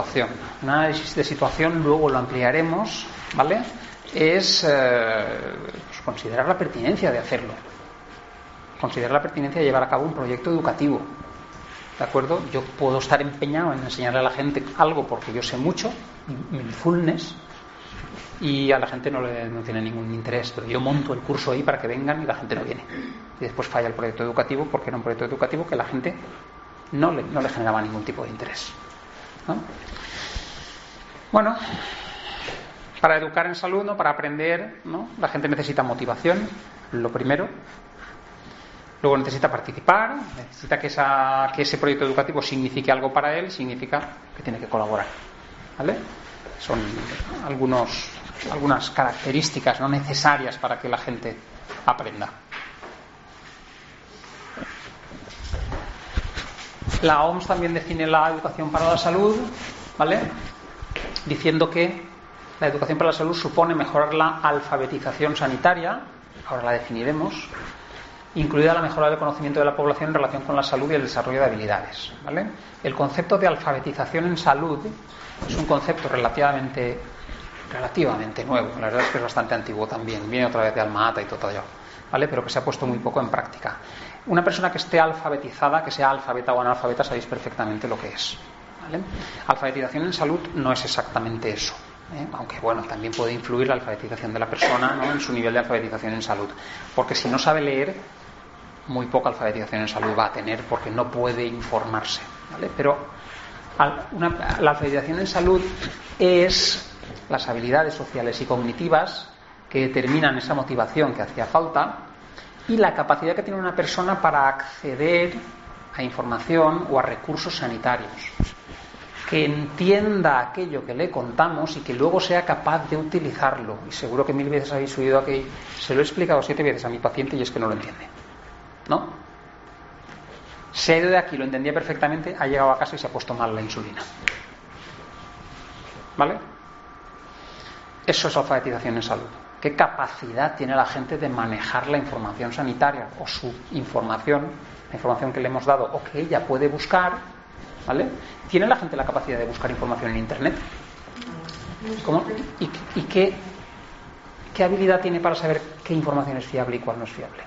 Un análisis de situación, luego lo ampliaremos, ¿vale? Es pues considerar la pertinencia de hacerlo. Considerar la pertinencia de llevar a cabo un proyecto educativo. ¿De acuerdo? Yo puedo estar empeñado en enseñarle a la gente algo porque yo sé mucho, mindfulness, y a la gente no tiene ningún interés, pero yo monto el curso ahí para que vengan y la gente no viene. Y después falla el proyecto educativo porque era un proyecto educativo que la gente no le generaba ningún tipo de interés, ¿no? Bueno, para educar en salud, ¿no? Para aprender, ¿no? La gente necesita motivación, lo primero. Luego necesita participar, necesita que ese proyecto educativo signifique algo para él, significa que tiene que colaborar, ¿vale? Son algunas características no necesarias para que la gente aprenda. La OMS también define la educación para la salud, ¿vale? Diciendo que la educación para la salud supone mejorar la alfabetización sanitaria, ahora la definiremos, incluida la mejora del conocimiento de la población en relación con la salud y el desarrollo de habilidades, ¿vale? El concepto de alfabetización en salud es un concepto relativamente nuevo, la verdad es que es bastante antiguo también, viene otra vez de Alma-Ata y todo ello, ¿vale? Pero que se ha puesto muy poco en práctica. Una persona que esté alfabetizada, que sea alfabeta o analfabeta, sabéis perfectamente lo que es, ¿vale? Alfabetización en salud no es exactamente eso, aunque bueno, también puede influir la alfabetización de la persona, ¿no? En su nivel de alfabetización en salud, porque si no sabe leer, muy poca alfabetización en salud va a tener porque no puede informarse, ¿vale? Pero la alfabetización en salud es las habilidades sociales y cognitivas que determinan esa motivación que hacía falta y la capacidad que tiene una persona para acceder a información o a recursos sanitarios, que entienda aquello que le contamos y que luego sea capaz de utilizarlo. Y seguro que 1000 veces habéis oído aquello. Se lo he explicado 7 veces a mi paciente y es que no lo entiende, ¿no? Se ha ido de aquí, lo entendía perfectamente, ha llegado a casa y se ha puesto mal la insulina, ¿vale? Eso es alfabetización en salud. ¿Qué capacidad tiene la gente de manejar la información sanitaria o su información, la información que le hemos dado o que ella puede buscar, ¿vale? ¿Tiene la gente la capacidad de buscar información en Internet? ¿Cómo? ¿Y qué habilidad tiene para saber qué información es fiable y cuál no es fiable?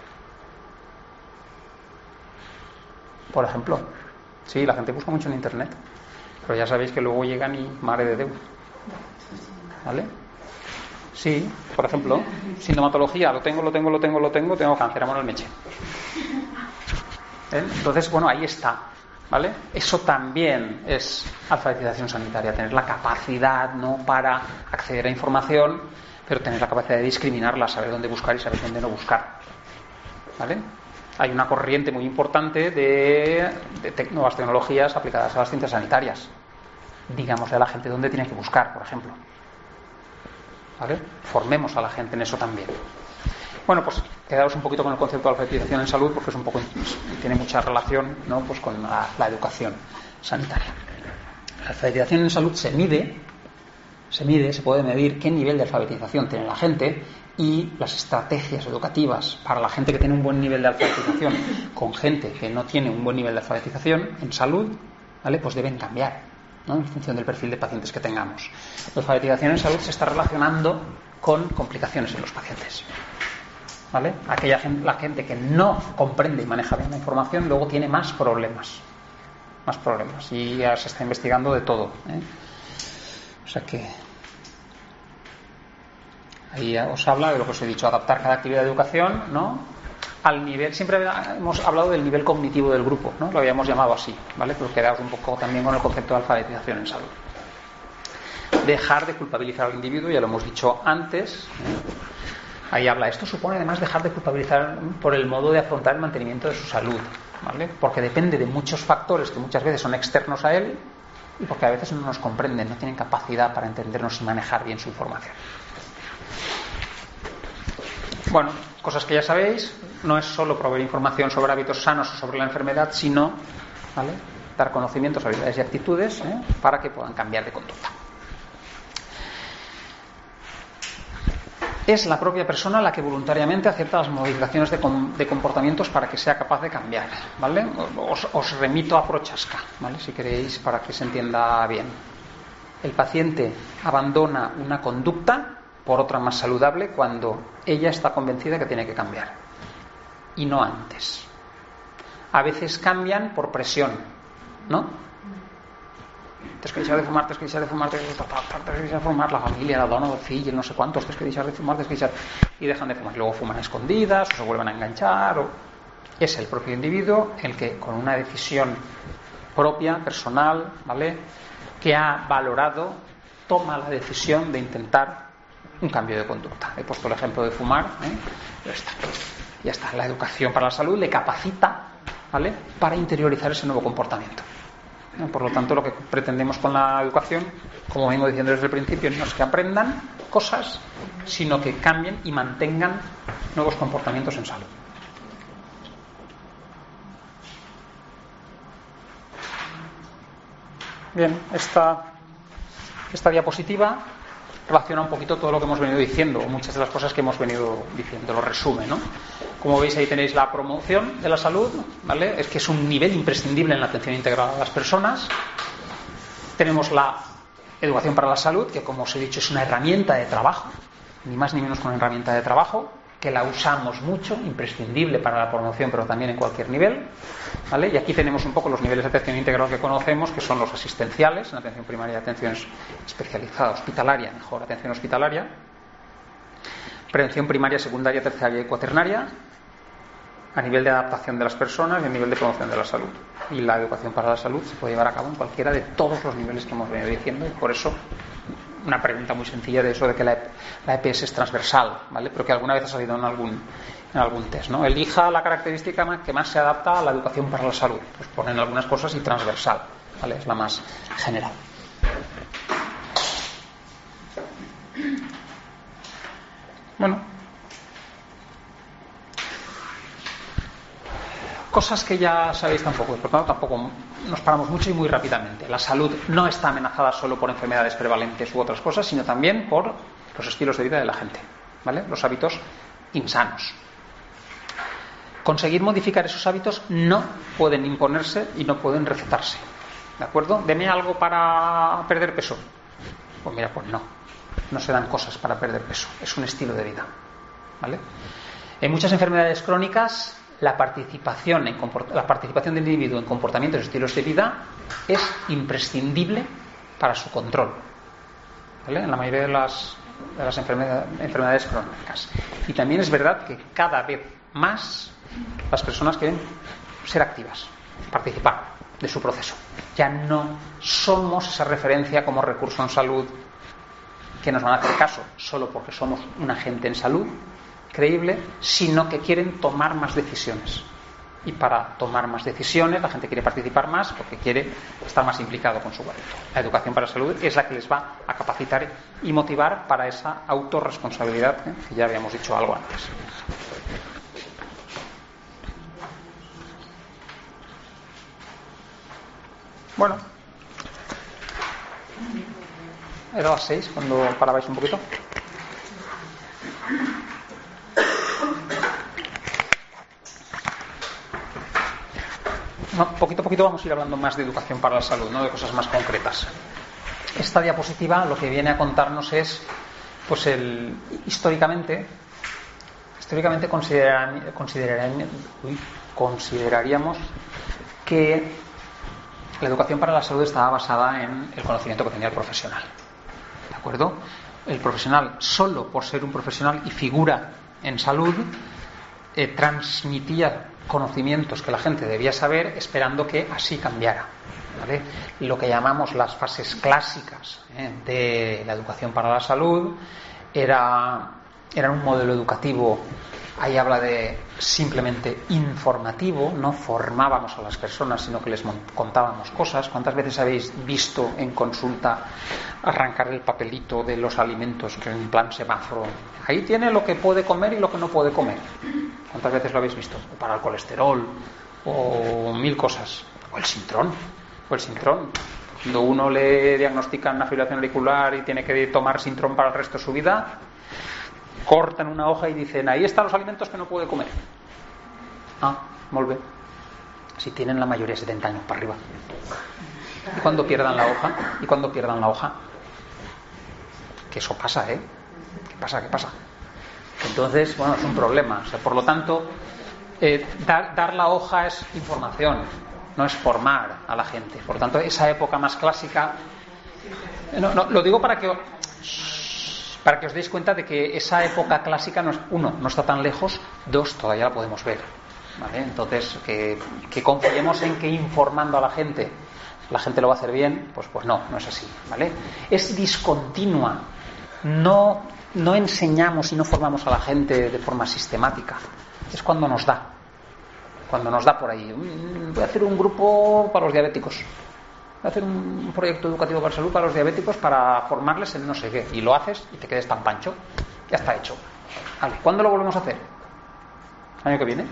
Por ejemplo, sí, la gente busca mucho en Internet, pero ya sabéis que luego llegan y mare de Déu, ¿vale? Sí, por ejemplo, sintomatología, lo tengo cáncer, amor al meche. Entonces, bueno, ahí está, ¿vale? Eso también es alfabetización sanitaria, tener la capacidad, ¿no?, para acceder a información, pero tener la capacidad de discriminarla, saber dónde buscar y saber dónde no buscar, ¿vale? Hay una corriente muy importante de nuevas tecnologías aplicadas a las ciencias sanitarias. Digámosle a la gente dónde tiene que buscar, por ejemplo, ¿vale? Formemos a la gente en eso también. Bueno, pues quedaos un poquito con el concepto de alfabetización en salud porque es un poco, tiene mucha relación, ¿no?, pues con la educación sanitaria. La alfabetización en salud se puede medir qué nivel de alfabetización tiene la gente y las estrategias educativas para la gente que tiene un buen nivel de alfabetización con gente que no tiene un buen nivel de alfabetización en salud, ¿vale?, pues deben cambiar, ¿no?, en función del perfil de pacientes que tengamos. La alfabetización en salud se está relacionando con complicaciones en los pacientes, ¿vale? La gente que no comprende y maneja bien la información luego tiene más problemas y ya se está investigando de todo, O sea que ahí os habla de lo que os he dicho, adaptar cada actividad de educación, ¿no?, al nivel. Siempre hemos hablado del nivel cognitivo del grupo, ¿no?, lo habíamos llamado así, ¿vale? Pero quedaos un poco también con el concepto de alfabetización en salud. Dejar de culpabilizar al individuo, ya lo hemos dicho antes, Ahí habla, esto supone además dejar de culpabilizar por el modo de afrontar el mantenimiento de su salud, ¿vale? Porque depende de muchos factores que muchas veces son externos a él y porque a veces no nos comprenden, no tienen capacidad para entendernos y manejar bien su información. Bueno, cosas que ya sabéis, no es solo proveer información sobre hábitos sanos o sobre la enfermedad, sino, ¿vale?, dar conocimientos, habilidades y actitudes para que puedan cambiar de conducta. Es la propia persona la que voluntariamente acepta las modificaciones de comportamientos para que sea capaz de cambiar, ¿vale? Os remito a Prochaska, ¿vale?, si queréis, para que se entienda bien. el paciente abandona una conducta por otra más saludable cuando ella está convencida que tiene que cambiar, y no antes. A veces cambian por presión, ¿no? Tens que deixar de fumar, tens que deixar de fumar, tens que deixar de fumar, la familia, la dona, el fill, no sé cuántos, tens que deixar de fumar, tens que deixar... y dejan de fumar. Luego fuman a escondidas o se vuelven a enganchar. Es el propio individuo el que, con una decisión propia, personal, ¿vale?, que ha valorado, toma la decisión de intentar un cambio de conducta. He puesto el ejemplo de fumar, ya está. La educación para la salud le capacita, ¿vale?, para interiorizar ese nuevo comportamiento. Por lo tanto, lo que pretendemos con la educación, como vengo diciendo desde el principio, no es que aprendan cosas, sino que cambien y mantengan nuevos comportamientos en salud. Bien, esta diapositiva relaciona un poquito todo lo que hemos venido diciendo, o muchas de las cosas que hemos venido diciendo, lo resume, ¿no? Como veis, ahí tenéis la promoción de la salud, ¿vale? Es que es un nivel imprescindible en la atención integral a las personas. Tenemos la educación para la salud, que, como os he dicho, es una herramienta de trabajo, ni más ni menos que una herramienta de trabajo, que la usamos mucho, imprescindible para la promoción, pero también en cualquier nivel, ¿vale? Y aquí tenemos un poco los niveles de atención integral que conocemos, que son los asistenciales, en atención primaria, atención especializada, hospitalaria, mejor atención hospitalaria, prevención primaria, secundaria, terciaria y cuaternaria, a nivel de adaptación de las personas y a nivel de promoción de la salud. Y la educación para la salud se puede llevar a cabo en cualquiera de todos los niveles que hemos venido diciendo, y por eso una pregunta muy sencilla de eso de que la EPS es transversal, ¿vale? Pero que alguna vez ha salido en algún test, ¿no? Elija la característica que más se adapta a la educación para la salud. Pues ponen algunas cosas y transversal, ¿vale? Es la más general. Bueno, cosas que ya sabéis tampoco, por tanto tampoco nos paramos mucho y muy rápidamente. La salud no está amenazada solo por enfermedades prevalentes u otras cosas, sino también por los estilos de vida de la gente, ¿vale? Los hábitos insanos. Conseguir modificar esos hábitos no pueden imponerse y no pueden recetarse, ¿de acuerdo? Deme algo para perder peso. Pues mira, pues no se dan cosas para perder peso, es un estilo de vida, ¿vale? En muchas enfermedades crónicas la participación del individuo en comportamientos y estilos de vida es imprescindible para su control, ¿vale? En la mayoría de las enfermedades crónicas. Y también es verdad que cada vez más las personas quieren ser activas, participar de su proceso. Ya no somos esa referencia como recurso en salud que nos van a hacer caso solo porque somos un agente en salud creíble, sino que quieren tomar más decisiones. Y para tomar más decisiones la gente quiere participar más porque quiere estar más implicado con su cuerpo. La educación para la salud es la que les va a capacitar y motivar para esa autorresponsabilidad, que ya habíamos dicho algo antes. Bueno, era las 6 cuando parabais un poquito. No, poquito a poquito vamos a ir hablando más de educación para la salud, ¿no? De cosas más concretas. Esta diapositiva lo que viene a contarnos es, pues, históricamente consideraríamos que la educación para la salud estaba basada en el conocimiento que tenía el profesional, ¿de acuerdo? El profesional, solo por ser un profesional y figura en salud, transmitía conocimientos que la gente debía saber, esperando que así cambiara, ¿vale? Lo que llamamos las fases clásicas de la educación para la salud eran un modelo educativo. Ahí habla de simplemente informativo, no formábamos a las personas, sino que les contábamos cosas. ¿Cuántas veces habéis visto en consulta arrancar el papelito de los alimentos en plan semáforo? Ahí tiene lo que puede comer y lo que no puede comer. ¿Cuántas veces lo habéis visto? O para el colesterol, o 1000 cosas. O el sintrón. Cuando uno le diagnostican una fibrilación auricular y tiene que tomar sintrón para el resto de su vida, cortan una hoja y dicen: ahí están los alimentos que no puede comer. Molt bé. Si tienen la mayoría 70 años para arriba. ¿Y cuando pierdan la hoja? que eso pasa, ¿Qué pasa? Entonces, bueno, es un problema. O sea, por lo tanto, dar la hoja es información, no es formar a la gente. Por lo tanto, esa época más clásica... No, lo digo para que os deis cuenta de que esa época clásica, no está tan lejos, 2, todavía la podemos ver, ¿vale? Entonces, que confiemos en que informando a la gente lo va a hacer bien, pues no es así, ¿vale? Es discontinua. No enseñamos y no formamos a la gente de forma sistemática. Es cuando nos da por ahí. Voy a hacer un grupo para los diabéticos. Voy a hacer un proyecto educativo para salud para los diabéticos para formarles en no sé qué. Y lo haces y te quedes tan pancho. Ya está hecho. Vale, ¿cuándo lo volvemos a hacer? ¿El año que viene?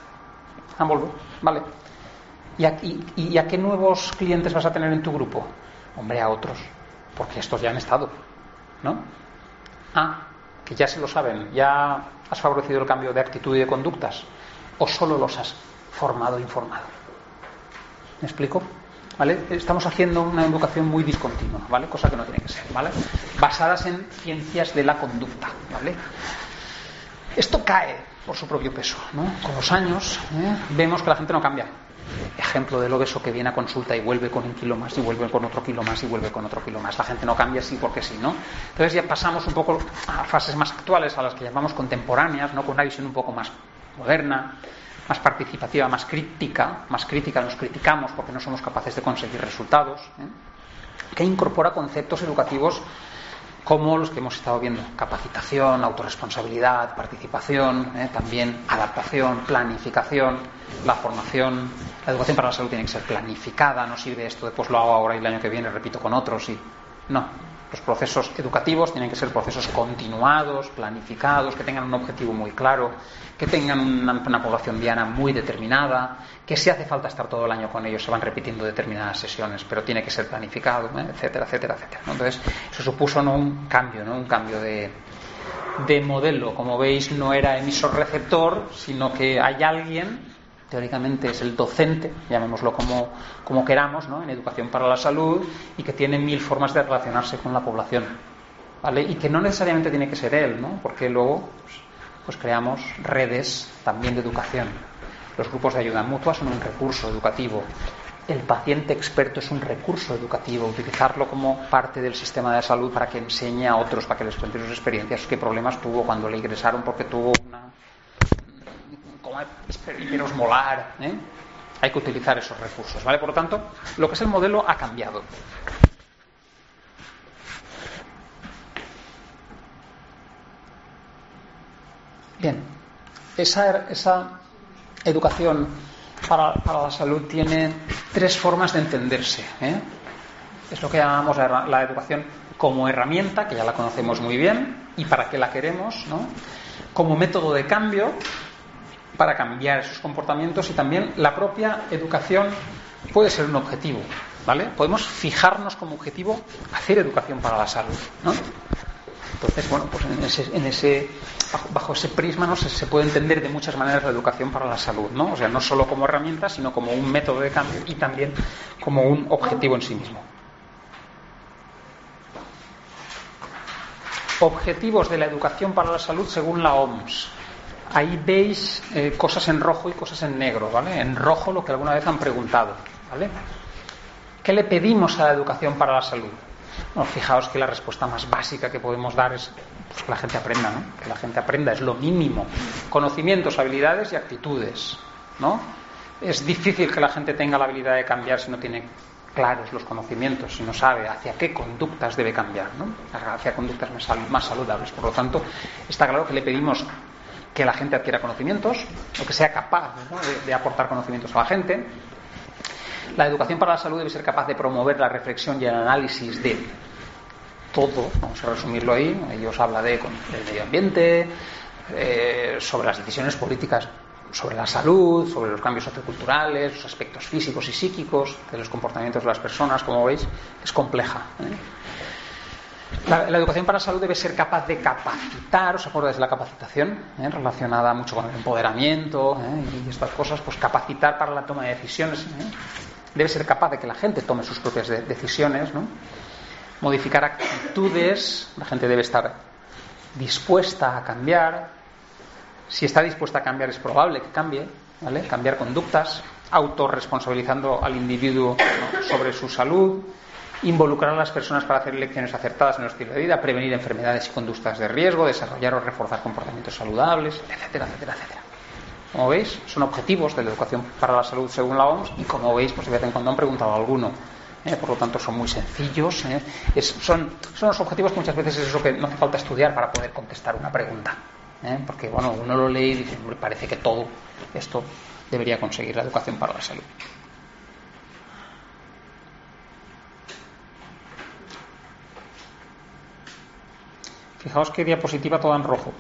Vale. ¿Y a qué nuevos clientes vas a tener en tu grupo? Hombre, a otros. Porque estos ya han estado, ¿no? Que ya se lo saben. ¿Ya has favorecido el cambio de actitud y de conductas? ¿O solo los has formado e informado? ¿Me explico? ¿Vale? Estamos haciendo una educación muy discontinua, ¿vale? Cosa que no tiene que ser, ¿vale? Basadas en ciencias de la conducta, ¿vale? Esto cae por su propio peso, ¿no? Con los años vemos que la gente no cambia. Ejemplo del obeso que viene a consulta y vuelve con 1 kilo más y vuelve con otro kilo más y vuelve con otro kilo más. La gente no cambia sí porque sí, ¿no? Entonces ya pasamos un poco a fases más actuales, a las que llamamos contemporáneas, ¿no? Con una visión un poco más moderna, más participativa, más crítica, nos criticamos porque no somos capaces de conseguir resultados, que incorpora conceptos educativos como los que hemos estado viendo: capacitación, autorresponsabilidad, participación, también adaptación, planificación, la formación. La educación para la salud tiene que ser planificada, no sirve esto de pues lo hago ahora y el año que viene repito con otros no. Los procesos educativos tienen que ser procesos continuados, planificados, que tengan un objetivo muy claro, que tengan una población diana muy determinada, que si hace falta estar todo el año con ellos se van repitiendo determinadas sesiones, pero tiene que ser planificado, etcétera. ¿No? Entonces, eso supuso un cambio de modelo. Como veis, no era emisor-receptor, sino que hay alguien, teóricamente es el docente, llamémoslo como queramos, ¿no? En educación para la salud, y que tiene 1000 formas de relacionarse con la población, ¿vale? Y que no necesariamente tiene que ser él, ¿no? Porque luego pues creamos redes también de educación. Los grupos de ayuda mutua son un recurso educativo. El paciente experto es un recurso educativo. Utilizarlo como parte del sistema de salud para que enseñe a otros, para que les cuente sus experiencias, qué problemas tuvo cuando le ingresaron porque tuvo una hiperosmolar, Hay que utilizar esos recursos, ¿vale? Por lo tanto, lo que es el modelo ha cambiado. Bien, esa educación para la salud tiene 3 formas de entenderse, Es lo que llamamos la educación como herramienta, que ya la conocemos muy bien, y para qué la queremos, ¿no? Como método de cambio, para cambiar esos comportamientos, y también la propia educación puede ser un objetivo, ¿vale? Podemos fijarnos como objetivo hacer educación para la salud, ¿no? Entonces, bueno, pues bajo ese prisma, ¿no? se puede entender de muchas maneras la educación para la salud, ¿no? O sea, no solo como herramienta, sino como un método de cambio y también como un objetivo en sí mismo. Objetivos de la educación para la salud según la OMS. Ahí veis cosas en rojo y cosas en negro, ¿vale? En rojo lo que alguna vez han preguntado, ¿vale? ¿Qué le pedimos a la educación para la salud? Bueno, fijaos que la respuesta más básica que podemos dar es pues, que la gente aprenda, ¿no? Que la gente aprenda, es lo mínimo. Conocimientos, habilidades y actitudes, ¿no? Es difícil que la gente tenga la habilidad de cambiar si no tiene claros los conocimientos, si no sabe hacia qué conductas debe cambiar, ¿no? Hacia conductas más saludables. Por lo tanto, está claro que le pedimos que la gente adquiera conocimientos, o que sea capaz, ¿no? de aportar conocimientos a la gente. La educación para la salud debe ser capaz de promover la reflexión y el análisis de todo, vamos a resumirlo ahí. Ahí os habla del medio ambiente, sobre las decisiones políticas, sobre la salud, sobre los cambios socioculturales, los aspectos físicos y psíquicos de los comportamientos de las personas. Como veis, es compleja, La educación para la salud debe ser capaz de capacitar. ¿Os acordáis de la capacitación? Relacionada mucho con el empoderamiento, y estas cosas, pues capacitar para la toma de decisiones. Debe ser capaz de que la gente tome sus propias decisiones, ¿no? modificar actitudes. La gente debe estar dispuesta a cambiar. Si está dispuesta a cambiar, es probable que cambie, ¿vale? Cambiar conductas, autorresponsabilizando al individuo, ¿no?, sobre su salud, involucrar a las personas para hacer elecciones acertadas en el estilo de vida, prevenir enfermedades y conductas de riesgo, desarrollar o reforzar comportamientos saludables, etcétera, etcétera, etcétera. Como veis, son objetivos de la educación para la salud según la OMS, y como veis, pues de vez en cuando han preguntado alguno. Por lo tanto, son muy sencillos. Son los objetivos que muchas veces es eso que no hace falta estudiar para poder contestar una pregunta. Porque bueno, uno lo lee y dice, hombre, parece que todo esto debería conseguir la educación para la salud. Fijaos qué diapositiva toda en rojo.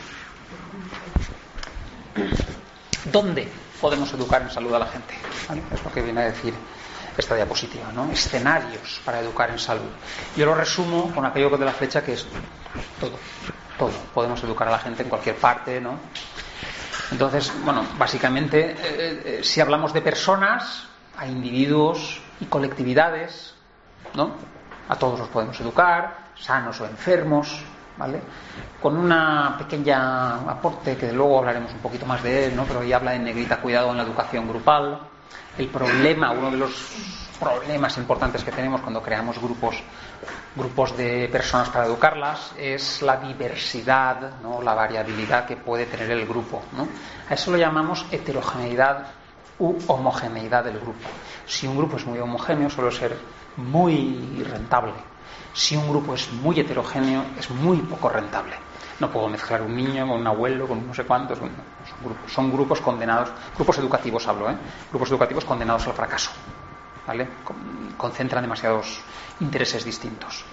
¿Dónde podemos educar en salud a la gente? ¿Vale? Es lo que viene a decir esta diapositiva, ¿no? Escenarios para educar en salud. Yo lo resumo con aquello de la flecha, que es todo. Podemos educar a la gente en cualquier parte, ¿no? Entonces, bueno, básicamente, si hablamos de personas, a individuos y colectividades, ¿no? A todos los podemos educar, sanos o enfermos, ¿vale? Con una pequeña aporte que luego hablaremos un poquito más de él, ¿no? Pero ahí habla en negrita, cuidado en la educación grupal. El problema, uno de los problemas importantes que tenemos cuando creamos grupos de personas para educarlas, es la diversidad, ¿no?, la variabilidad que puede tener el grupo, ¿no? A eso lo llamamos heterogeneidad u homogeneidad del grupo. Si un grupo es muy homogéneo, suele ser muy rentable. Si un grupo es muy heterogéneo, es muy poco rentable. No puedo mezclar un niño con un abuelo, con no sé cuántos. Son grupos condenados, grupos educativos hablo, grupos educativos condenados al fracaso, ¿vale? Concentran demasiados intereses distintos.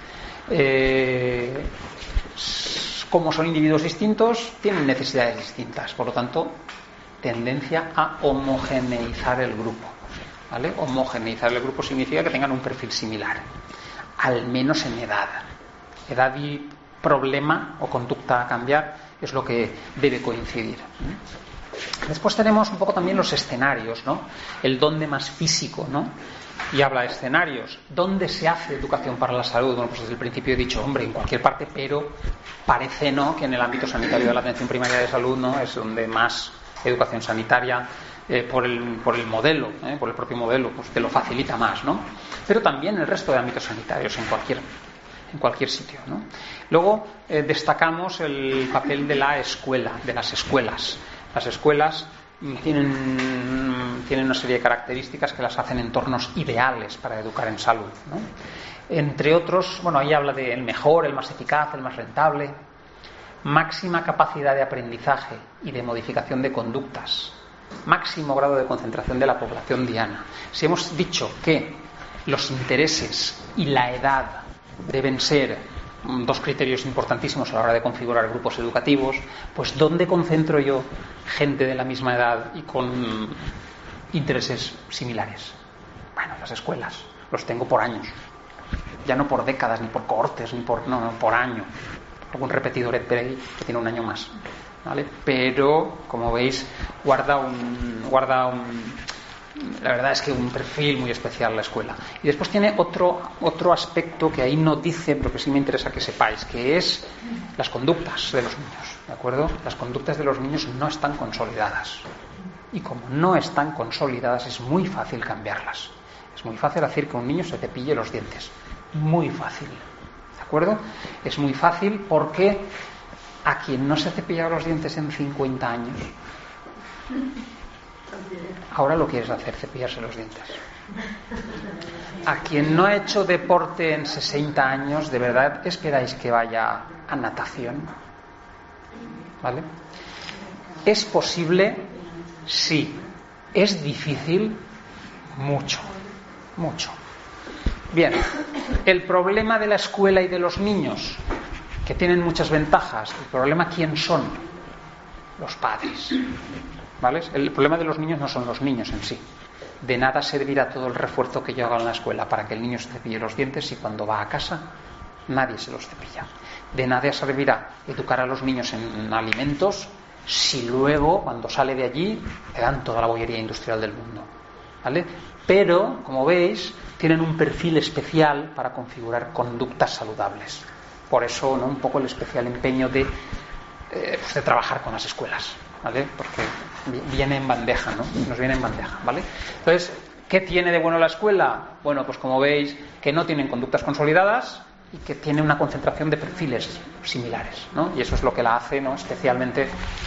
Como son individuos distintos, tienen necesidades distintas, por lo tanto, tendencia a homogeneizar el grupo, ¿vale? Homogeneizar el grupo significa que tengan un perfil similar, al menos en edad y problema o conducta a cambiar es lo que debe coincidir. Después tenemos un poco también los escenarios, ¿no? El dónde más físico, ¿no? Y habla de escenarios. ¿Dónde se hace educación para la salud? Bueno, pues desde el principio he dicho, hombre, en cualquier parte, pero parece, ¿no?, que en el ámbito sanitario de la atención primaria de salud, ¿no?, es donde más educación sanitaria, por el modelo, por el propio modelo, pues te lo facilita más, ¿no? Pero también en el resto de ámbitos sanitarios, en cualquier sitio, ¿no? Luego destacamos el papel de la escuela, de las escuelas. Las escuelas tienen una serie de características que las hacen entornos ideales para educar en salud, ¿no? Entre otros, bueno, ahí habla de el mejor, el más eficaz, el más rentable, máxima capacidad de aprendizaje y de modificación de conductas, máximo grado de concentración de la población diana. Si hemos dicho que los intereses y la edad deben ser dos criterios importantísimos a la hora de configurar grupos educativos, pues ¿dónde concentro yo gente de la misma edad y con intereses similares? Bueno, las escuelas. Los tengo por años, ya no por décadas, ni por cohortes, no, por año. Algún repetidor que tiene un año más, ¿vale? Pero, como veis, guarda un la verdad es que un perfil muy especial la escuela. Y después tiene otro aspecto que ahí no dice, pero que sí me interesa que sepáis, que es las conductas de los niños, ¿de acuerdo? Las conductas de los niños no están consolidadas. Y como no están consolidadas, es muy fácil cambiarlas. Es muy fácil hacer que un niño se cepille los dientes. Muy fácil. ¿De acuerdo? Es muy fácil porque a quien no se cepilla los dientes en 50 años, ahora lo quieres hacer, cepillarse los dientes. A quien no ha hecho deporte en 60 años, ¿de verdad esperáis que vaya a natación? ¿Vale? ¿Es posible? Sí. ¿Es difícil? Mucho. Bien, el problema de la escuela y de los niños, que tienen muchas ventajas, el problema, ¿quién son? Los padres. ¿Vale? El problema de los niños no son los niños en sí. De nada servirá todo el refuerzo que yo haga en la escuela para que el niño se cepille los dientes si cuando va a casa nadie se los cepilla. De nada servirá educar a los niños en alimentos si luego, cuando sale de allí, le dan toda la bollería industrial del mundo. ¿vale? Pero, como veis, tienen un perfil especial para configurar conductas saludables. Por eso, ¿no?, un poco el especial empeño de trabajar con las escuelas, ¿vale? Porque viene en bandeja, ¿no? Nos viene en bandeja, ¿vale? Entonces, ¿qué tiene de bueno la escuela? Bueno, pues como veis, que no tienen conductas consolidadas y que tiene una concentración de perfiles similares, ¿no? Y eso es lo que la hace, ¿no?, especialmente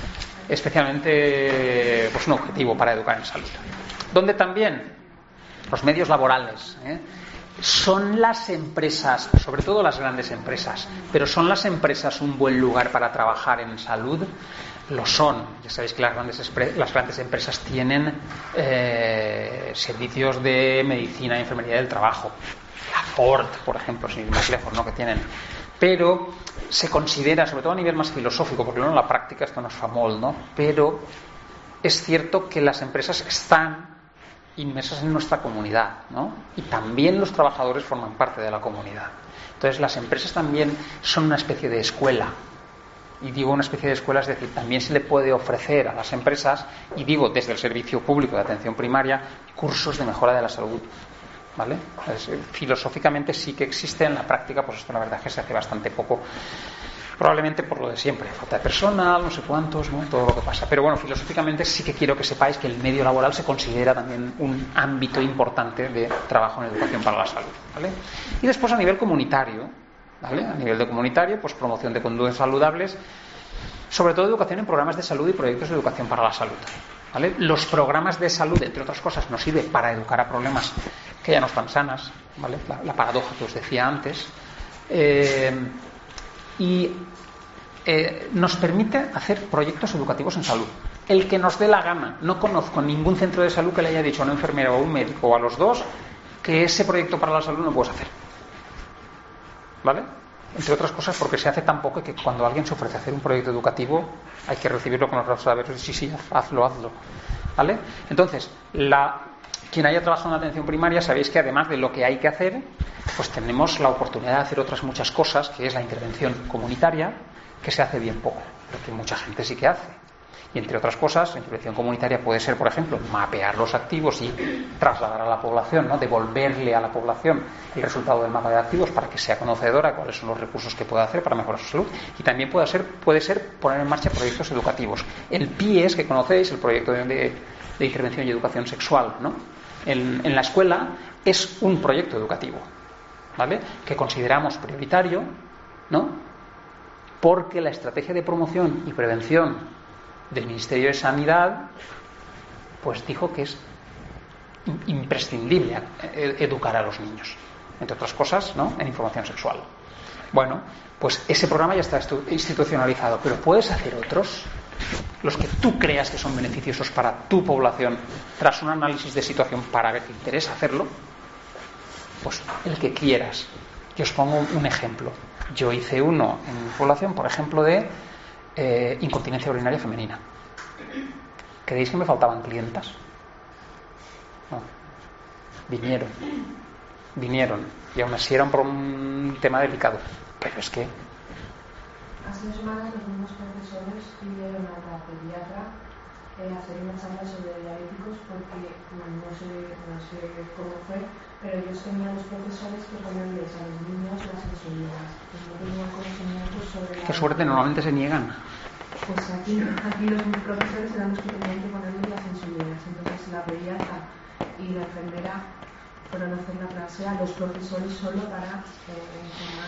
pues un objetivo para educar en salud. Donde también los medios laborales, son las empresas, sobre todo las grandes empresas, pero ¿son las empresas un buen lugar para trabajar en salud? Lo son. Ya sabéis que las grandes empresas tienen servicios de medicina y enfermería del trabajo. La Ford, por ejemplo, sin ir más lejos, ¿no?, que tienen. Pero se considera, sobre todo a nivel más filosófico, porque luego en la práctica esto no es famol, ¿no?, pero es cierto que las empresas están inmersas en nuestra comunidad, ¿no?, y también los trabajadores forman parte de la comunidad. Entonces las empresas también son una especie de escuela. Y digo una especie de escuela, es decir, también se le puede ofrecer a las empresas, y digo desde el servicio público de atención primaria, cursos de mejora de la salud, ¿vale? Entonces, filosóficamente sí que existe, en la práctica pues esto la verdad es que se hace bastante poco, probablemente por lo de siempre, falta de personal, no sé cuántos, ¿no?, todo lo que pasa. Pero bueno, filosóficamente sí que quiero que sepáis que el medio laboral se considera también un ámbito importante de trabajo en educación para la salud, ¿vale? Y después a nivel comunitario, ¿vale? A nivel de comunitario, pues promoción de conductas saludables, sobre todo educación en programas de salud y proyectos de educación para la salud, ¿vale? Los programas de salud, entre otras cosas, nos sirve para educar a problemas que ya no están sanas, ¿vale? La paradoja que os decía antes, y nos permite hacer proyectos educativos en salud. El que nos dé la gana. No conozco ningún centro de salud que le haya dicho a una enfermera o a un médico o a los dos que ese proyecto para la salud no puedes hacer, ¿vale? Entre otras cosas porque se hace tan poco que cuando alguien se ofrece a hacer un proyecto educativo hay que recibirlo con los brazos abiertos y sí, hazlo, ¿vale? Entonces, quien haya trabajado en atención primaria, sabéis que además de lo que hay que hacer, pues tenemos la oportunidad de hacer otras muchas cosas, que es la intervención comunitaria, que se hace bien poco, pero que mucha gente sí que hace. Y entre otras cosas, la intervención comunitaria puede ser, por ejemplo, mapear los activos y trasladar a la población, ¿no?, devolverle a la población el resultado del mapa de activos para que sea conocedora de cuáles son los recursos que puede hacer para mejorar su salud. Y también puede ser poner en marcha proyectos educativos. El PIES, que conocéis, el proyecto de intervención y educación sexual, ¿no?, en la escuela, es un proyecto educativo, ¿vale?, que consideramos prioritario, ¿no?, porque la estrategia de promoción y prevención del Ministerio de Sanidad pues dijo que es imprescindible educar a los niños, entre otras cosas, ¿no?, en información sexual. Bueno, pues ese programa ya está institucionalizado, pero puedes hacer otros, los que tú creas que son beneficiosos para tu población, tras un análisis de situación para ver qué interesa hacerlo, pues el que quieras. Yo os pongo un ejemplo. Yo hice uno en mi población, por ejemplo, de incontinencia urinaria femenina. ¿Creéis que me faltaban clientas? No. Vinieron y aún así eran por un tema delicado, pero es que hace 2 semanas los mismos profesores pidieron a la pediatra hacer una charla sobre diabéticos porque no sé cómo fue, pero ellos tenían los profesores que ponerles a los niños las insulinas, no tenían conocimientos sobre qué suerte, normalmente se niegan. Pues aquí los profesores eran los que tenían que ponerles las insulinas, entonces la pediatra y la enfermera fueron a hacer la clase a los profesores solo para informar.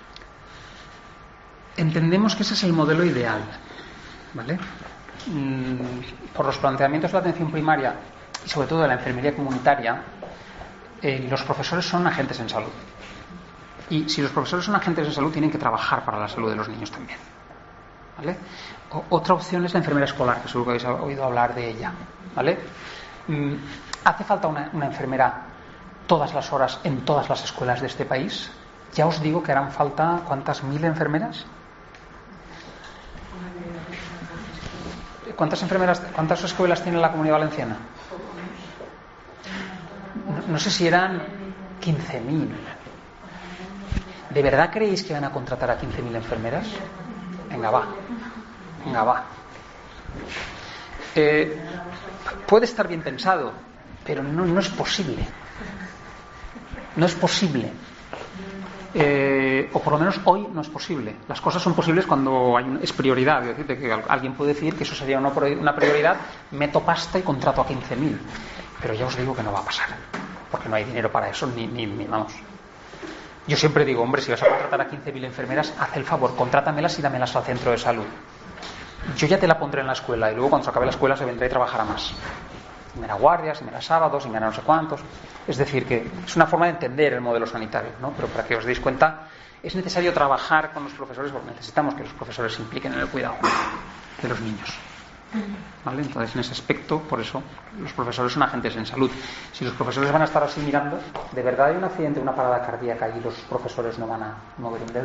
Entendemos que ese es el modelo ideal, ¿vale? Por los planteamientos de la atención primaria y sobre todo de la enfermería comunitaria, los profesores son agentes en salud. Y si los profesores son agentes en salud, tienen que trabajar para la salud de los niños también, ¿vale? Otra opción es la enfermera escolar, que seguro que habéis oído hablar de ella, ¿vale? ¿Hace falta una enfermera todas las horas en todas las escuelas de este país? Ya os digo que harán falta, ¿cuántas mil enfermeras? ¿Cuántas escuelas tiene la Comunidad Valenciana? No sé si eran 15.000. ¿De verdad creéis que van a contratar a 15.000 enfermeras? Venga, va. Puede estar bien pensado, pero no es posible. No es posible. O por lo menos hoy no es posible. Las cosas son posibles cuando es prioridad. Es decir, que alguien puede decir que eso sería una prioridad, meto pasta y contrato a 15.000. Pero ya os digo que no va a pasar, porque no hay dinero para eso, ni vamos. Yo siempre digo, hombre, si vas a contratar a 15.000 enfermeras, haz el favor, contrátamelas y dámelas al centro de salud. Yo ya te la pondré en la escuela y luego cuando se acabe la escuela se vendrá y trabajará más. Y me da guardias, y me da sábados, y me da no sé cuántos. Es decir, que es una forma de entender el modelo sanitario, ¿no? Pero para que os deis cuenta, es necesario trabajar con los profesores, porque necesitamos que los profesores se impliquen en el cuidado de los niños. ¿Vale? Entonces, en ese aspecto, por eso, los profesores son agentes en salud. Si los profesores van a estar así mirando, ¿de verdad hay un accidente, una parada cardíaca y los profesores no van a mover un dedo?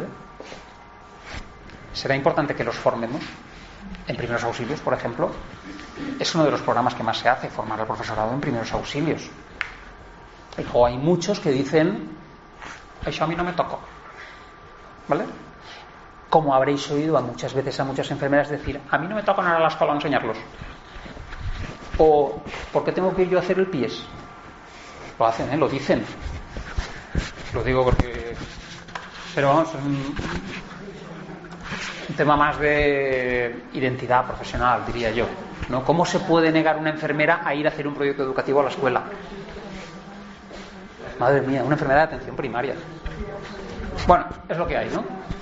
Será importante que los formemos en primeros auxilios, por ejemplo. Es uno de los programas que más se hace, formar al profesorado en primeros auxilios. O hay muchos que dicen, eso a mí no me tocó, ¿vale? Como habréis oído muchas veces a muchas enfermeras decir, a mí no me toca nada a la escuela a enseñarlos. O, ¿por qué tengo que ir yo a hacer el pies? Lo hacen, lo dicen. Lo digo porque... Pero vamos, es un tema más de identidad profesional, diría yo, ¿no? ¿Cómo se puede negar una enfermera a ir a hacer un proyecto educativo a la escuela? Madre mía, una enfermedad de atención primaria. Bueno, es lo que hay, ¿no?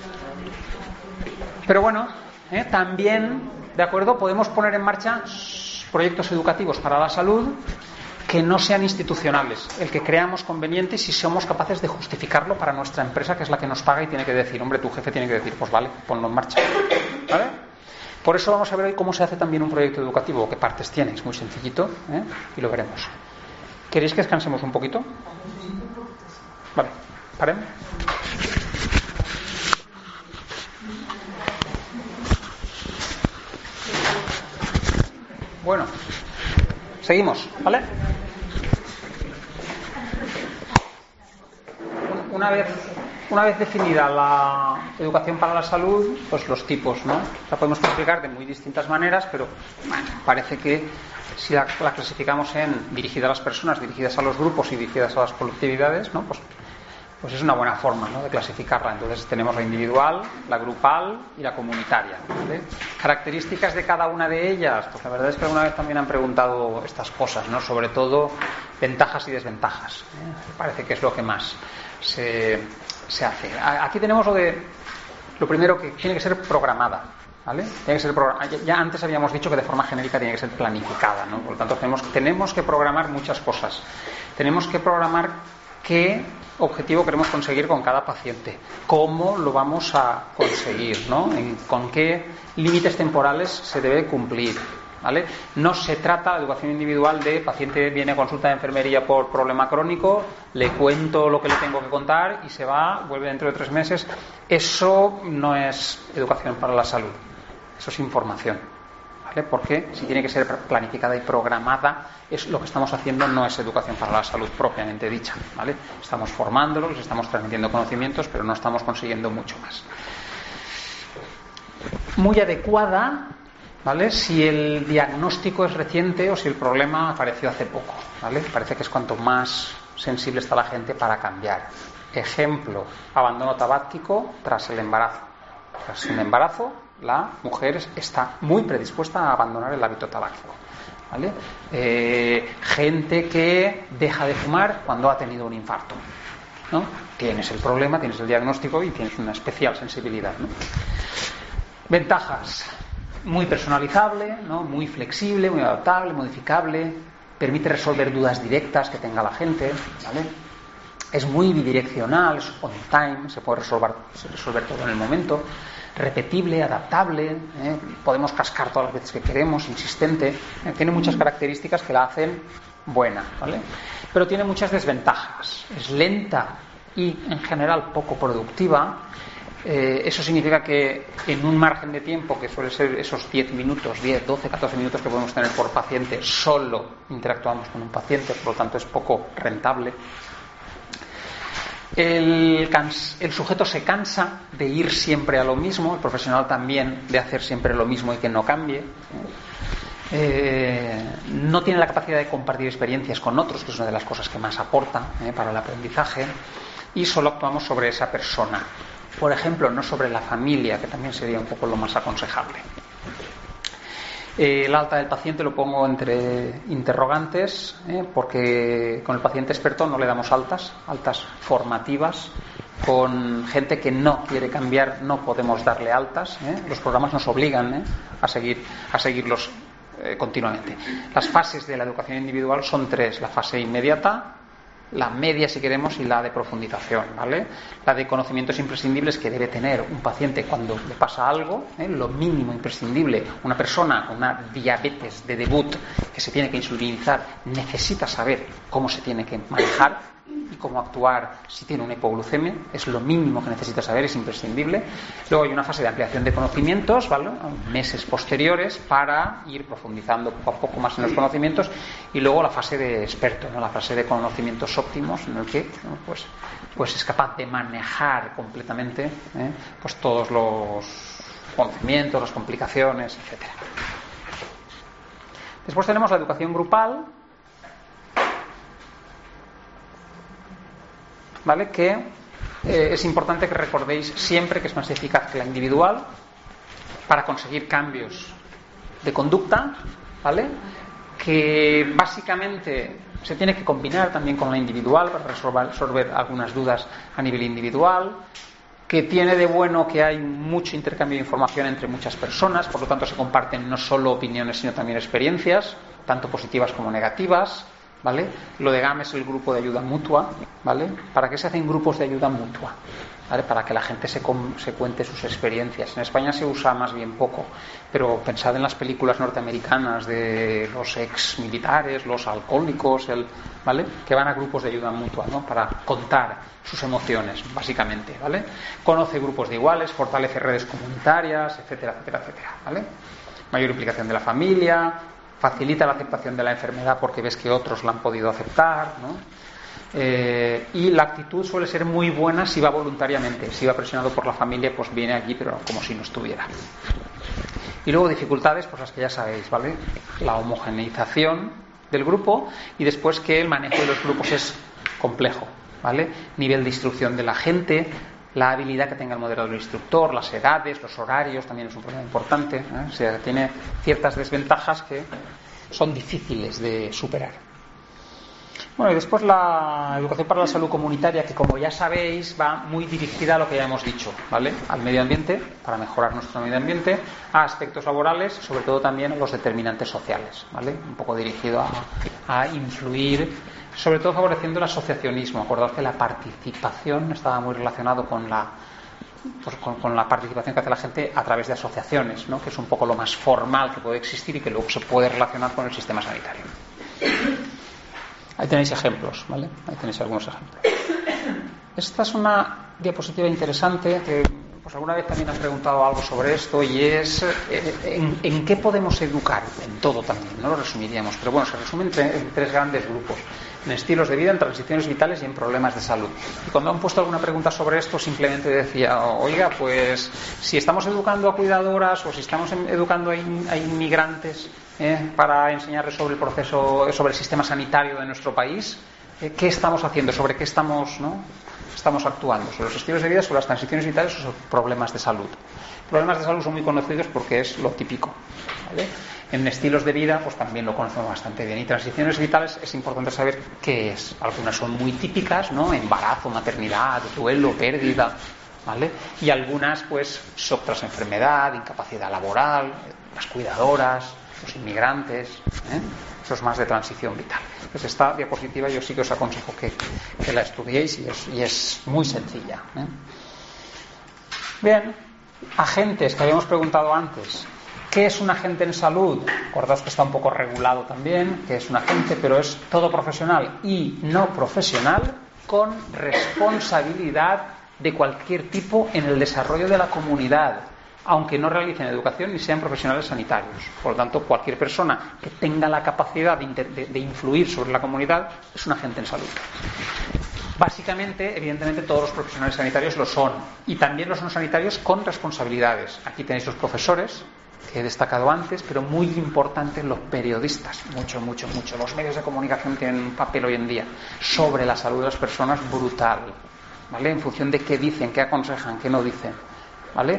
Pero bueno, también, ¿de acuerdo? Podemos poner en marcha proyectos educativos para la salud que no sean institucionales, el que creamos conveniente si somos capaces de justificarlo para nuestra empresa, que es la que nos paga y tiene que decir, hombre, tu jefe tiene que decir, pues vale, ponlo en marcha, ¿vale? Por eso vamos a ver hoy cómo se hace también un proyecto educativo, qué partes tiene, es muy sencillito, y lo veremos. ¿Queréis que descansemos un poquito? Vale, paremos. Bueno, seguimos, ¿vale? Una vez definida la educación para la salud, pues los tipos, ¿no? La podemos clasificar de muy distintas maneras, pero bueno, parece que si la clasificamos en dirigida a las personas, dirigidas a los grupos y dirigidas a las colectividades, ¿no? Pues es una buena forma, ¿no?, de clasificarla. Entonces tenemos la individual, la grupal y la comunitaria, ¿vale? Características de cada una de ellas, pues la verdad es que alguna vez también han preguntado estas cosas, ¿no? Sobre todo ventajas y desventajas, parece que es lo que más se hace. Aquí tenemos lo primero, que tiene que ser programada, ¿vale? Tiene que ser ya antes habíamos dicho que de forma genérica tiene que ser planificada, ¿no? Por lo tanto tenemos que programar muchas cosas. Tenemos que programar qué objetivo queremos conseguir con cada paciente, cómo lo vamos a conseguir, ¿no? Con qué límites temporales se debe cumplir, ¿vale? No se trata la educación individual de paciente viene a consulta de enfermería por problema crónico, le cuento lo que le tengo que contar y se va, vuelve dentro de 3 meses. Eso no es educación para la salud, eso es información, ¿vale? Porque si tiene que ser planificada y programada, es lo que estamos haciendo, no es educación para la salud propiamente dicha, ¿vale? Estamos formándolos, les estamos transmitiendo conocimientos, pero no estamos consiguiendo mucho más. Muy adecuada, ¿vale? Si el diagnóstico es reciente o si el problema apareció hace poco, ¿vale? Parece que es cuanto más sensible está la gente para cambiar. Ejemplo, abandono tabáquico tras el embarazo. Tras un embarazo, la mujer está muy predispuesta a abandonar el hábito tabáquico, ¿vale? Gente que deja de fumar cuando ha tenido un infarto, ¿no? Tienes el problema, tienes el diagnóstico y tienes una especial sensibilidad, ¿no? Ventajas: muy personalizable, ¿no? Muy flexible, muy adaptable, modificable, permite resolver dudas directas que tenga la gente, ¿vale? Es muy bidireccional, es on time, se puede resolver todo en el momento, repetible, adaptable, podemos cascar todas las veces que queremos, insistente, tiene muchas características que la hacen buena, ¿vale? Pero tiene muchas desventajas, es lenta y en general poco productiva. Eso significa que en un margen de tiempo que suele ser esos 10 minutos, 10, 12, 14 minutos que podemos tener por paciente, solo interactuamos con un paciente, por lo tanto es poco rentable. El sujeto se cansa de ir siempre a lo mismo, el profesional también de hacer siempre lo mismo y que no cambie. no tiene la capacidad de compartir experiencias con otros, que es una de las cosas que más aporta para el aprendizaje, y solo actuamos sobre esa persona. Por ejemplo, no sobre la familia, que también sería un poco lo más aconsejable. El alta del paciente lo pongo entre interrogantes, porque con el paciente experto no le damos altas formativas. Con gente que no quiere cambiar no podemos darle altas. Los programas nos obligan a seguirlos continuamente. Las fases de la educación individual son 3: la fase inmediata, la media si queremos, y la de profundización, ¿vale? La de conocimientos imprescindibles que debe tener un paciente cuando le pasa algo, lo mínimo imprescindible. Una persona con una diabetes de debut que se tiene que insulinizar necesita saber cómo se tiene que manejar y cómo actuar si tiene una hipoglucemia. Es lo mínimo que necesita saber, es imprescindible. Luego hay una fase de ampliación de conocimientos, ¿vale? Meses posteriores, para ir profundizando poco a poco más en los conocimientos, y luego la fase de experto, ¿no? La fase de conocimientos óptimos, en el que pues es capaz de manejar completamente pues todos los conocimientos, las complicaciones, etcétera. Después tenemos la educación grupal, ¿vale? Que es importante que recordéis siempre que es más eficaz que la individual para conseguir cambios de conducta, ¿vale? Que básicamente se tiene que combinar también con la individual para resolver algunas dudas a nivel individual, que tiene de bueno que hay mucho intercambio de información entre muchas personas, por lo tanto se comparten no solo opiniones sino también experiencias, tanto positivas como negativas, ¿vale? Lo de GAM es el grupo de ayuda mutua, ¿vale? ¿Para qué se hacen grupos de ayuda mutua? ¿Vale? Para que la gente se cuente sus experiencias. En España se usa más bien poco, pero pensad en las películas norteamericanas de los ex militares, los alcohólicos, ¿vale? Que van a grupos de ayuda mutua, ¿no? Para contar sus emociones, básicamente, ¿vale? Conoce grupos de iguales, fortalece redes comunitarias, etcétera, etcétera, etcétera, ¿vale? Mayor implicación de la familia, facilita la aceptación de la enfermedad porque ves que otros la han podido aceptar, ¿no? Y la actitud suele ser muy buena si va voluntariamente. Si va presionado por la familia, pues viene aquí, pero como si no estuviera. Y luego dificultades, pues las que ya sabéis, ¿vale? La homogeneización del grupo, y después que el manejo de los grupos es complejo, ¿vale? Nivel de instrucción de la gente, la habilidad que tenga el moderador o el instructor, las edades, los horarios, también es un problema importante, O sea, tiene ciertas desventajas que son difíciles de superar. Bueno, y después la educación para la salud comunitaria, que como ya sabéis va muy dirigida a lo que ya hemos dicho, ¿vale? Al medio ambiente, para mejorar nuestro medio ambiente, a aspectos laborales, sobre todo también a los determinantes sociales, ¿vale? Un poco dirigido a influir, sobre todo favoreciendo el asociacionismo. Acordaos que la participación estaba muy relacionado con la participación que hace la gente a través de asociaciones, ¿no? Que es un poco lo más formal que puede existir y que luego se puede relacionar con el sistema sanitario. Ahí tenéis ejemplos, ¿vale? Ahí tenéis algunos ejemplos. Esta es una diapositiva interesante que pues alguna vez también han preguntado algo sobre esto, y es ¿en qué podemos educar? En todo también, no lo resumiríamos, pero bueno, se resume en 3 grandes grupos: en estilos de vida, en transiciones vitales y en problemas de salud. Y cuando han puesto alguna pregunta sobre esto, simplemente decía, oiga, pues si estamos educando a cuidadoras o si estamos educando a inmigrantes para enseñarles sobre el proceso, sobre el sistema sanitario de nuestro país, ¿qué estamos haciendo? ¿Sobre qué estamos actuando? ¿Sobre los estilos de vida, sobre las transiciones vitales o sobre problemas de salud? Problemas de salud son muy conocidos porque es lo típico, ¿vale? En estilos de vida pues también lo conocemos bastante bien. Y transiciones vitales es importante saber qué es. Algunas son muy típicas, ¿no? Embarazo, maternidad, duelo, pérdida, ¿vale? Y algunas pues shock tras enfermedad, incapacidad laboral, las cuidadoras, los inmigrantes, eso es más de transición vital. Pues esta diapositiva yo sí que os aconsejo que la estudiéis, y es muy sencilla. Bien, agentes que habíamos preguntado antes. ¿Qué es un agente en salud? Acordaos que está un poco regulado también, que es un agente, pero es todo profesional y no profesional con responsabilidad de cualquier tipo en el desarrollo de la comunidad, aunque no realicen educación ni sean profesionales sanitarios. Por lo tanto, cualquier persona que tenga la capacidad de influir sobre la comunidad es un agente en salud. Básicamente, evidentemente, todos los profesionales sanitarios lo son, y también los no sanitarios con responsabilidades. Aquí tenéis los profesores, que he destacado antes, pero muy importante los periodistas, mucho. Los medios de comunicación tienen un papel hoy en día sobre la salud de las personas brutal, ¿vale? En función de qué dicen, qué aconsejan, qué no dicen, ¿vale?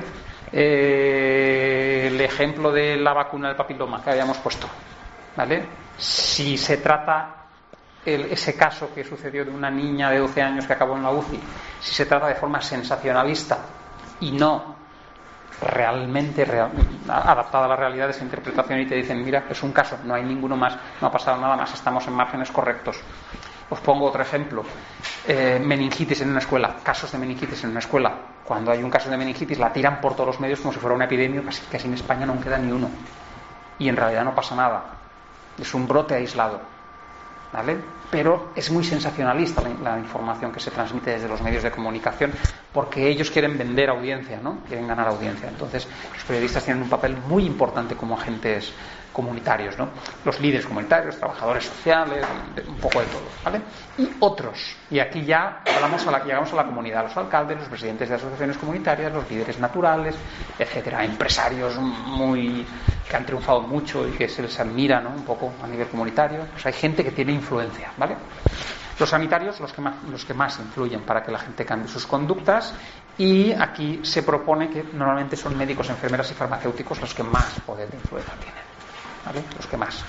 El ejemplo de la vacuna del papiloma que habíamos puesto, ¿vale? Si se trata ese caso que sucedió de una niña de 12 años que acabó en la UCI, si se trata de forma sensacionalista y no realmente adaptada a la realidad de esa interpretación, y te dicen, mira, es un caso, no hay ninguno más, no ha pasado nada más, estamos en márgenes correctos. Os pongo otro ejemplo, meningitis en una escuela, casos de meningitis en una escuela. Cuando hay un caso de meningitis la tiran por todos los medios como si fuera una epidemia, casi en España no queda ni uno, y en realidad no pasa nada, es un brote aislado, ¿vale? Pero es muy sensacionalista la información que se transmite desde los medios de comunicación, porque ellos quieren vender audiencia, ¿no? Quieren ganar audiencia. Entonces los periodistas tienen un papel muy importante como agentes comunitarios, ¿no? Los líderes comunitarios, trabajadores sociales, un poco de todo, ¿vale? Y otros, y aquí ya llegamos a la comunidad, los alcaldes, los presidentes de asociaciones comunitarias, los líderes naturales, etcétera, empresarios que han triunfado mucho y que se les admira, ¿no? Un poco a nivel comunitario. Pues hay gente que tiene influencia, ¿vale? Los sanitarios, los que más influyen para que la gente cambie sus conductas, y aquí se propone que normalmente son médicos, enfermeras y farmacéuticos los que más poder de influencia tienen, ¿vale? Los que más.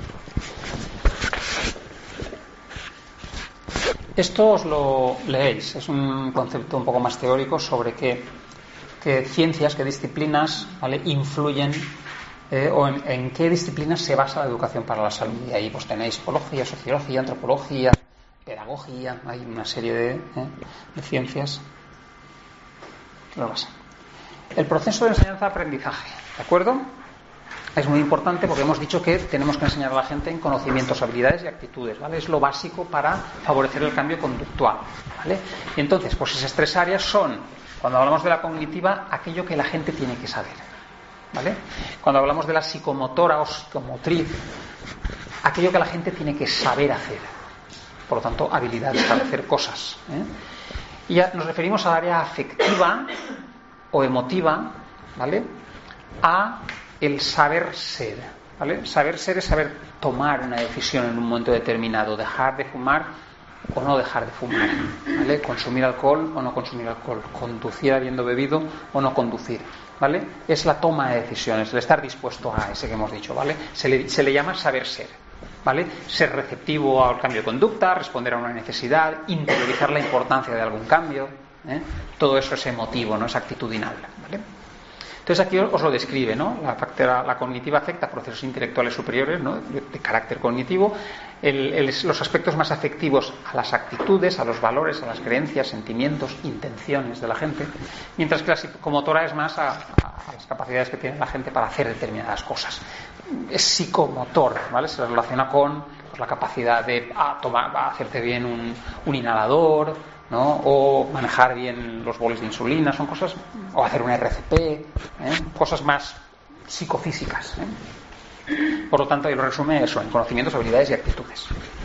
Esto os lo leéis, es un concepto un poco más teórico sobre qué ciencias, qué disciplinas, ¿vale?, influyen o en qué disciplinas se basa la educación para la salud. Y ahí pues tenéis psicología, sociología, antropología, pedagogía, hay una serie de ciencias que lo basan. El proceso de enseñanza-aprendizaje, ¿de acuerdo? Es muy importante porque hemos dicho que tenemos que enseñar a la gente en conocimientos, habilidades y actitudes, ¿vale? Es lo básico para favorecer el cambio conductual, ¿vale? Y entonces, pues esas tres áreas son, cuando hablamos de la cognitiva, aquello que la gente tiene que saber, ¿vale? Cuando hablamos de la psicomotora o psicomotriz, aquello que la gente tiene que saber hacer, por lo tanto, habilidades para hacer cosas, Y ya nos referimos al área afectiva o emotiva, ¿vale?, a el saber ser, ¿vale? Saber ser es saber tomar una decisión en un momento determinado, dejar de fumar o no dejar de fumar, ¿vale? Consumir alcohol o no consumir alcohol, conducir habiendo bebido o no conducir, ¿vale? Es la toma de decisiones, el estar dispuesto a ese que hemos dicho, ¿vale? Se le llama saber ser, ¿vale? Ser receptivo al cambio de conducta, responder a una necesidad, interiorizar la importancia de algún cambio, todo eso es emotivo, no es actitudinal, ¿vale? Entonces aquí os lo describe, ¿no? La cognitiva afecta procesos intelectuales superiores, ¿no?, de carácter cognitivo, los aspectos más afectivos a las actitudes, a los valores, a las creencias, sentimientos, intenciones de la gente, mientras que la psicomotora es más a las capacidades que tiene la gente para hacer determinadas cosas. Es psicomotor, ¿vale? Se relaciona con pues, la capacidad de hacerte bien un inhalador, ¿no?, o manejar bien los boles de insulina, son cosas, o hacer un RCP, cosas más psicofísicas, Por lo tanto, ahí lo resume eso, en conocimientos, habilidades y actitudes.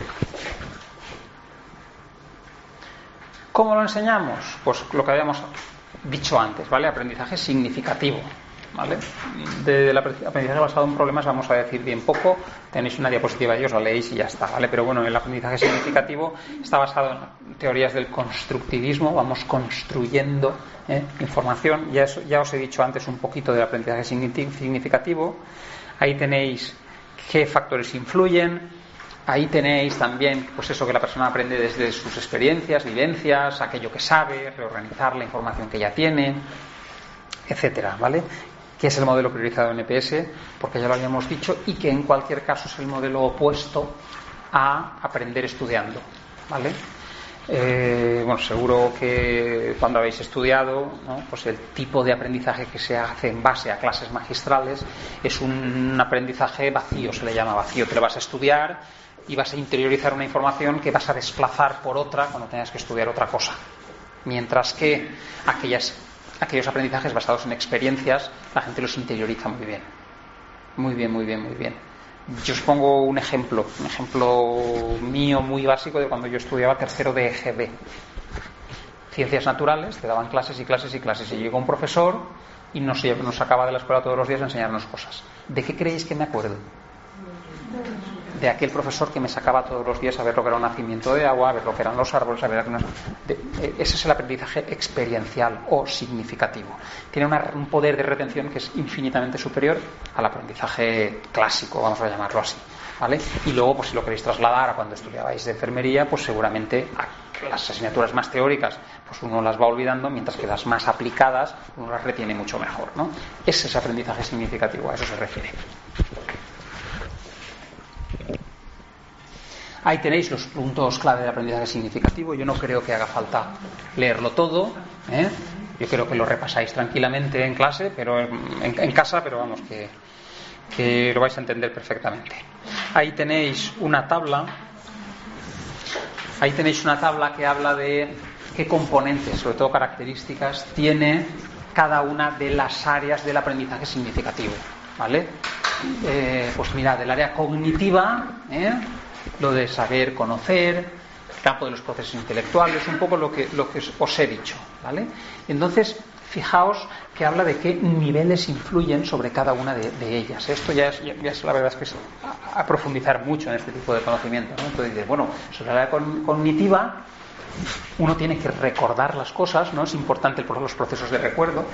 ¿Cómo lo enseñamos? Pues lo que habíamos dicho antes, ¿vale? Aprendizaje significativo, ¿vale? Del aprendizaje basado en problemas vamos a decir bien poco. Tenéis una diapositiva y os la leéis y ya está, ¿vale? Pero bueno, el aprendizaje significativo está basado en teorías del constructivismo, vamos construyendo información. Ya os he dicho antes un poquito del aprendizaje significativo. Ahí tenéis qué factores influyen. Ahí tenéis también, pues eso, que la persona aprende desde sus experiencias, vivencias, aquello que sabe, reorganizar la información que ya tiene, etcétera, ¿vale? Que es el modelo priorizado en EPS, porque ya lo habíamos dicho, y que en cualquier caso es el modelo opuesto a aprender estudiando, ¿vale? Bueno, seguro que cuando habéis estudiado, ¿no?, pues el tipo de aprendizaje que se hace en base a clases magistrales es un aprendizaje vacío, se le llama vacío. Te lo vas a estudiar y vas a interiorizar una información que vas a desplazar por otra cuando tengas que estudiar otra cosa, mientras que aquellos aprendizajes basados en experiencias la gente los interioriza muy bien. Yo os pongo un ejemplo mío muy básico de cuando yo estudiaba tercero de EGB. ciencias naturales, te daban clases y clases y clases, y llegó un profesor y nos sacaba de la escuela todos los días a enseñarnos cosas. ¿De qué creéis que me acuerdo? De aquel profesor que me sacaba todos los días a ver lo que era un nacimiento de agua, a ver lo que eran los árboles, a ver ese es el aprendizaje experiencial o significativo. Tiene un poder de retención que es infinitamente superior al aprendizaje clásico, vamos a llamarlo así, ¿vale? Y luego, pues si lo queréis trasladar a cuando estudiabais de enfermería, pues seguramente a las asignaturas más teóricas pues uno las va olvidando, mientras que las más aplicadas uno las retiene mucho mejor, ¿no? Ese es aprendizaje significativo, a eso se refiere. Ahí tenéis los puntos clave del aprendizaje significativo. Yo no creo que haga falta leerlo todo, ¿eh? Yo creo que lo repasáis tranquilamente en clase, pero en casa, pero vamos, que lo vais a entender perfectamente. Ahí tenéis una tabla que habla de qué componentes, sobre todo características, tiene cada una de las áreas del aprendizaje significativo, ¿vale? Pues mirad, el área cognitiva, lo de saber conocer, el campo de los procesos intelectuales, un poco lo que os he dicho, ¿vale? Entonces, fijaos que habla de qué niveles influyen sobre cada una de ellas. Esto ya es la verdad es que es a profundizar mucho en este tipo de conocimiento, ¿no? Entonces dices, bueno, sobre la área cognitiva uno tiene que recordar las cosas, ¿no? Es importante los procesos de recuerdo.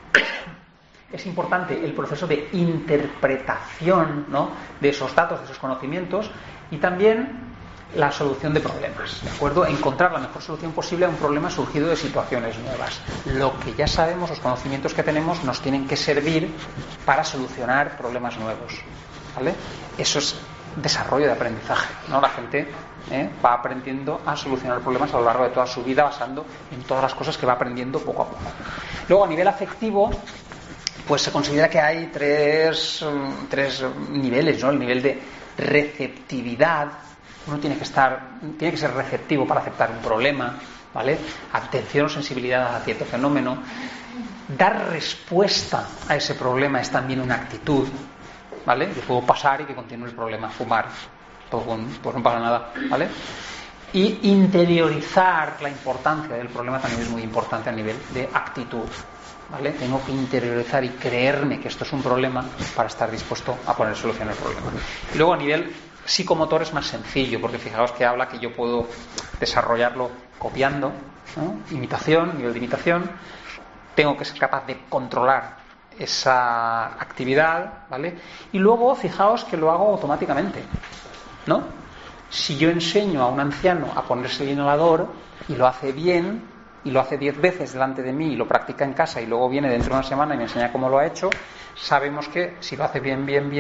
Es importante el proceso de interpretación, ¿no? De esos datos, de esos conocimientos, y también la solución de problemas, ¿de acuerdo? Encontrar la mejor solución posible a un problema surgido de situaciones nuevas. Lo que ya sabemos, los conocimientos que tenemos, nos tienen que servir para solucionar problemas nuevos, ¿vale? Eso es desarrollo de aprendizaje, ¿no? La gente va aprendiendo a solucionar problemas a lo largo de toda su vida, basando en todas las cosas que va aprendiendo poco a poco. Luego, a nivel afectivo, pues se considera que hay tres niveles, ¿no? El nivel de receptividad. Uno tiene que ser receptivo para aceptar un problema, ¿vale? Atención o sensibilidad a cierto fenómeno. Dar respuesta a ese problema es también una actitud, ¿vale? Yo puedo pasar y que continúe el problema, fumar, pues no pasa nada, ¿vale? Y interiorizar la importancia del problema también es muy importante a nivel de actitud, ¿vale? Tengo que interiorizar y creerme que esto es un problema para estar dispuesto a poner solución al problema. Y luego a nivel psicomotor es más sencillo, porque fijaos que habla que yo puedo desarrollarlo copiando, ¿no? Nivel de imitación. Tengo que ser capaz de controlar esa actividad, ¿vale? Y luego fijaos que lo hago automáticamente, ¿no? Si yo enseño a un anciano a ponerse el inhalador y lo hace bien, y lo hace 10 veces delante de mí y lo practica en casa y luego viene dentro de una semana y me enseña cómo lo ha hecho, sabemos que si lo hace bien,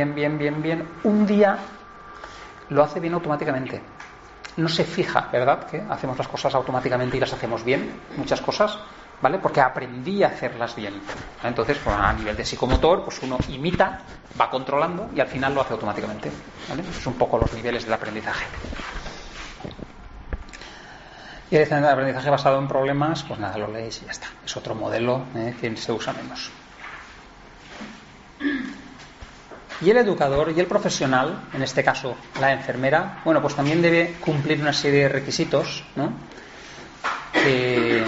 un día lo hace bien automáticamente. No se fija, ¿verdad?, que hacemos las cosas automáticamente y las hacemos bien, muchas cosas, ¿vale? Porque aprendí a hacerlas bien. Entonces, pues, a nivel de psicomotor, pues uno imita, va controlando y al final lo hace automáticamente, ¿vale? Es un poco los niveles del aprendizaje. Y el aprendizaje basado en problemas, pues nada, lo leéis y ya está. Es otro modelo que se usa menos. Y el educador y el profesional, en este caso la enfermera, bueno, pues también debe cumplir una serie de requisitos, ¿no? Que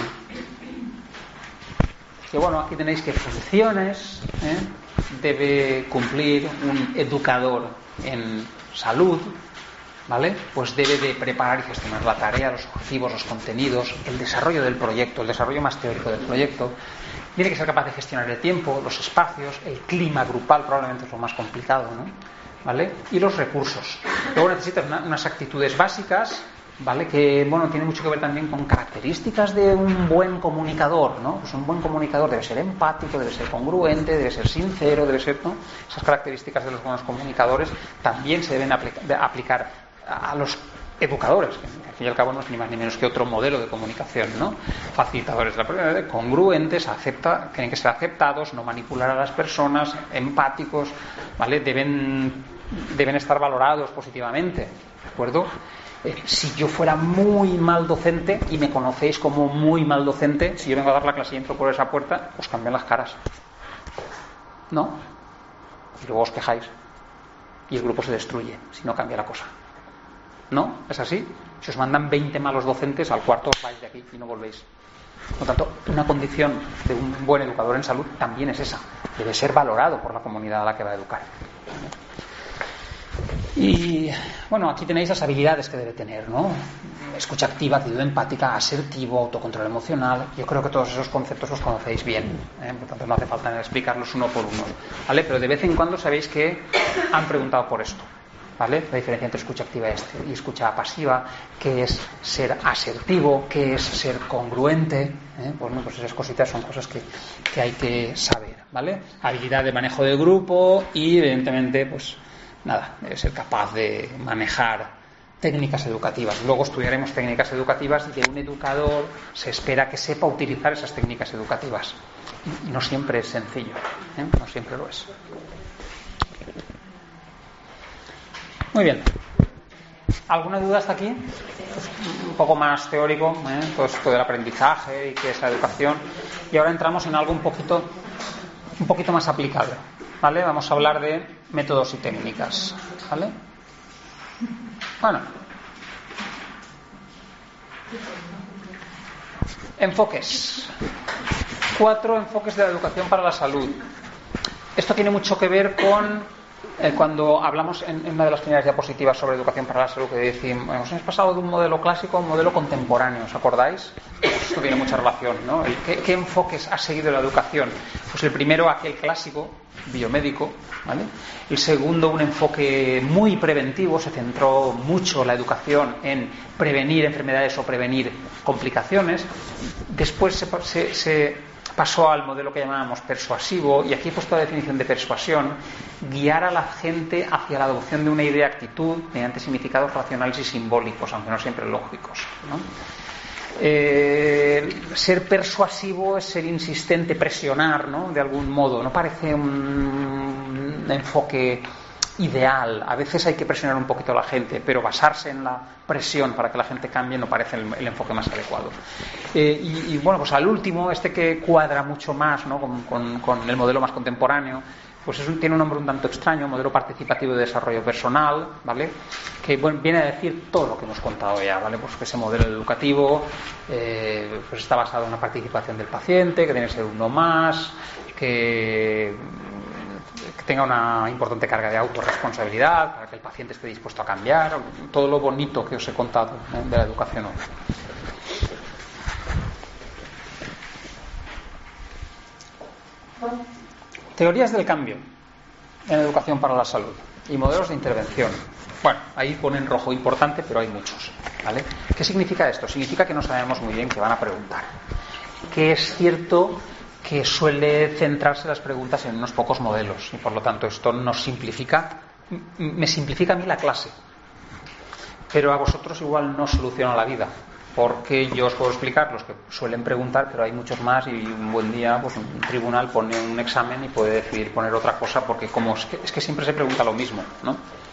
bueno, aquí tenéis que funciones debe cumplir un educador en salud, ¿vale? Pues debe de preparar y gestionar la tarea, los objetivos, los contenidos, el desarrollo del proyecto, el desarrollo más teórico del proyecto. Tiene que ser capaz de gestionar el tiempo, los espacios, el clima grupal, probablemente es lo más complicado, ¿no? ¿Vale? Y los recursos. Luego necesitas unas actitudes básicas, ¿vale? Que, bueno, tiene mucho que ver también con características de un buen comunicador, ¿no? Pues un buen comunicador debe ser empático, debe ser congruente, debe ser sincero, debe ser, ¿no? Esas características de los buenos comunicadores también se deben aplicar a los educadores, que al fin y al cabo no es ni más ni menos que otro modelo de comunicación, ¿no? Facilitadores de la aprendizaje, congruentes, tienen que ser aceptados, no manipular a las personas, empáticos, ¿vale? Deben estar valorados positivamente, ¿de acuerdo? Si yo fuera muy mal docente y me conocéis como muy mal docente, si yo vengo a dar la clase y entro por esa puerta, os cambian las caras, ¿no? Y luego os quejáis y el grupo se destruye si no cambia la cosa. ¿No? ¿Es así? Si os mandan 20 malos docentes, al cuarto os vais de aquí y no volvéis. Por lo tanto, una condición de un buen educador en salud también es esa. Debe ser valorado por la comunidad a la que va a educar. Y bueno, aquí tenéis las habilidades que debe tener, ¿no? Escucha activa, actitud empática, asertivo, autocontrol emocional. Yo creo que todos esos conceptos los conocéis bien, por lo tanto no hace falta explicarlos uno por uno, ¿vale? Pero de vez en cuando sabéis que han preguntado por esto, ¿vale? La diferencia entre escucha activa y escucha pasiva, qué es ser asertivo, qué es ser congruente, Bueno, pues esas cositas son cosas que hay que saber, ¿vale? Habilidad de manejo de grupo y evidentemente, pues nada, debe ser capaz de manejar técnicas educativas. Luego estudiaremos técnicas educativas y de un educador se espera que sepa utilizar esas técnicas educativas. Y no siempre es sencillo, no siempre lo es. Muy bien. ¿Alguna duda hasta aquí? Un poco más teórico, todo esto del aprendizaje y qué es la educación. Y ahora entramos en algo un poquito más aplicable, ¿vale? Vamos a hablar de métodos y técnicas, ¿vale? Bueno. Enfoques. 4 enfoques de la educación para la salud. Esto tiene mucho que ver con cuando hablamos en una de las primeras diapositivas sobre educación para la salud, que decimos, hemos pasado de un modelo clásico a un modelo contemporáneo, ¿os acordáis? Pues esto tiene mucha relación, ¿no? ¿Qué enfoques ha seguido la educación? Pues el primero, aquel clásico, biomédico, ¿vale? El segundo, un enfoque muy preventivo, se centró mucho la educación en prevenir enfermedades o prevenir complicaciones. Después se pasó al modelo que llamábamos persuasivo, y aquí he puesto la definición de persuasión: guiar a la gente hacia la adopción de una idea, actitud, mediante significados racionales y simbólicos, aunque no siempre lógicos, ¿no? Ser persuasivo es ser insistente, presionar, ¿no? De algún modo. No parece un enfoque ideal. A veces hay que presionar un poquito a la gente, pero basarse en la presión para que la gente cambie no parece el enfoque más adecuado. Y bueno, pues al último, que cuadra mucho más, ¿no? con el modelo más contemporáneo, pues tiene un nombre un tanto extraño, modelo participativo de desarrollo personal, ¿vale? Que viene a decir todo lo que hemos contado ya, ¿vale? Pues que ese modelo educativo pues está basado en una participación del paciente, que tiene que ser uno más, que tenga una importante carga de autorresponsabilidad para que el paciente esté dispuesto a cambiar, todo lo bonito que os he contado de la educación hoy. Teorías del cambio en educación para la salud y modelos de intervención. Bueno, ahí ponen rojo importante, pero hay muchos, ¿vale? ¿Qué significa esto? Significa que no sabemos muy bien qué van a preguntar. Que es cierto que suele centrarse las preguntas en unos pocos modelos y por lo tanto esto me simplifica a mí la clase, pero a vosotros igual no soluciona la vida, porque yo os puedo explicar los que suelen preguntar, pero hay muchos más y un buen día pues un tribunal pone un examen y puede decidir poner otra cosa, porque como es que siempre se pregunta lo mismo, ¿no?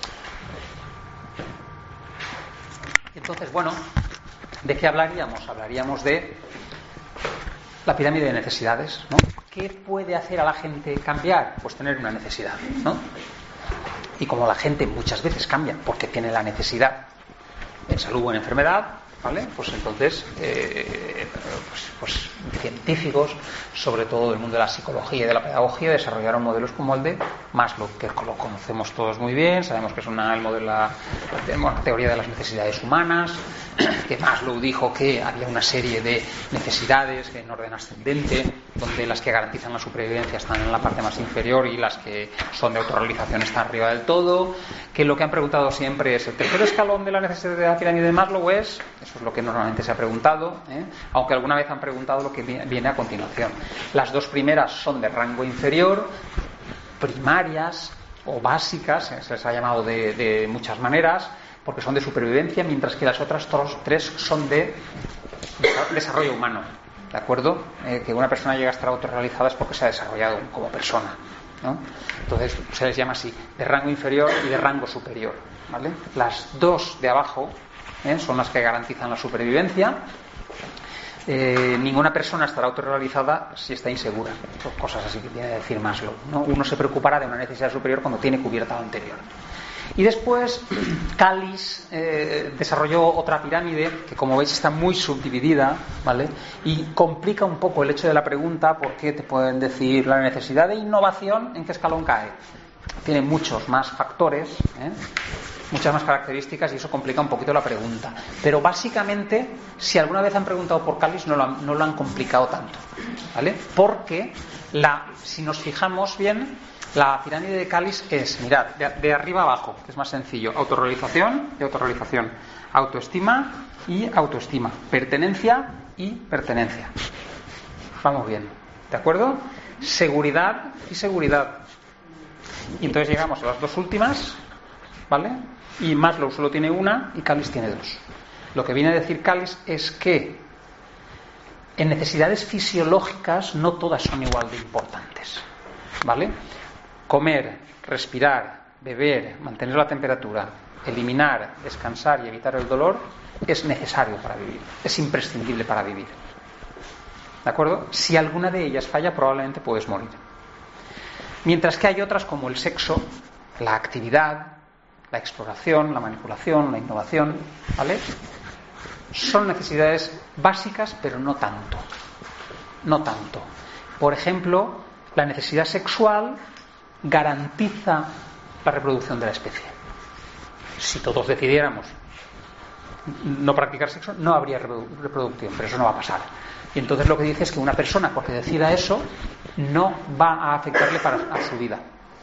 Entonces, bueno, ¿de qué hablaríamos? Hablaríamos de la pirámide de necesidades, ¿no? ¿Qué puede hacer a la gente cambiar? Pues tener una necesidad, ¿no? Y como la gente muchas veces cambia porque tiene la necesidad en salud o en enfermedad, ¿vale? Pues entonces pues científicos, sobre todo del mundo de la psicología y de la pedagogía, desarrollaron modelos como el de Maslow, que lo conocemos todos muy bien, sabemos que es el modelo de la teoría de las necesidades humanas, que Maslow dijo que había una serie de necesidades en orden ascendente, donde las que garantizan la supervivencia están en la parte más inferior y las que son de autorrealización están arriba del todo, que lo que han preguntado siempre es: ¿el tercer escalón de la necesidad de la pirámide de Maslow es? Eso es lo que normalmente se ha preguntado, aunque alguna vez han preguntado lo que viene a continuación. Las dos primeras son de rango inferior, primarias o básicas, se les ha llamado de muchas maneras, porque son de supervivencia, mientras que las otras tres son de desarrollo humano, ¿de acuerdo? Que una persona llega a estar autorrealizada es porque se ha desarrollado como persona, ¿no? Entonces se les llama así, de rango inferior y de rango superior, ¿vale? Las dos de abajo son las que garantizan la supervivencia. Ninguna persona estará autorrealizada si está insegura. Son cosas así que viene a decir Maslow, ¿no? Uno se preocupará de una necesidad superior cuando tiene cubierta la anterior. Y después Kallis desarrolló otra pirámide que, como veis, está muy subdividida, ¿vale? Y complica un poco el hecho de la pregunta, porque te pueden decir la necesidad de innovación, ¿en qué escalón cae? Tiene muchos más factores, muchas más características, y eso complica un poquito la pregunta. Pero básicamente, si alguna vez han preguntado por Kallis, no lo han complicado tanto, ¿vale? Porque si nos fijamos bien, la pirámide de Kallis es, mirad, de arriba abajo, que es más sencillo: autorrealización y autorrealización, autoestima y autoestima, pertenencia y pertenencia. Vamos bien, ¿de acuerdo? Seguridad y seguridad. Y entonces llegamos a las dos últimas, ¿vale? Y Maslow solo tiene una y Kallis tiene dos. Lo que viene a decir Kallis es que en necesidades fisiológicas no todas son igual de importantes, ¿vale? Comer, respirar, beber, mantener la temperatura, eliminar, descansar y evitar el dolor es necesario para vivir, es imprescindible para vivir, ¿de acuerdo? Si alguna de ellas falla, probablemente puedes morir. Mientras que hay otras, como el sexo, la actividad, la exploración, la manipulación, la innovación, ¿vale? Son necesidades básicas, pero no tanto. No tanto. Por ejemplo, la necesidad sexual garantiza la reproducción de la especie. Si todos decidiéramos no practicar sexo, no habría reproducción, pero eso no va a pasar. Y entonces lo que dice es que una persona, porque decida eso, no va a afectarle a su vida.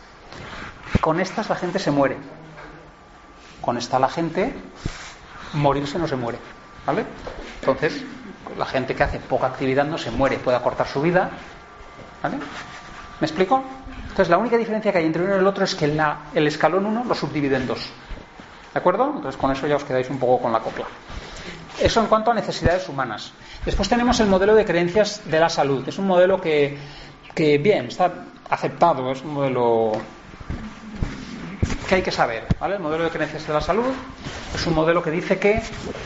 Con estas la gente se muere. Con esta la gente morirse no se muere, ¿vale? Entonces la gente que hace poca actividad no se muere, puede acortar su vida, ¿vale? ¿Me explico? Entonces la única diferencia que hay entre uno y el otro es que el escalón 1 lo subdivide en dos, ¿de acuerdo? Entonces con eso ya os quedáis un poco con la copla. Eso en cuanto a necesidades humanas. Después tenemos el modelo de creencias de la salud. Es un modelo que bien, está aceptado, es un modelo que hay que saber, ¿vale? El modelo de creencias de la salud es un modelo que dice que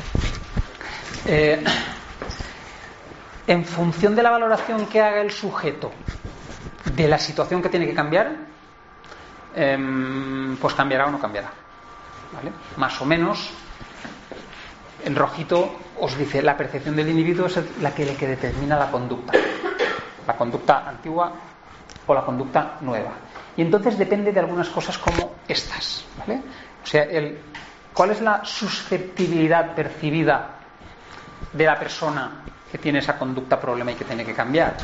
en función de la valoración que haga el sujeto de la situación que tiene que cambiar, pues cambiará o no cambiará, ¿vale? Más o menos, en rojito os dice la percepción del individuo es la que determina la conducta antigua o la conducta nueva. Y entonces depende de algunas cosas como estas, ¿vale? O sea, ¿cuál es la susceptibilidad percibida de la persona que tiene esa conducta problema y que tiene que cambiar?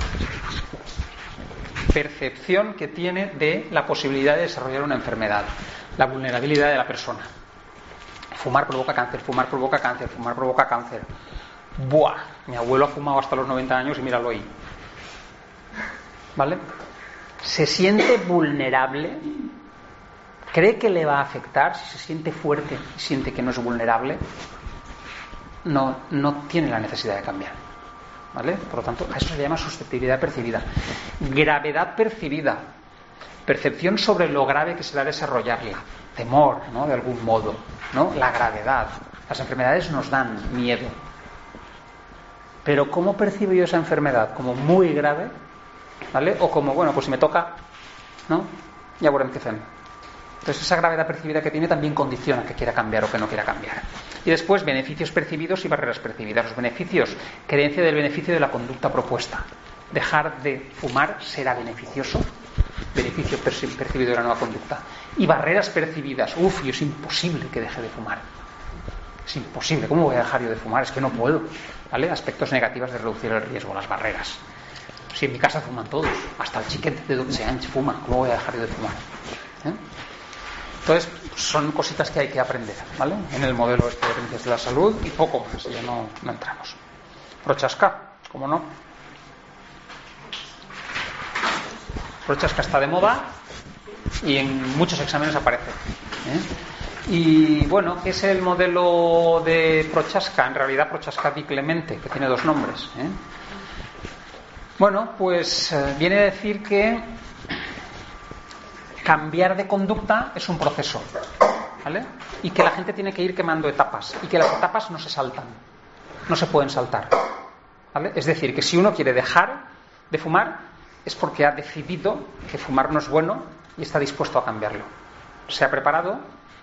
Percepción que tiene de la posibilidad de desarrollar una enfermedad, la vulnerabilidad de la persona. Fumar provoca cáncer, fumar provoca cáncer, fumar provoca cáncer. ¡Buah! Mi abuelo ha fumado hasta los 90 años y míralo ahí. ¿Vale? ¿Se siente vulnerable? ¿Cree que le va a afectar? Si se siente fuerte y siente que no es vulnerable, no tiene la necesidad de cambiar, ¿vale? Por lo tanto, a eso se llama susceptibilidad percibida. Gravedad percibida, percepción sobre lo grave que será desarrollarla, temor, ¿no? De algún modo, ¿no? La gravedad. Las enfermedades nos dan miedo, pero ¿cómo percibo yo esa enfermedad? ¿Como muy grave? ¿Vale? O como, bueno, pues si me toca, ¿no? Ya veremos qué hacemos. Entonces esa gravedad percibida que tiene también condiciona que quiera cambiar o que no quiera cambiar. Y después beneficios percibidos y barreras percibidas. Los beneficios, creencia del beneficio de la conducta propuesta. Dejar de fumar será beneficioso, beneficio percibido de la nueva conducta. Y barreras percibidas, es imposible que deje de fumar. Es imposible, ¿cómo voy a dejar yo de fumar? Es que no puedo, ¿vale? Aspectos negativos de reducir el riesgo, las barreras. Si en mi casa fuman todos, hasta el chiquete de 12 años fuma, ¿cómo voy a dejar yo de fumar? Entonces, son cositas que hay que aprender, ¿vale? En el modelo de creencias de la salud y poco más, ya no entramos. Prochaska, ¿cómo no? Prochaska está de moda y en muchos exámenes aparece, Y bueno, ¿qué es el modelo de Prochaska? En realidad Prochaska Di Clemente, que tiene dos nombres, Bueno, pues viene a decir que cambiar de conducta es un proceso, ¿vale? Y que la gente tiene que ir quemando etapas y que las etapas no se saltan, no se pueden saltar, ¿vale? Es decir, que si uno quiere dejar de fumar es porque ha decidido que fumar no es bueno y está dispuesto a cambiarlo. Se ha preparado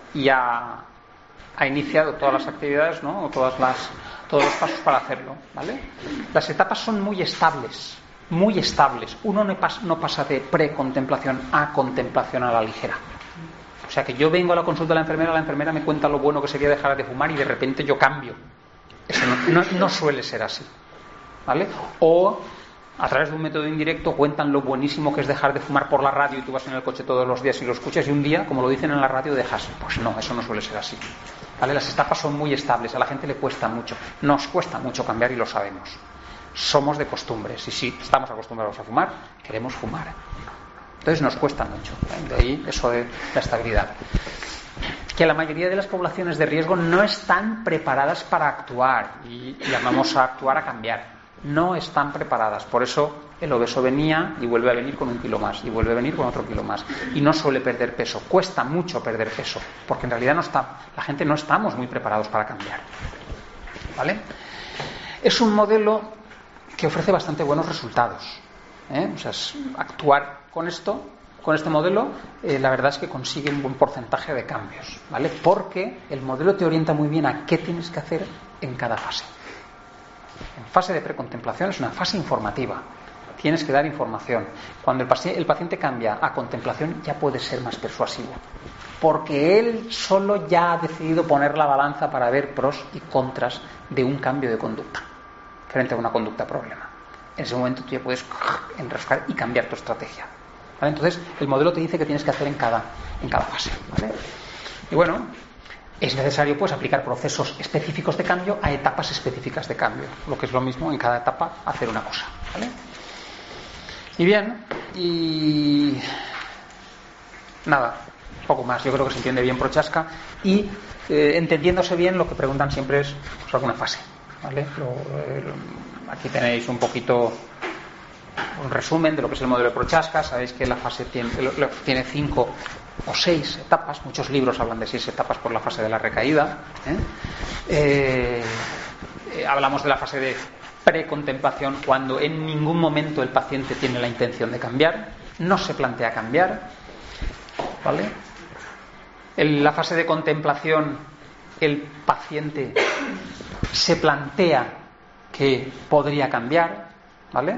y ha iniciado todas las actividades, ¿no? O todos los pasos para hacerlo, ¿vale? Las etapas son muy estables. Uno no pasa de precontemplación a contemplación a la ligera. O sea que yo vengo a la consulta de la enfermera me cuenta lo bueno que sería dejar de fumar y de repente yo cambio. Eso no suele ser así, ¿vale? O a través de un método indirecto cuentan lo buenísimo que es dejar de fumar por la radio y tú vas en el coche todos los días y lo escuchas y un día, como lo dicen en la radio, dejas. Pues no, eso no suele ser así, ¿vale? Las etapas son muy estables, a la gente le cuesta mucho, nos cuesta mucho cambiar y lo sabemos. Somos de costumbres y si estamos acostumbrados a fumar, queremos fumar. Entonces nos cuesta mucho, ¿eh? De ahí eso de la estabilidad. Que la mayoría de las poblaciones de riesgo no están preparadas para actuar y llamamos a actuar a cambiar. No están preparadas, por eso el obeso venía y vuelve a venir con 1 kilo más y vuelve a venir con otro kilo más y no suele perder peso, cuesta mucho perder peso porque en realidad la gente no estamos muy preparados para cambiar, ¿vale? Es un modelo que ofrece bastante buenos resultados, ¿eh? O sea, actuar con este modelo, la verdad es que consigue un buen porcentaje de cambios, ¿vale? Porque el modelo te orienta muy bien a qué tienes que hacer en cada fase. En fase de precontemplación es una fase informativa. Tienes que dar información. Cuando el paciente cambia a contemplación ya puede ser más persuasivo, porque él solo ya ha decidido poner la balanza para ver pros y contras de un cambio de conducta frente a una conducta problema. En ese momento tú ya puedes enroscar y cambiar tu estrategia, ¿vale? Entonces el modelo te dice qué tienes que hacer en cada fase, ¿vale? Y bueno, es necesario pues aplicar procesos específicos de cambio a etapas específicas de cambio, lo que es lo mismo en cada etapa hacer una cosa, ¿vale? Y bien, y nada, poco más. Yo creo que se entiende bien Prochaska y entendiéndose bien lo que preguntan siempre es pues, alguna fase, ¿vale? Aquí tenéis un poquito un resumen de lo que es el modelo de Prochaska. Sabéis que la fase tiene 5 o 6 etapas. Muchos libros hablan de 6 etapas por la fase de la recaída, ¿eh? Hablamos de la fase de precontemplación cuando en ningún momento el paciente tiene la intención de cambiar, no se plantea cambiar, ¿vale? En la fase de contemplación el paciente se plantea que podría cambiar, ¿vale?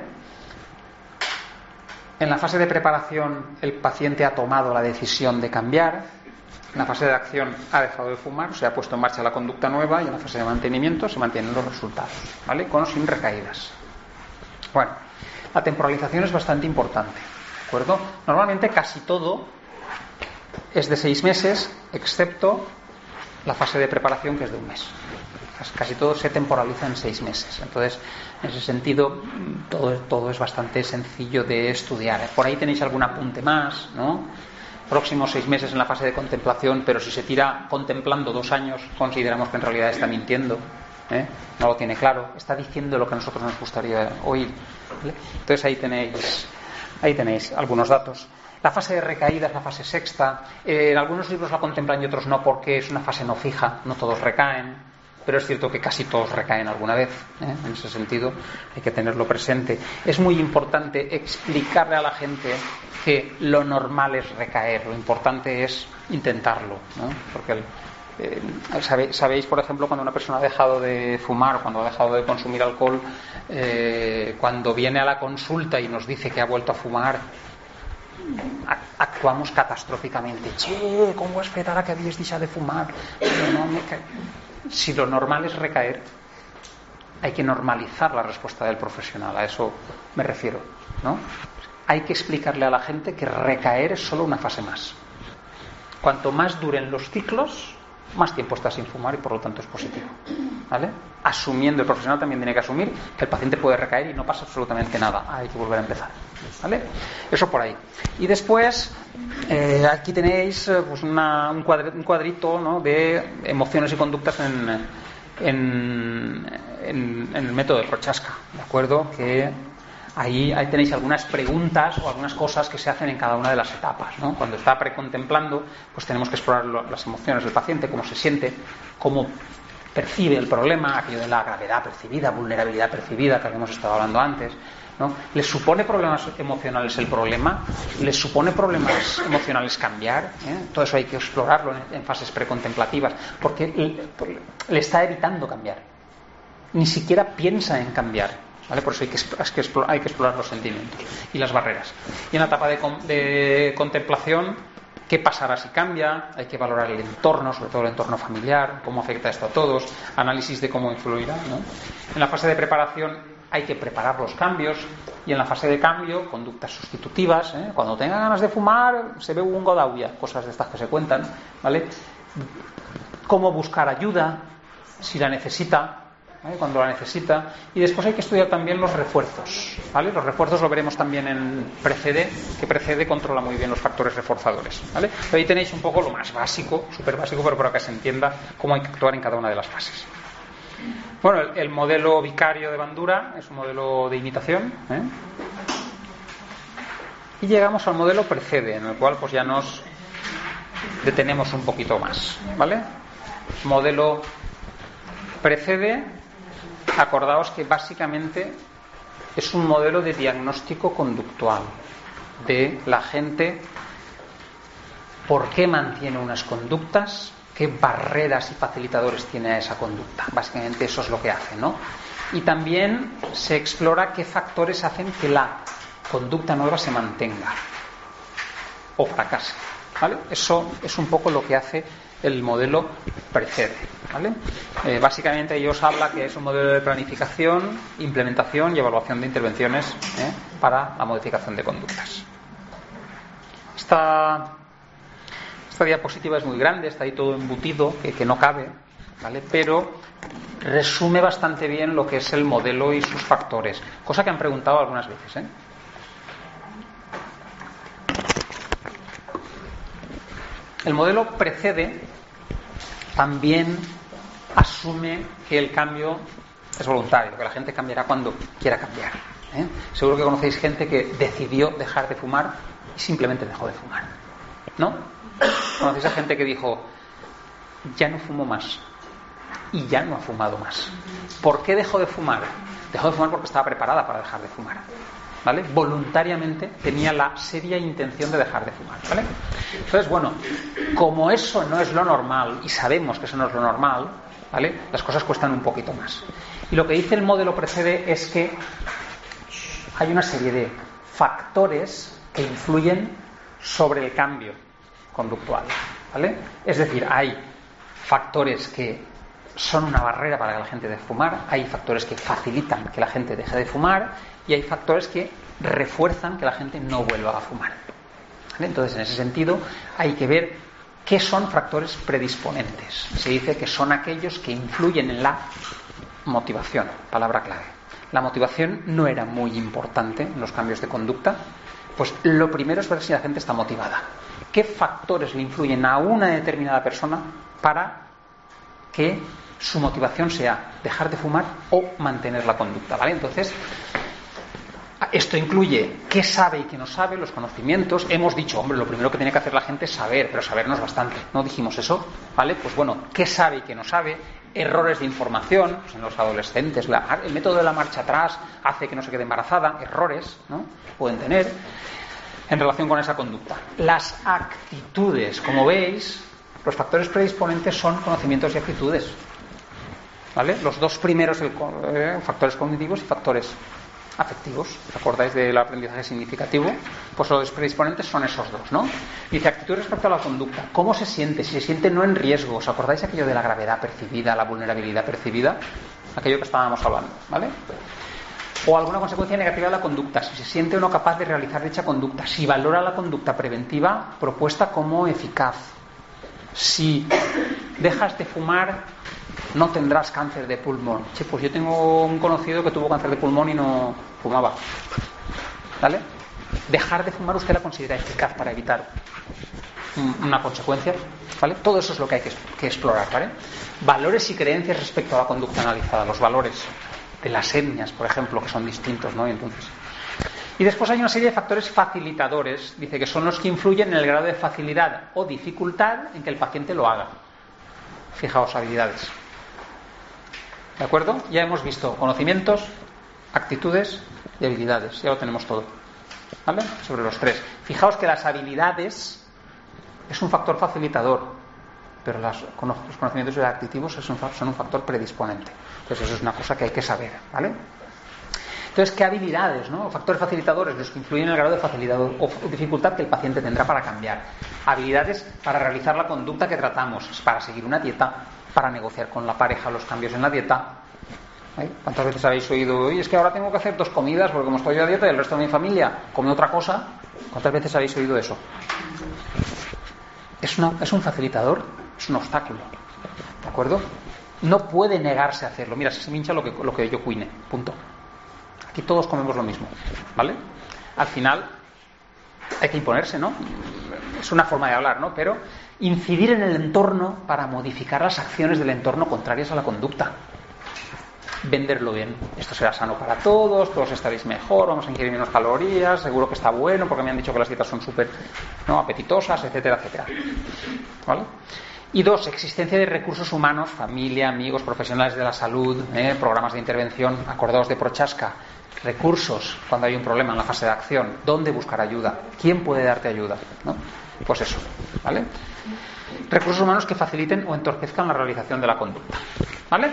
En la fase de preparación el paciente ha tomado la decisión de cambiar. En la fase de acción ha dejado de fumar, se ha puesto en marcha la conducta nueva y en la fase de mantenimiento se mantienen los resultados, ¿vale? Con o sin recaídas. Bueno, la temporalización es bastante importante, ¿de acuerdo? Normalmente casi todo es de 6 meses, excepto la fase de preparación que es de 1 mes. Casi todo se temporaliza en 6 meses. Entonces, en ese sentido, todo es bastante sencillo de estudiar. Por ahí tenéis algún apunte más, ¿no? Próximos 6 meses en la fase de contemplación, pero si se tira contemplando 2 años, consideramos que en realidad está mintiendo, ¿eh? No lo tiene claro, está diciendo lo que a nosotros nos gustaría oír, ¿vale? Entonces ahí tenéis algunos datos. La fase de recaída es la fase sexta. En algunos libros la contemplan y otros no, porque es una fase no fija, no todos recaen. Pero es cierto que casi todos recaen alguna vez, ¿eh? En ese sentido hay que tenerlo presente. Es muy importante explicarle a la gente que lo normal es recaer, lo importante es intentarlo, ¿no? Porque sabéis, por ejemplo, cuando una persona ha dejado de fumar o cuando ha dejado de consumir alcohol, cuando viene a la consulta y nos dice que ha vuelto a fumar, actuamos catastróficamente. Che, ¿cómo esperar a que habéis dejado de fumar? Si lo normal es recaer, hay que normalizar la respuesta del profesional, a eso me refiero, ¿no? Hay que explicarle a la gente que recaer es solo una fase más. Cuanto más duren los ciclos, más tiempo está sin fumar y por lo tanto es positivo, ¿vale? Asumiendo, el profesional también tiene que asumir que el paciente puede recaer y no pasa absolutamente nada, hay que volver a empezar, ¿vale? Eso por ahí. Y después aquí tenéis pues un cuadrito, ¿no? De emociones y conductas en el método de Prochaska, ¿de acuerdo? Que ahí tenéis algunas preguntas o algunas cosas que se hacen en cada una de las etapas, ¿no? Cuando está precontemplando, pues tenemos que explorar las emociones del paciente, cómo se siente, cómo percibe el problema, aquello de la gravedad percibida, vulnerabilidad percibida que habíamos estado hablando antes. ¿no? ¿Les supone problemas emocionales el problema? ¿Les supone problemas emocionales cambiar? Todo eso hay que explorarlo en fases precontemplativas, porque le está evitando cambiar. Ni siquiera piensa en cambiar, ¿vale? Por eso hay que explorar los sentimientos y las barreras. Y en la etapa de contemplación, ¿qué pasará si cambia? Hay que valorar el entorno, sobre todo el entorno familiar, cómo afecta esto a todos, análisis de cómo influirá, ¿no? En la fase de preparación hay que preparar los cambios, y en la fase de cambio, conductas sustitutivas, cuando tenga ganas de fumar, se ve un godauya, cosas de estas que se cuentan, ¿vale? Cómo buscar ayuda si la necesita, ¿vale? Cuando la necesita. Y después hay que estudiar también los refuerzos, ¿vale? Los refuerzos lo veremos también en Precede, que Precede controla muy bien los factores reforzadores, ¿vale? Pero ahí tenéis un poco lo más básico, súper básico, pero para que se entienda cómo hay que actuar en cada una de las fases. Bueno, el modelo vicario de Bandura es un modelo de imitación, y llegamos al modelo Precede, en el cual pues ya nos detenemos un poquito más, ¿vale? Modelo Precede, acordaos que básicamente es un modelo de diagnóstico conductual de la gente, por qué mantiene unas conductas, qué barreras y facilitadores tiene a esa conducta. Básicamente eso es lo que hace, ¿no? Y también se explora qué factores hacen que la conducta nueva se mantenga o fracase, ¿vale? Eso es un poco lo que hace el modelo Precede, ¿vale? Básicamente ellos habla que es un modelo de planificación, implementación y evaluación de intervenciones para la modificación de conductas. Esta diapositiva es muy grande, está ahí todo embutido, que no cabe, ¿vale? Pero resume bastante bien lo que es el modelo y sus factores, cosa que han preguntado algunas veces, El modelo Precede también asume que el cambio es voluntario, que la gente cambiará cuando quiera cambiar, Seguro que conocéis gente que decidió dejar de fumar y simplemente dejó de fumar, ¿no? Conocéis a gente que dijo, ya no fumo más, y ya no ha fumado más. ¿Por qué dejó de fumar? Dejó de fumar porque estaba preparada para dejar de fumar, ¿vale? Voluntariamente tenía la seria intención de dejar de fumar, ¿vale? Entonces, bueno, como eso no es lo normal, y sabemos que eso no es lo normal, ¿vale? Las cosas cuestan un poquito más. Y lo que dice el modelo Precede es que hay una serie de factores que influyen sobre el cambio conductual, ¿vale? Es decir, hay factores que son una barrera para que la gente deje de fumar, hay factores que facilitan que la gente deje de fumar y hay factores que refuerzan que la gente no vuelva a fumar, ¿vale? Entonces, en ese sentido, hay que ver qué son factores predisponentes. Se dice que son aquellos que influyen en la motivación, palabra clave. La motivación no era muy importante en los cambios de conducta. Pues lo primero es ver si la gente está motivada. ¿Qué factores le influyen a una determinada persona para que su motivación sea dejar de fumar o mantener la conducta, ¿vale? Entonces, esto incluye qué sabe y qué no sabe, los conocimientos. Hemos dicho, hombre, lo primero que tiene que hacer la gente es saber, pero saber no es bastante. ¿No dijimos eso? ¿Vale? Pues bueno, qué sabe y qué no sabe. Errores de información, pues en los adolescentes, el método de la marcha atrás hace que no se quede embarazada. Errores, ¿no? Pueden tener en relación con esa conducta. Las actitudes, como veis, los factores predisponentes son conocimientos y actitudes, ¿vale? Los dos primeros, factores cognitivos y factores afectivos. ¿Os acordáis del aprendizaje significativo? Pues los predisponentes son esos dos, ¿no? Dice actitud respecto a la conducta. ¿Cómo se siente? Si se siente no en riesgo. ¿Os acordáis aquello de la gravedad percibida, la vulnerabilidad percibida? Aquello que estábamos hablando, ¿vale? O alguna consecuencia negativa de la conducta, si se siente o no capaz de realizar dicha conducta, si valora la conducta preventiva propuesta como eficaz, si dejas de fumar no tendrás cáncer de pulmón. Che, pues yo tengo un conocido que tuvo cáncer de pulmón y no fumaba, ¿vale? Dejar de fumar usted la considera eficaz para evitar una consecuencia, ¿vale? Todo eso es lo que hay que explorar, ¿vale? Valores y creencias respecto a la conducta analizada, los valores de las etnias, por ejemplo, que son distintos, ¿no? Y después hay una serie de factores facilitadores, dice, que son los que influyen en el grado de facilidad o dificultad en que el paciente lo haga. Fijaos, habilidades. ¿De acuerdo? Ya hemos visto conocimientos, actitudes y habilidades. Ya lo tenemos todo, ¿vale? Sobre los 3. Fijaos que las habilidades es un factor facilitador, pero los conocimientos activos son un factor predisponente. Entonces eso es una cosa que hay que saber, ¿vale? Entonces, ¿qué habilidades, no? Factores facilitadores, los que influyen en el grado de facilidad o dificultad que el paciente tendrá para cambiar. Habilidades para realizar la conducta que tratamos, para seguir una dieta, para negociar con la pareja los cambios en la dieta. ¿Cuántas veces habéis oído, es que ahora tengo que hacer 2 comidas porque como estoy a dieta y el resto de mi familia come otra cosa? ¿Cuántas veces habéis oído eso? Es un facilitador, es un obstáculo, ¿de acuerdo? No puede negarse a hacerlo. Mira, si se me hincha lo que yo cuine, punto. Aquí todos comemos lo mismo, ¿vale? Al final hay que imponerse, ¿no? Es una forma de hablar, ¿no? Pero incidir en el entorno para modificar las acciones del entorno contrarias a la conducta. Venderlo bien. Esto será sano para todos estaréis mejor, vamos a ingerir menos calorías, seguro que está bueno porque me han dicho que las dietas son súper, ¿no?, apetitosas, etcétera, etcétera. ¿Vale? Y 2, existencia de recursos humanos, familia, amigos, profesionales de la salud, programas de intervención, acordados de Prochaska, recursos cuando hay un problema en la fase de acción, dónde buscar ayuda, quién puede darte ayuda, ¿no? Pues eso, ¿vale? Recursos humanos que faciliten o entorpezcan la realización de la conducta, ¿vale?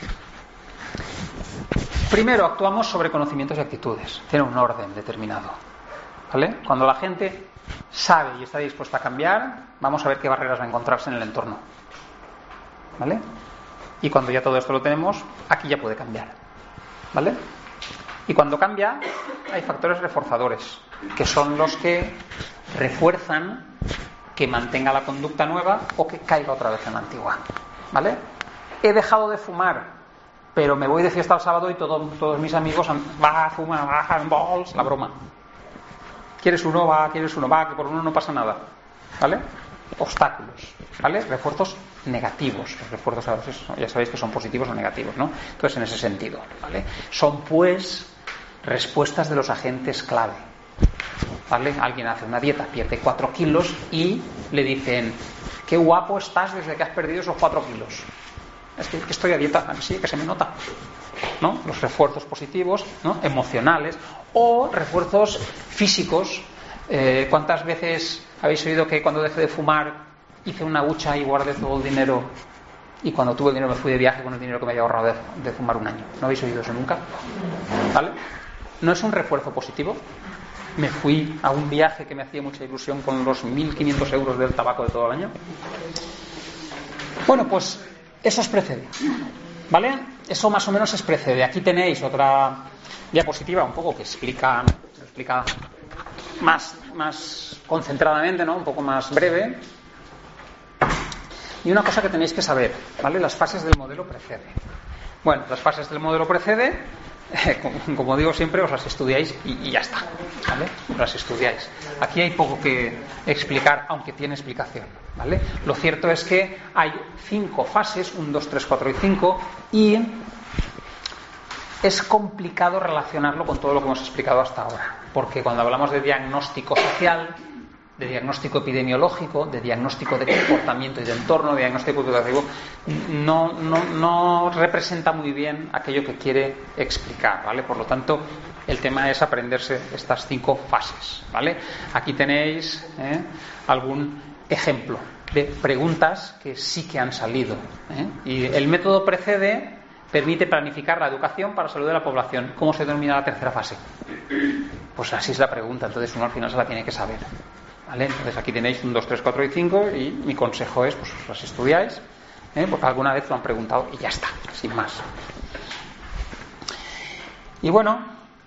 Primero actuamos sobre conocimientos y actitudes, tiene un orden determinado, ¿vale? Cuando la gente sabe y está dispuesta a cambiar, vamos a ver qué barreras va a encontrarse en el entorno, ¿vale? Y cuando ya todo esto lo tenemos, aquí ya puede cambiar, ¿vale? Y cuando cambia, hay factores reforzadores, que son los que refuerzan que mantenga la conducta nueva o que caiga otra vez en la antigua, ¿vale? He dejado de fumar, pero me voy de fiesta el sábado y todos mis amigos va a fumar, va en bols, la broma. ¿Quieres uno? Va, que por uno no pasa nada, ¿vale? Obstáculos, ¿vale? Refuerzos negativos. Los refuerzos a veces ya sabéis que son positivos o negativos, ¿no? Entonces, en ese sentido, ¿vale? Son, pues, respuestas de los agentes clave, ¿vale? Alguien hace una dieta, pierde 4 kilos y le dicen, qué guapo estás desde que has perdido esos 4 kilos. Es que estoy a dieta, sí, que se me nota, ¿no? Los refuerzos positivos, ¿no?, emocionales, o refuerzos físicos. ¿Cuántas veces habéis oído que cuando dejé de fumar hice una hucha y guardé todo el dinero, y cuando tuve el dinero me fui de viaje con el dinero que me había ahorrado de fumar un año? ¿No habéis oído eso nunca? ¿Vale? ¿No es un refuerzo positivo? Me fui a un viaje que me hacía mucha ilusión con los 1.500 euros del tabaco de todo el año. Bueno, pues eso es precede, ¿vale? Eso más o menos es precede. Aquí tenéis otra diapositiva un poco que explica más concentradamente, ¿no? Un poco más breve. Y una cosa que tenéis que saber, ¿vale? Las fases del modelo precede. Bueno, las fases del modelo precede, como digo siempre, os las estudiáis y ya está, ¿vale? Os las estudiáis. Aquí hay poco que explicar, aunque tiene explicación, ¿vale? Lo cierto es que hay 5 fases, 1, 2, 3, 4 y 5, y es complicado relacionarlo con todo lo que hemos explicado hasta ahora, porque cuando hablamos de diagnóstico social, de diagnóstico epidemiológico, de diagnóstico de comportamiento y de entorno, de diagnóstico educativo, no representa muy bien aquello que quiere explicar, ¿vale? Por lo tanto, el tema es aprenderse estas 5 fases, ¿vale? Aquí tenéis algún ejemplo de preguntas que sí que han salido, y el método precede permite planificar la educación para la salud de la población. ¿Cómo se denomina la tercera fase? Pues así es la pregunta, entonces uno al final se la tiene que saber, ¿vale? Entonces aquí tenéis 1, 2, 3, 4 y 5, y mi consejo es, pues os las estudiáis, porque alguna vez lo han preguntado y ya está, sin más. Y bueno,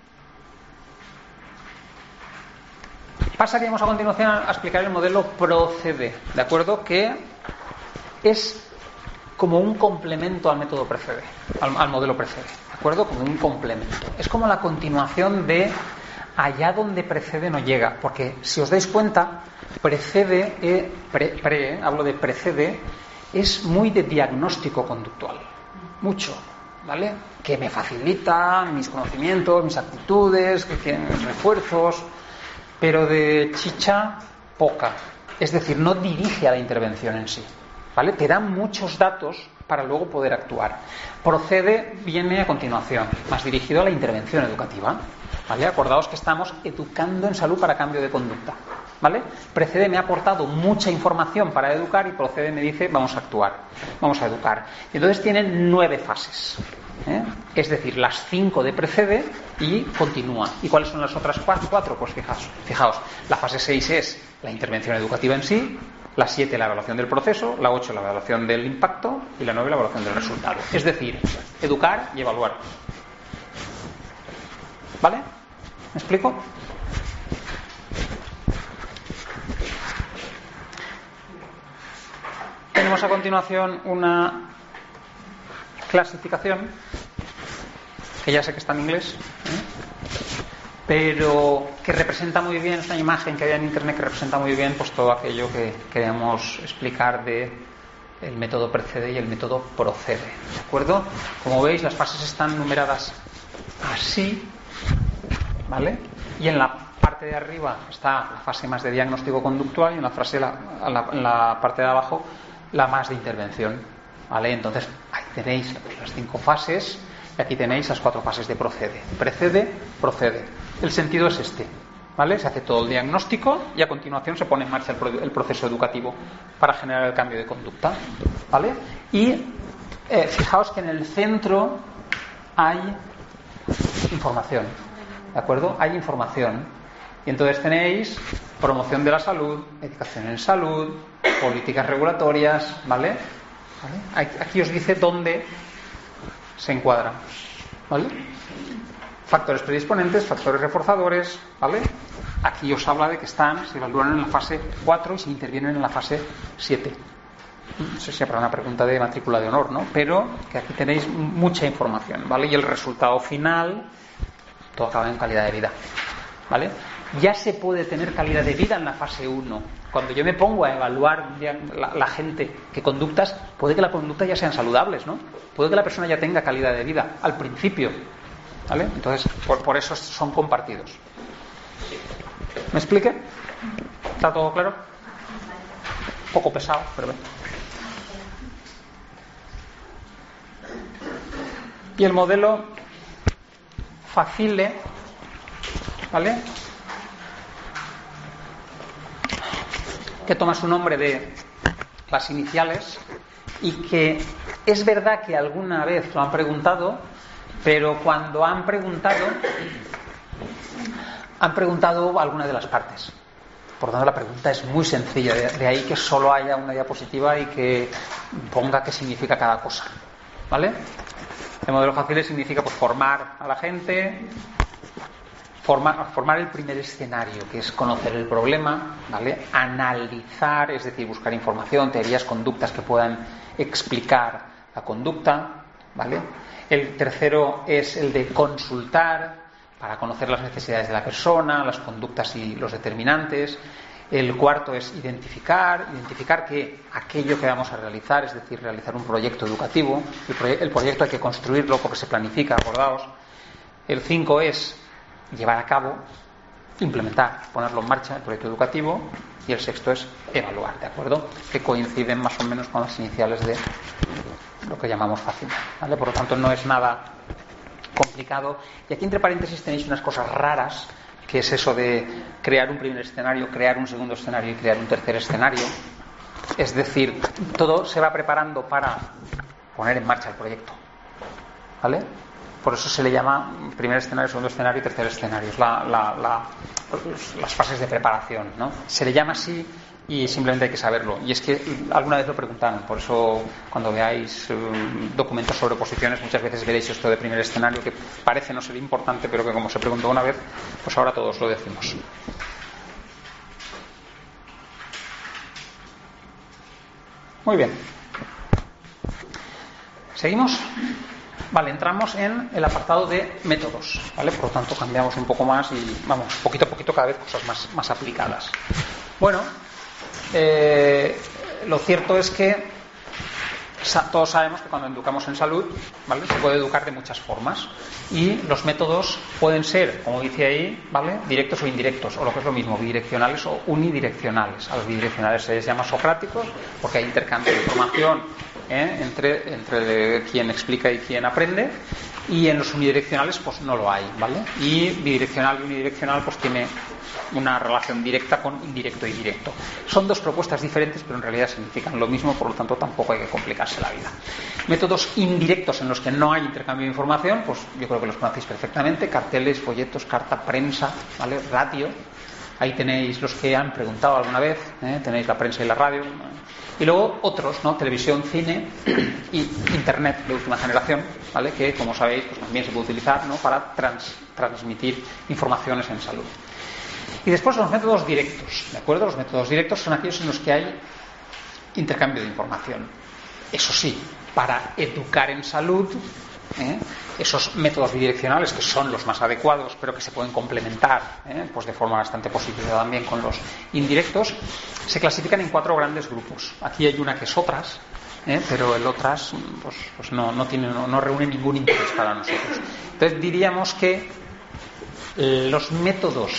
pasaríamos a continuación a explicar el modelo PROCEDE, ¿de acuerdo? Que es como un complemento al método precede, al modelo precede, ¿de acuerdo? Como un complemento. Es como la continuación de allá donde precede no llega, porque si os dais cuenta, precede, hablo de precede, es muy de diagnóstico conductual, mucho, ¿vale? Que me facilita mis conocimientos, mis actitudes, que tienen refuerzos, pero de chicha poca, es decir, no dirige a la intervención en sí, ¿vale? Te dan muchos datos para luego poder actuar. Procede viene a continuación, más dirigido a la intervención educativa. ¿Vale? Acordaos que estamos educando en salud para cambio de conducta. ¿Vale? Precede me ha aportado mucha información para educar y procede me dice vamos a actuar, vamos a educar. Y entonces tienen 9 fases. Es decir, las 5 de precede y continúa. ¿Y cuáles son las otras 4? Pues fijaos, la fase 6 es la intervención educativa en sí, la 7 la evaluación del proceso, la 8 la evaluación del impacto y la 9 la evaluación del resultado. Es decir, educar y evaluar. ¿Vale? ¿Me explico? Tenemos a continuación una clasificación que ya sé que está en inglés, pero que representa muy bien, esta imagen que hay en internet que representa muy bien pues todo aquello que queremos explicar de el método precede y el método procede. ¿De acuerdo? Como veis, las fases están numeradas así, ¿vale? Y en la parte de arriba está la fase más de diagnóstico conductual y en la parte de abajo la más de intervención, ¿vale? Entonces ahí tenéis las 5 fases y aquí tenéis las 4 fases de procede. Precede, procede. El sentido es este, ¿vale? Se hace todo el diagnóstico y a continuación se pone en marcha el proceso educativo para generar el cambio de conducta, ¿vale? Y fijaos que en el centro hay información, ¿de acuerdo? Hay información. Y entonces tenéis promoción de la salud, educación en salud, políticas regulatorias, ¿vale? Aquí os dice dónde se encuadra, ¿vale? Factores predisponentes, factores reforzadores, ¿vale? Aquí os habla de que se evalúan en la fase 4 y se intervienen en la fase 7. No sé si habrá una pregunta de matrícula de honor, ¿no? Pero que aquí tenéis mucha información, ¿vale? Y el resultado final, todo acaba en calidad de vida, ¿vale? Ya se puede tener calidad de vida en la fase 1. Cuando yo me pongo a evaluar la gente, qué conductas, puede que la conducta ya sean saludables, ¿no? Puede que la persona ya tenga calidad de vida al principio, ¿vale? Entonces, por eso son compartidos. ¿Me expliqué? ¿Está todo claro? Un poco pesado, pero bueno. Y el modelo Facile, ¿vale? Que toma su nombre de las iniciales y que es verdad que alguna vez lo han preguntado, pero cuando han preguntado alguna de las partes. Por lo tanto, la pregunta es muy sencilla, de ahí que solo haya una diapositiva y que ponga qué significa cada cosa, ¿vale? El modelo Facile significa pues formar a la gente, formar el primer escenario, que es conocer el problema, ¿vale? Analizar, es decir, buscar información, teorías, conductas que puedan explicar la conducta, ¿vale? El tercero es el de consultar para conocer las necesidades de la persona, las conductas y los determinantes. El cuarto es identificar que aquello que vamos a realizar, es decir, realizar un proyecto educativo. El proyecto hay que construirlo porque se planifica, acordaos. El 5 es llevar a cabo, implementar, ponerlo en marcha, el proyecto educativo. Y el sexto es evaluar, ¿de acuerdo? Que coinciden más o menos con las iniciales de lo que llamamos fácil, ¿vale? Por lo tanto, no es nada complicado. Y aquí entre paréntesis tenéis unas cosas raras, que es eso de crear un primer escenario, crear un segundo escenario y crear un tercer escenario. Es decir, todo se va preparando para poner en marcha el proyecto, ¿vale? Por eso se le llama primer escenario, segundo escenario y tercer escenario. Es las fases de preparación, ¿no? Se le llama así y simplemente hay que saberlo. Y es que alguna vez lo preguntaron, por eso cuando veáis documentos sobre oposiciones muchas veces veréis esto de primer escenario, que parece no ser importante, pero que como se preguntó una vez, pues ahora todos lo decimos. Muy bien. ¿Seguimos? Vale, entramos en el apartado de métodos, ¿vale? Por lo tanto cambiamos un poco más y vamos, poquito a poquito cada vez cosas más aplicadas. Bueno, lo cierto es que todos sabemos que cuando educamos en salud, ¿vale?, se puede educar de muchas formas y los métodos pueden ser, como dice ahí, ¿vale?, directos o indirectos, o lo que es lo mismo, bidireccionales o unidireccionales. A los bidireccionales se les llama socráticos porque hay intercambio de información entre quien explica y quien aprende, y en los unidireccionales pues no lo hay, ¿vale? Y bidireccional y unidireccional pues tiene una relación directa con indirecto y directo. Son dos propuestas diferentes, pero en realidad significan lo mismo, por lo tanto tampoco hay que complicarse la vida. Métodos indirectos en los que no hay intercambio de información, pues yo creo que los conocéis perfectamente: carteles, folletos, carta, prensa, ¿vale?, radio. Ahí tenéis los que han preguntado alguna vez, tenéis la prensa y la radio. Y luego otros, ¿no?, televisión, cine y internet de última generación, ¿vale?, que como sabéis pues también se puede utilizar, ¿no?, para transmitir informaciones en salud. Y después los métodos directos, ¿de acuerdo? Los métodos directos son aquellos en los que hay intercambio de información. Eso sí, para educar en salud, esos métodos bidireccionales, que son los más adecuados, pero que se pueden complementar pues de forma bastante positiva también con los indirectos, se clasifican en 4 grandes grupos. Aquí hay una que es otras, pero el otras pues no reúne ningún interés para nosotros. Entonces diríamos que los métodos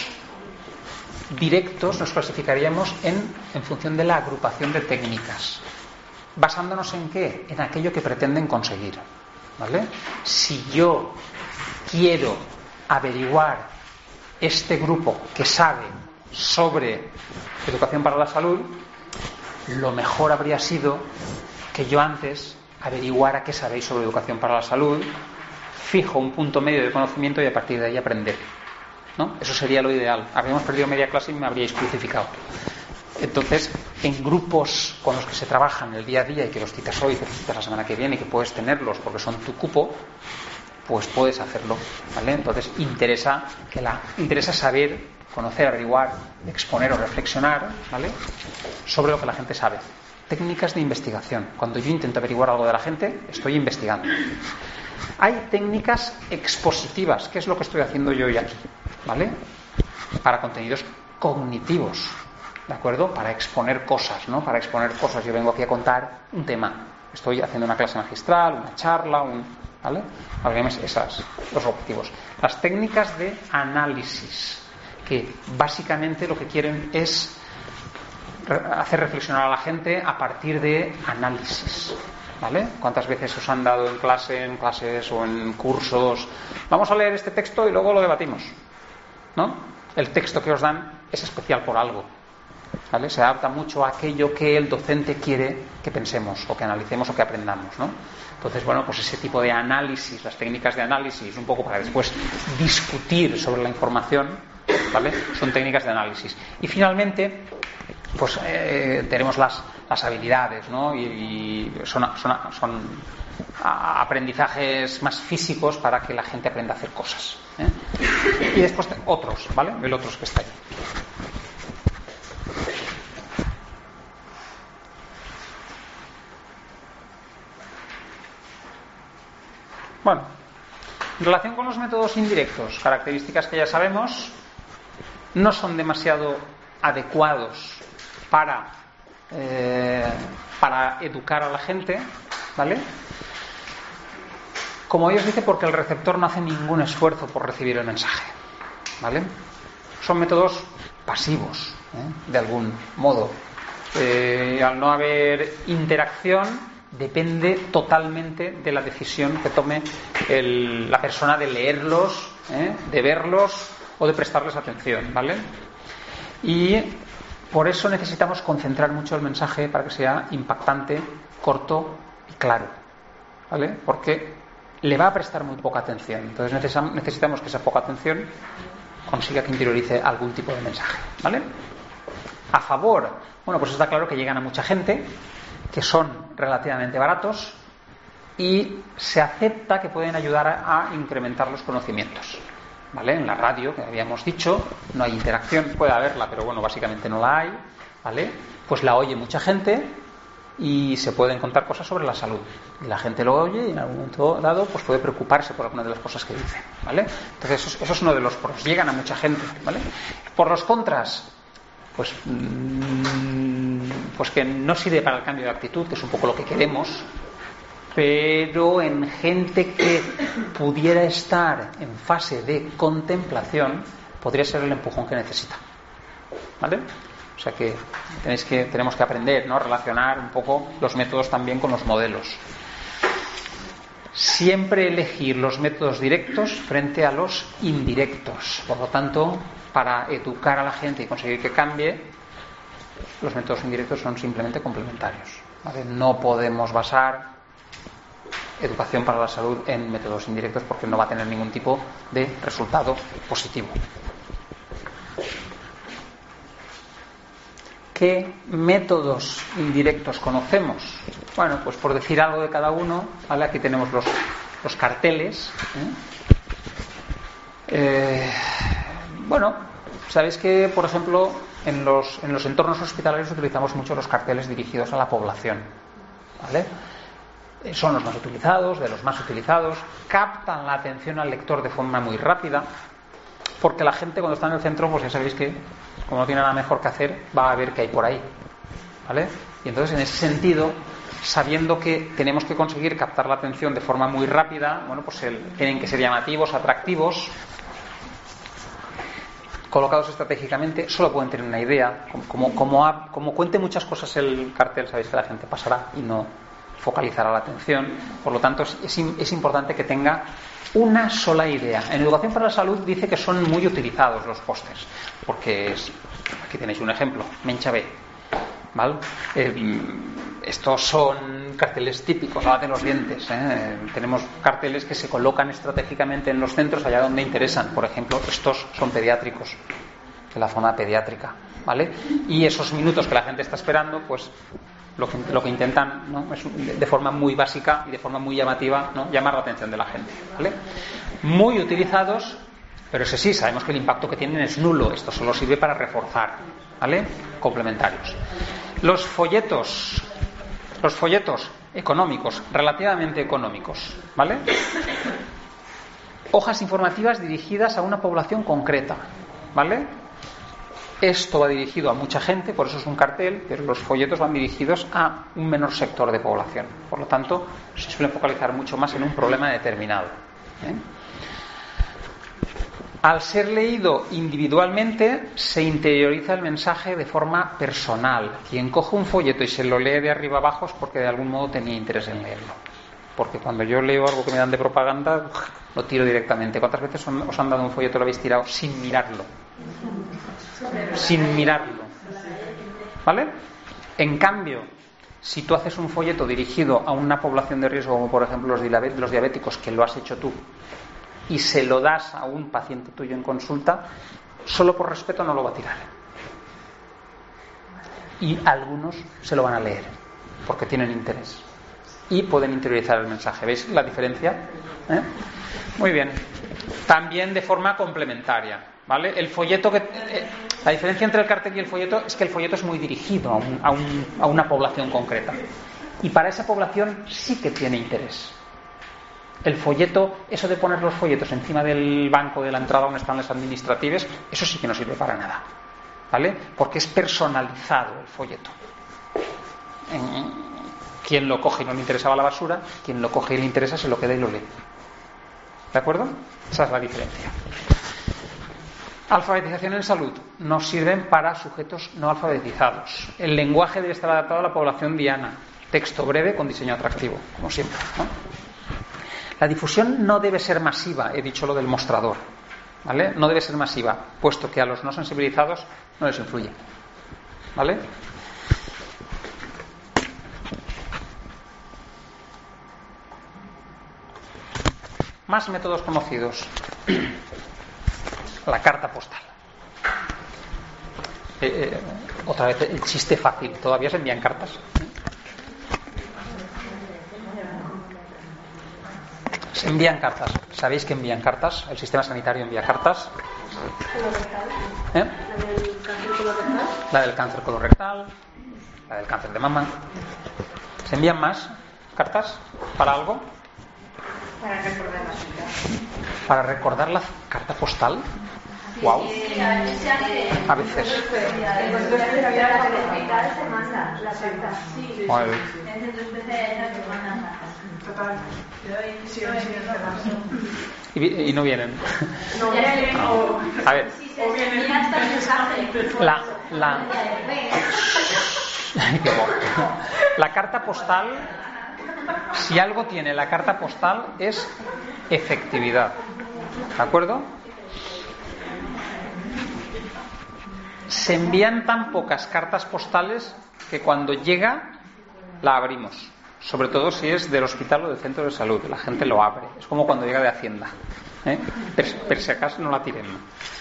directos los clasificaríamos en función de la agrupación de técnicas. ¿Basándonos en qué? En aquello que pretenden conseguir, ¿vale? Si yo quiero averiguar este grupo que sabe sobre educación para la salud, lo mejor habría sido que yo antes averiguara qué sabéis sobre educación para la salud, fijo un punto medio de conocimiento y a partir de ahí aprender, ¿no? Eso sería lo ideal. Habríamos perdido media clase y me habríais crucificado. Entonces, en grupos con los que se trabaja en el día a día y que los citas hoy, que los citas la semana que viene y que puedes tenerlos porque son tu cupo, pues puedes hacerlo, ¿vale? Entonces interesa saber, conocer, averiguar, exponer o reflexionar, ¿vale?, sobre lo que la gente sabe. Técnicas de investigación. Cuando yo intento averiguar algo de la gente, estoy investigando. Hay técnicas expositivas, que es lo que estoy haciendo yo hoy aquí, ¿vale?, para contenidos cognitivos, ¿de acuerdo? Para exponer cosas, ¿no? Para exponer cosas. Yo vengo aquí a contar un tema. Estoy haciendo una clase magistral, una charla, ¿vale? Esos los objetivos. Las técnicas de análisis, que básicamente lo que quieren es hacer reflexionar a la gente a partir de análisis, ¿vale? ¿Cuántas veces os han dado en clases o en cursos? Vamos a leer este texto y luego lo debatimos, ¿no? El texto que os dan es especial por algo, ¿vale? Se adapta mucho a aquello que el docente quiere que pensemos o que analicemos o que aprendamos, ¿no? Entonces, bueno, pues ese tipo de análisis, las técnicas de análisis, un poco para después discutir sobre la información, ¿vale?, son técnicas de análisis. Y finalmente, pues tenemos las habilidades, ¿no? Y son aprendizajes más físicos para que la gente aprenda a hacer cosas, Y después otros, ¿vale? El otros que está ahí. Bueno, en relación con los métodos indirectos, características que ya sabemos, no son demasiado adecuados para educar a la gente, ¿vale? Como ellos dicen, porque el receptor no hace ningún esfuerzo por recibir el mensaje, ¿vale? Son métodos pasivos, de algún modo. Al no haber interacción, depende totalmente de la decisión que tome la persona de leerlos, de verlos o de prestarles atención, ¿vale? Y por eso necesitamos concentrar mucho el mensaje para que sea impactante, corto y claro, ¿vale? Porque le va a prestar muy poca atención. Entonces necesitamos que esa poca atención consiga que interiorice algún tipo de mensaje, ¿vale? A favor, bueno, pues está claro que llegan a mucha gente, que son relativamente baratos y se acepta que pueden ayudar a incrementar los conocimientos, ¿vale? En la radio, que habíamos dicho, no hay interacción, puede haberla, pero bueno, básicamente no la hay, ¿vale? Pues la oye mucha gente y se pueden contar cosas sobre la salud. Y la gente lo oye y en algún momento dado pues puede preocuparse por alguna de las cosas que dicen, ¿vale? Entonces eso es uno de los pros, llegan a mucha gente, ¿vale? Por los contras, pues que no sirve para el cambio de actitud, que es un poco lo que queremos, pero en gente que pudiera estar en fase de contemplación podría ser el empujón que necesita, ¿vale? O sea que tenemos que aprender, ¿no?, relacionar un poco los métodos también con los modelos. Siempre elegir los métodos directos frente a los indirectos. Por lo tanto, para educar a la gente y conseguir que cambie, los métodos indirectos son simplemente complementarios, ¿vale? No podemos basar educación para la salud en métodos indirectos porque no va a tener ningún tipo de resultado positivo. ¿Qué métodos indirectos conocemos? Bueno, pues por decir algo de cada uno, ¿vale? Aquí tenemos los carteles. Bueno, sabéis que, por ejemplo, en los entornos hospitalarios utilizamos mucho los carteles dirigidos a la población, ¿vale? Son los más utilizados, de los más utilizados, captan la atención al lector de forma muy rápida, porque la gente cuando está en el centro, pues ya sabéis que como no tiene nada mejor que hacer, va a ver qué hay por ahí, ¿vale? Y entonces, en ese sentido, sabiendo que tenemos que conseguir captar la atención de forma muy rápida, bueno, pues tienen que ser llamativos, atractivos, colocados estratégicamente, solo pueden tener una idea. Como cuente muchas cosas el cartel, sabéis que la gente pasará y no focalizará la atención. Por lo tanto, es importante que tenga una sola idea. En Educación para la Salud dice que son muy utilizados los pósters, porque aquí tenéis un ejemplo, Mencha B, ¿vale? Estos son carteles típicos, lávate los dientes, ¿eh? Tenemos carteles que se colocan estratégicamente en los centros allá donde interesan. Por ejemplo, estos son pediátricos, de la zona pediátrica, ¿vale? Y esos minutos que la gente está esperando, pues lo que intentan, ¿no?, es de forma muy básica y de forma muy llamativa, ¿no?, llamar la atención de la gente, ¿vale? Muy utilizados, pero eso sí, sabemos que el impacto que tienen es nulo. Esto solo sirve para reforzar, ¿vale? Complementarios. Los folletos económicos, relativamente económicos, ¿vale? Hojas informativas dirigidas a una población concreta, ¿vale? Esto va dirigido a mucha gente, por eso es un cartel, pero los folletos van dirigidos a un menor sector de población. Por lo tanto, se suelen focalizar mucho más en un problema determinado, ¿eh? Al ser leído individualmente, se interioriza el mensaje de forma personal. Quien coge un folleto y se lo lee de arriba abajo es porque de algún modo tenía interés en leerlo. Porque cuando yo leo algo que me dan de propaganda, lo tiro directamente. ¿Cuántas veces os han dado un folleto y lo habéis tirado sin mirarlo? Sin mirarlo, ¿vale? En cambio, si tú haces un folleto dirigido a una población de riesgo, como por ejemplo los diabéticos, que lo has hecho tú, y se lo das a un paciente tuyo en consulta, solo por respeto no lo va a tirar. Y algunos se lo van a leer porque tienen interés y pueden interiorizar el mensaje. ¿Veis la diferencia? Muy bien. También de forma complementaria, ¿vale? El folleto la diferencia entre el cartel y el folleto es que el folleto es muy dirigido a una población concreta, y para esa población sí que tiene interés. El folleto, eso de poner los folletos encima del banco de la entrada donde están las administrativas, eso sí que no sirve para nada, ¿vale? Porque es personalizado el folleto. Quien lo coge y no le interesaba la basura, quien lo coge y le interesa se lo queda y lo lee. ¿De acuerdo? Esa es la diferencia. Alfabetización en salud. Nos sirven para sujetos no alfabetizados. El lenguaje debe estar adaptado a la población diana. Texto breve con diseño atractivo, como siempre, ¿no? La difusión no debe ser masiva, he dicho lo del mostrador, ¿vale? No debe ser masiva, puesto que a los no sensibilizados no les influye, ¿vale? Más métodos conocidos. La carta postal. Otra vez el chiste fácil. ¿Todavía se envían cartas? Se envían cartas. ¿Sabéis que envían cartas? El sistema sanitario envía cartas. La del cáncer colorectal, la del cáncer de mama. ¿Se envían más cartas para algo? Para recordar la cita. ¿Para recordar la carta postal? Wow. A veces. Total. Y no vienen. No vienen o... A ver. O vienen... La carta postal, si algo tiene la carta postal, es efectividad. ¿De acuerdo? Se envían tan pocas cartas postales que cuando llega la abrimos. Sobre todo si es del hospital o del centro de salud. La gente lo abre. Es como cuando llega de Hacienda. Per si acaso no la tiren.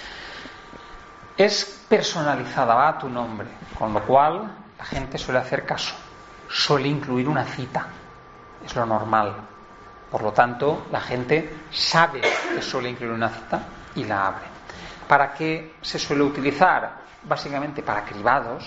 Es personalizada, va a tu nombre. Con lo cual la gente suele hacer caso. Suele incluir una cita. Es lo normal. Por lo tanto, la gente sabe que suele incluir una cita y la abre. ¿Para qué se suele utilizar? Básicamente para cribados,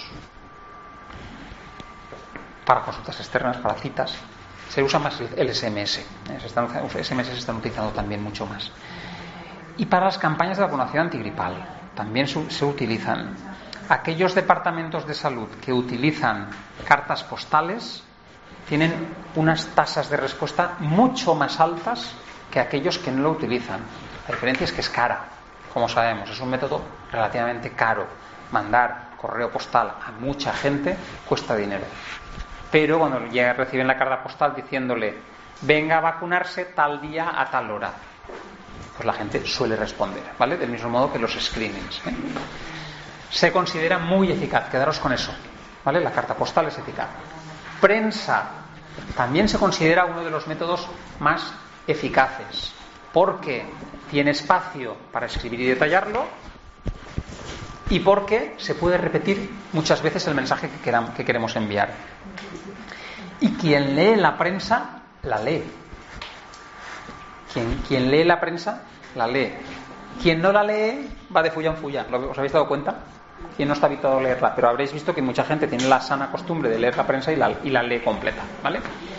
para consultas externas, para citas. Se usa más el SMS. SMS se están utilizando también mucho más. Y para las campañas de vacunación antigripal también se utilizan. Aquellos departamentos de salud que utilizan cartas postales tienen unas tasas de respuesta mucho más altas que aquellos que no lo utilizan. La diferencia es que es cara, como sabemos, es un método relativamente caro. Mandar correo postal a mucha gente cuesta dinero. Pero cuando reciben la carta postal diciéndole venga a vacunarse tal día a tal hora, pues la gente suele responder, ¿vale? Del mismo modo que los screenings, ¿eh? Se considera muy eficaz, quedaros con eso, ¿vale? La carta postal es eficaz. Prensa también se considera uno de los métodos más eficaces porque tiene espacio para escribir y detallarlo y porque se puede repetir muchas veces el mensaje que queremos enviar. Y quien lee la prensa, la lee. Quien lee la prensa, la lee. Quien no la lee, va de fulla en fulla. ¿Os habéis dado cuenta? Quien no está habituado a leerla, pero habréis visto que mucha gente tiene la sana costumbre de leer la prensa y la lee completa, ¿vale?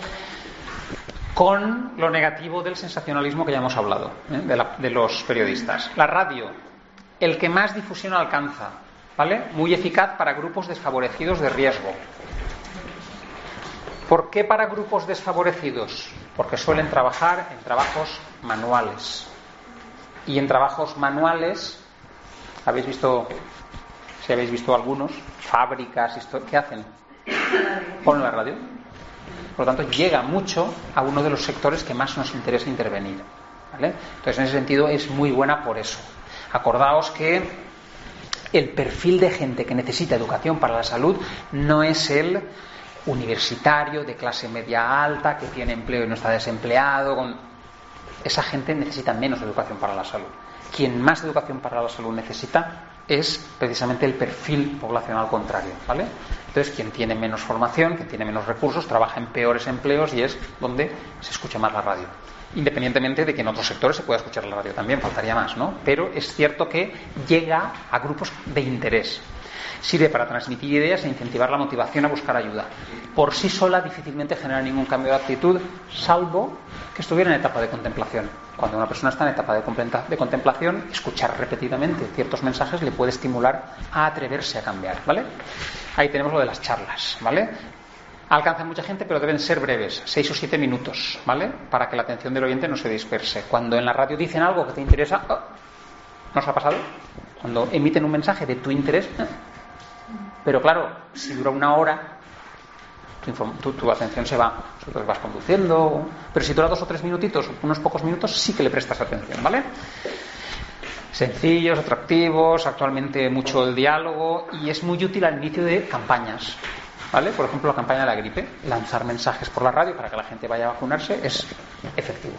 Con lo negativo del sensacionalismo que ya hemos hablado, de los periodistas. La radio, el que más difusión alcanza, ¿vale? Muy eficaz para grupos desfavorecidos de riesgo. ¿Por qué para grupos desfavorecidos? Porque suelen trabajar en trabajos manuales. Y en trabajos manuales, si habéis visto algunos, fábricas, ¿qué hacen? Ponen la radio. Por lo tanto, llega mucho a uno de los sectores que más nos interesa intervenir, ¿vale? Entonces, en ese sentido, es muy buena por eso. Acordaos que el perfil de gente que necesita educación para la salud no es el universitario de clase media alta que tiene empleo y no está desempleado. Esa gente necesita menos educación para la salud. Quien más educación para la salud necesita es precisamente el perfil poblacional contrario, ¿vale? Entonces, quien tiene menos formación, quien tiene menos recursos, trabaja en peores empleos y es donde se escucha más la radio. Independientemente de que en otros sectores se pueda escuchar la radio también, faltaría más, ¿no? Pero es cierto que llega a grupos de interés. Sirve para transmitir ideas e incentivar la motivación a buscar ayuda. Por sí sola difícilmente genera ningún cambio de actitud, salvo que estuviera en etapa de contemplación. Cuando una persona está en etapa de contemplación, escuchar repetidamente ciertos mensajes le puede estimular a atreverse a cambiar, ¿vale? Ahí tenemos lo de las charlas, ¿vale? Alcanzan mucha gente, pero deben ser breves, 6 o 7 minutos, ¿vale? Para que la atención del oyente no se disperse. Cuando en la radio dicen algo que te interesa, ¿no os ha pasado? Cuando emiten un mensaje de tu interés, pero claro, si dura una hora, tu atención se va, sobre todo vas conduciendo, pero si dura 2 o 3 minutitos, unos pocos minutos, sí que le prestas atención, ¿vale? Sencillos, atractivos, actualmente mucho el diálogo y es muy útil al inicio de campañas, ¿vale? Por ejemplo, la campaña de la gripe, lanzar mensajes por la radio para que la gente vaya a vacunarse es efectivo.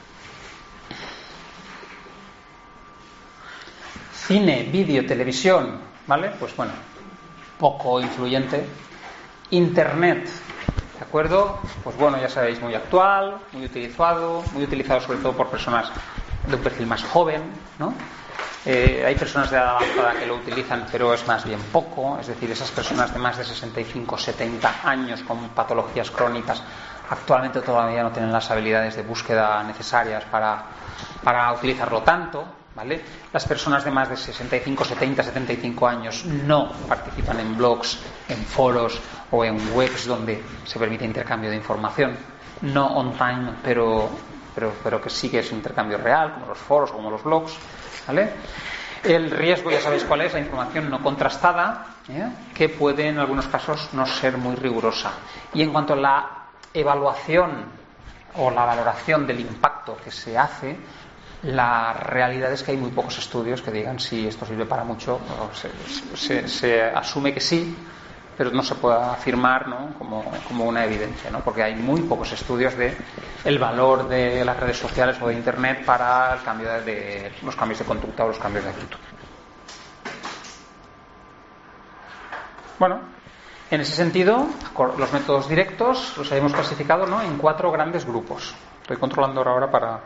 Cine, vídeo, televisión, ¿vale? Pues bueno, poco influyente. Internet, ¿de acuerdo? Pues bueno, ya sabéis, muy actual, muy utilizado sobre todo por personas de un perfil más joven, ¿no? Hay personas de edad avanzada que lo utilizan, pero es más bien poco, es decir, esas personas de más de 65, 70 años con patologías crónicas actualmente todavía no tienen las habilidades de búsqueda necesarias para utilizarlo tanto, ¿vale? Las personas de más de 65, 70, 75 años no participan en blogs, en foros o en webs donde se permite intercambio de información. no on-time, pero que sí que es un intercambio real, como los foros o como los blogs, ¿vale? El riesgo, ya sabéis cuál es, la información no contrastada, que puede en algunos casos no ser muy rigurosa. Y en cuanto a la evaluación o la valoración del impacto que se hace, la realidad es que hay muy pocos estudios que digan si esto sirve para mucho. Se asume que sí, pero no se puede afirmar, ¿no?, como una evidencia, ¿no?, porque hay muy pocos estudios de el valor de las redes sociales o de Internet para el cambio de los cambios de conducta o los cambios de actitud. Bueno, en ese sentido, los métodos directos los hemos clasificado, ¿no?, en 4 grandes grupos. Estoy controlando ahora para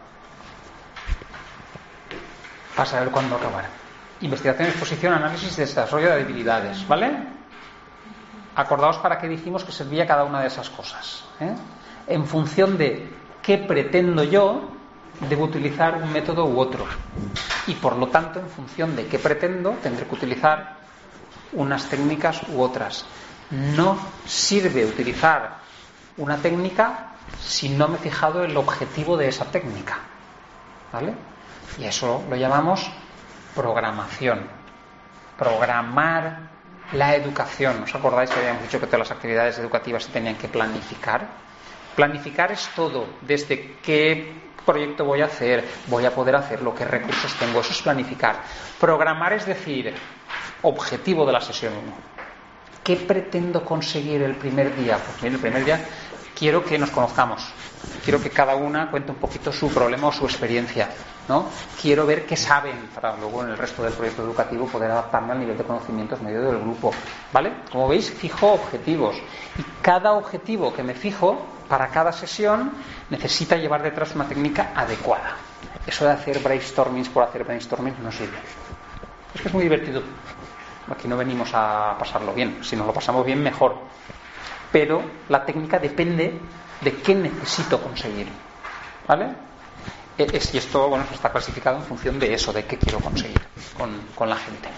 saber cuándo acabar. Investigación, exposición, análisis y desarrollo de habilidades, ¿vale? Acordaos para qué dijimos que servía cada una de esas cosas, en función de qué pretendo yo, debo utilizar un método u otro, y por lo tanto, en función de qué pretendo, tendré que utilizar unas técnicas u otras. No sirve utilizar una técnica si no me he fijado en el objetivo de esa técnica, ¿vale? Y eso lo llamamos programación. Programar la educación. ¿Os acordáis que habíamos dicho que todas las actividades educativas se tenían que planificar? Planificar es todo, desde qué proyecto voy a hacer, voy a poder hacerlo, qué recursos tengo, eso es planificar. Programar es decir, objetivo de la sesión 1. ¿Qué pretendo conseguir el primer día? Pues bien, el primer día quiero que nos conozcamos, quiero que cada una cuente un poquito su problema o su experiencia, ¿no? Quiero ver qué saben para luego en el resto del proyecto educativo poder adaptarme al nivel de conocimientos medio del grupo, ¿vale? Como veis, fijo objetivos y cada objetivo que me fijo para cada sesión necesita llevar detrás una técnica adecuada. Eso de hacer brainstormings por hacer brainstormings no sirve. Es que es muy divertido. Aquí no venimos a pasarlo bien, si nos lo pasamos bien mejor, pero la técnica depende de qué necesito conseguir, ¿vale? Y esto, bueno, está clasificado en función de eso, de qué quiero conseguir con la gente.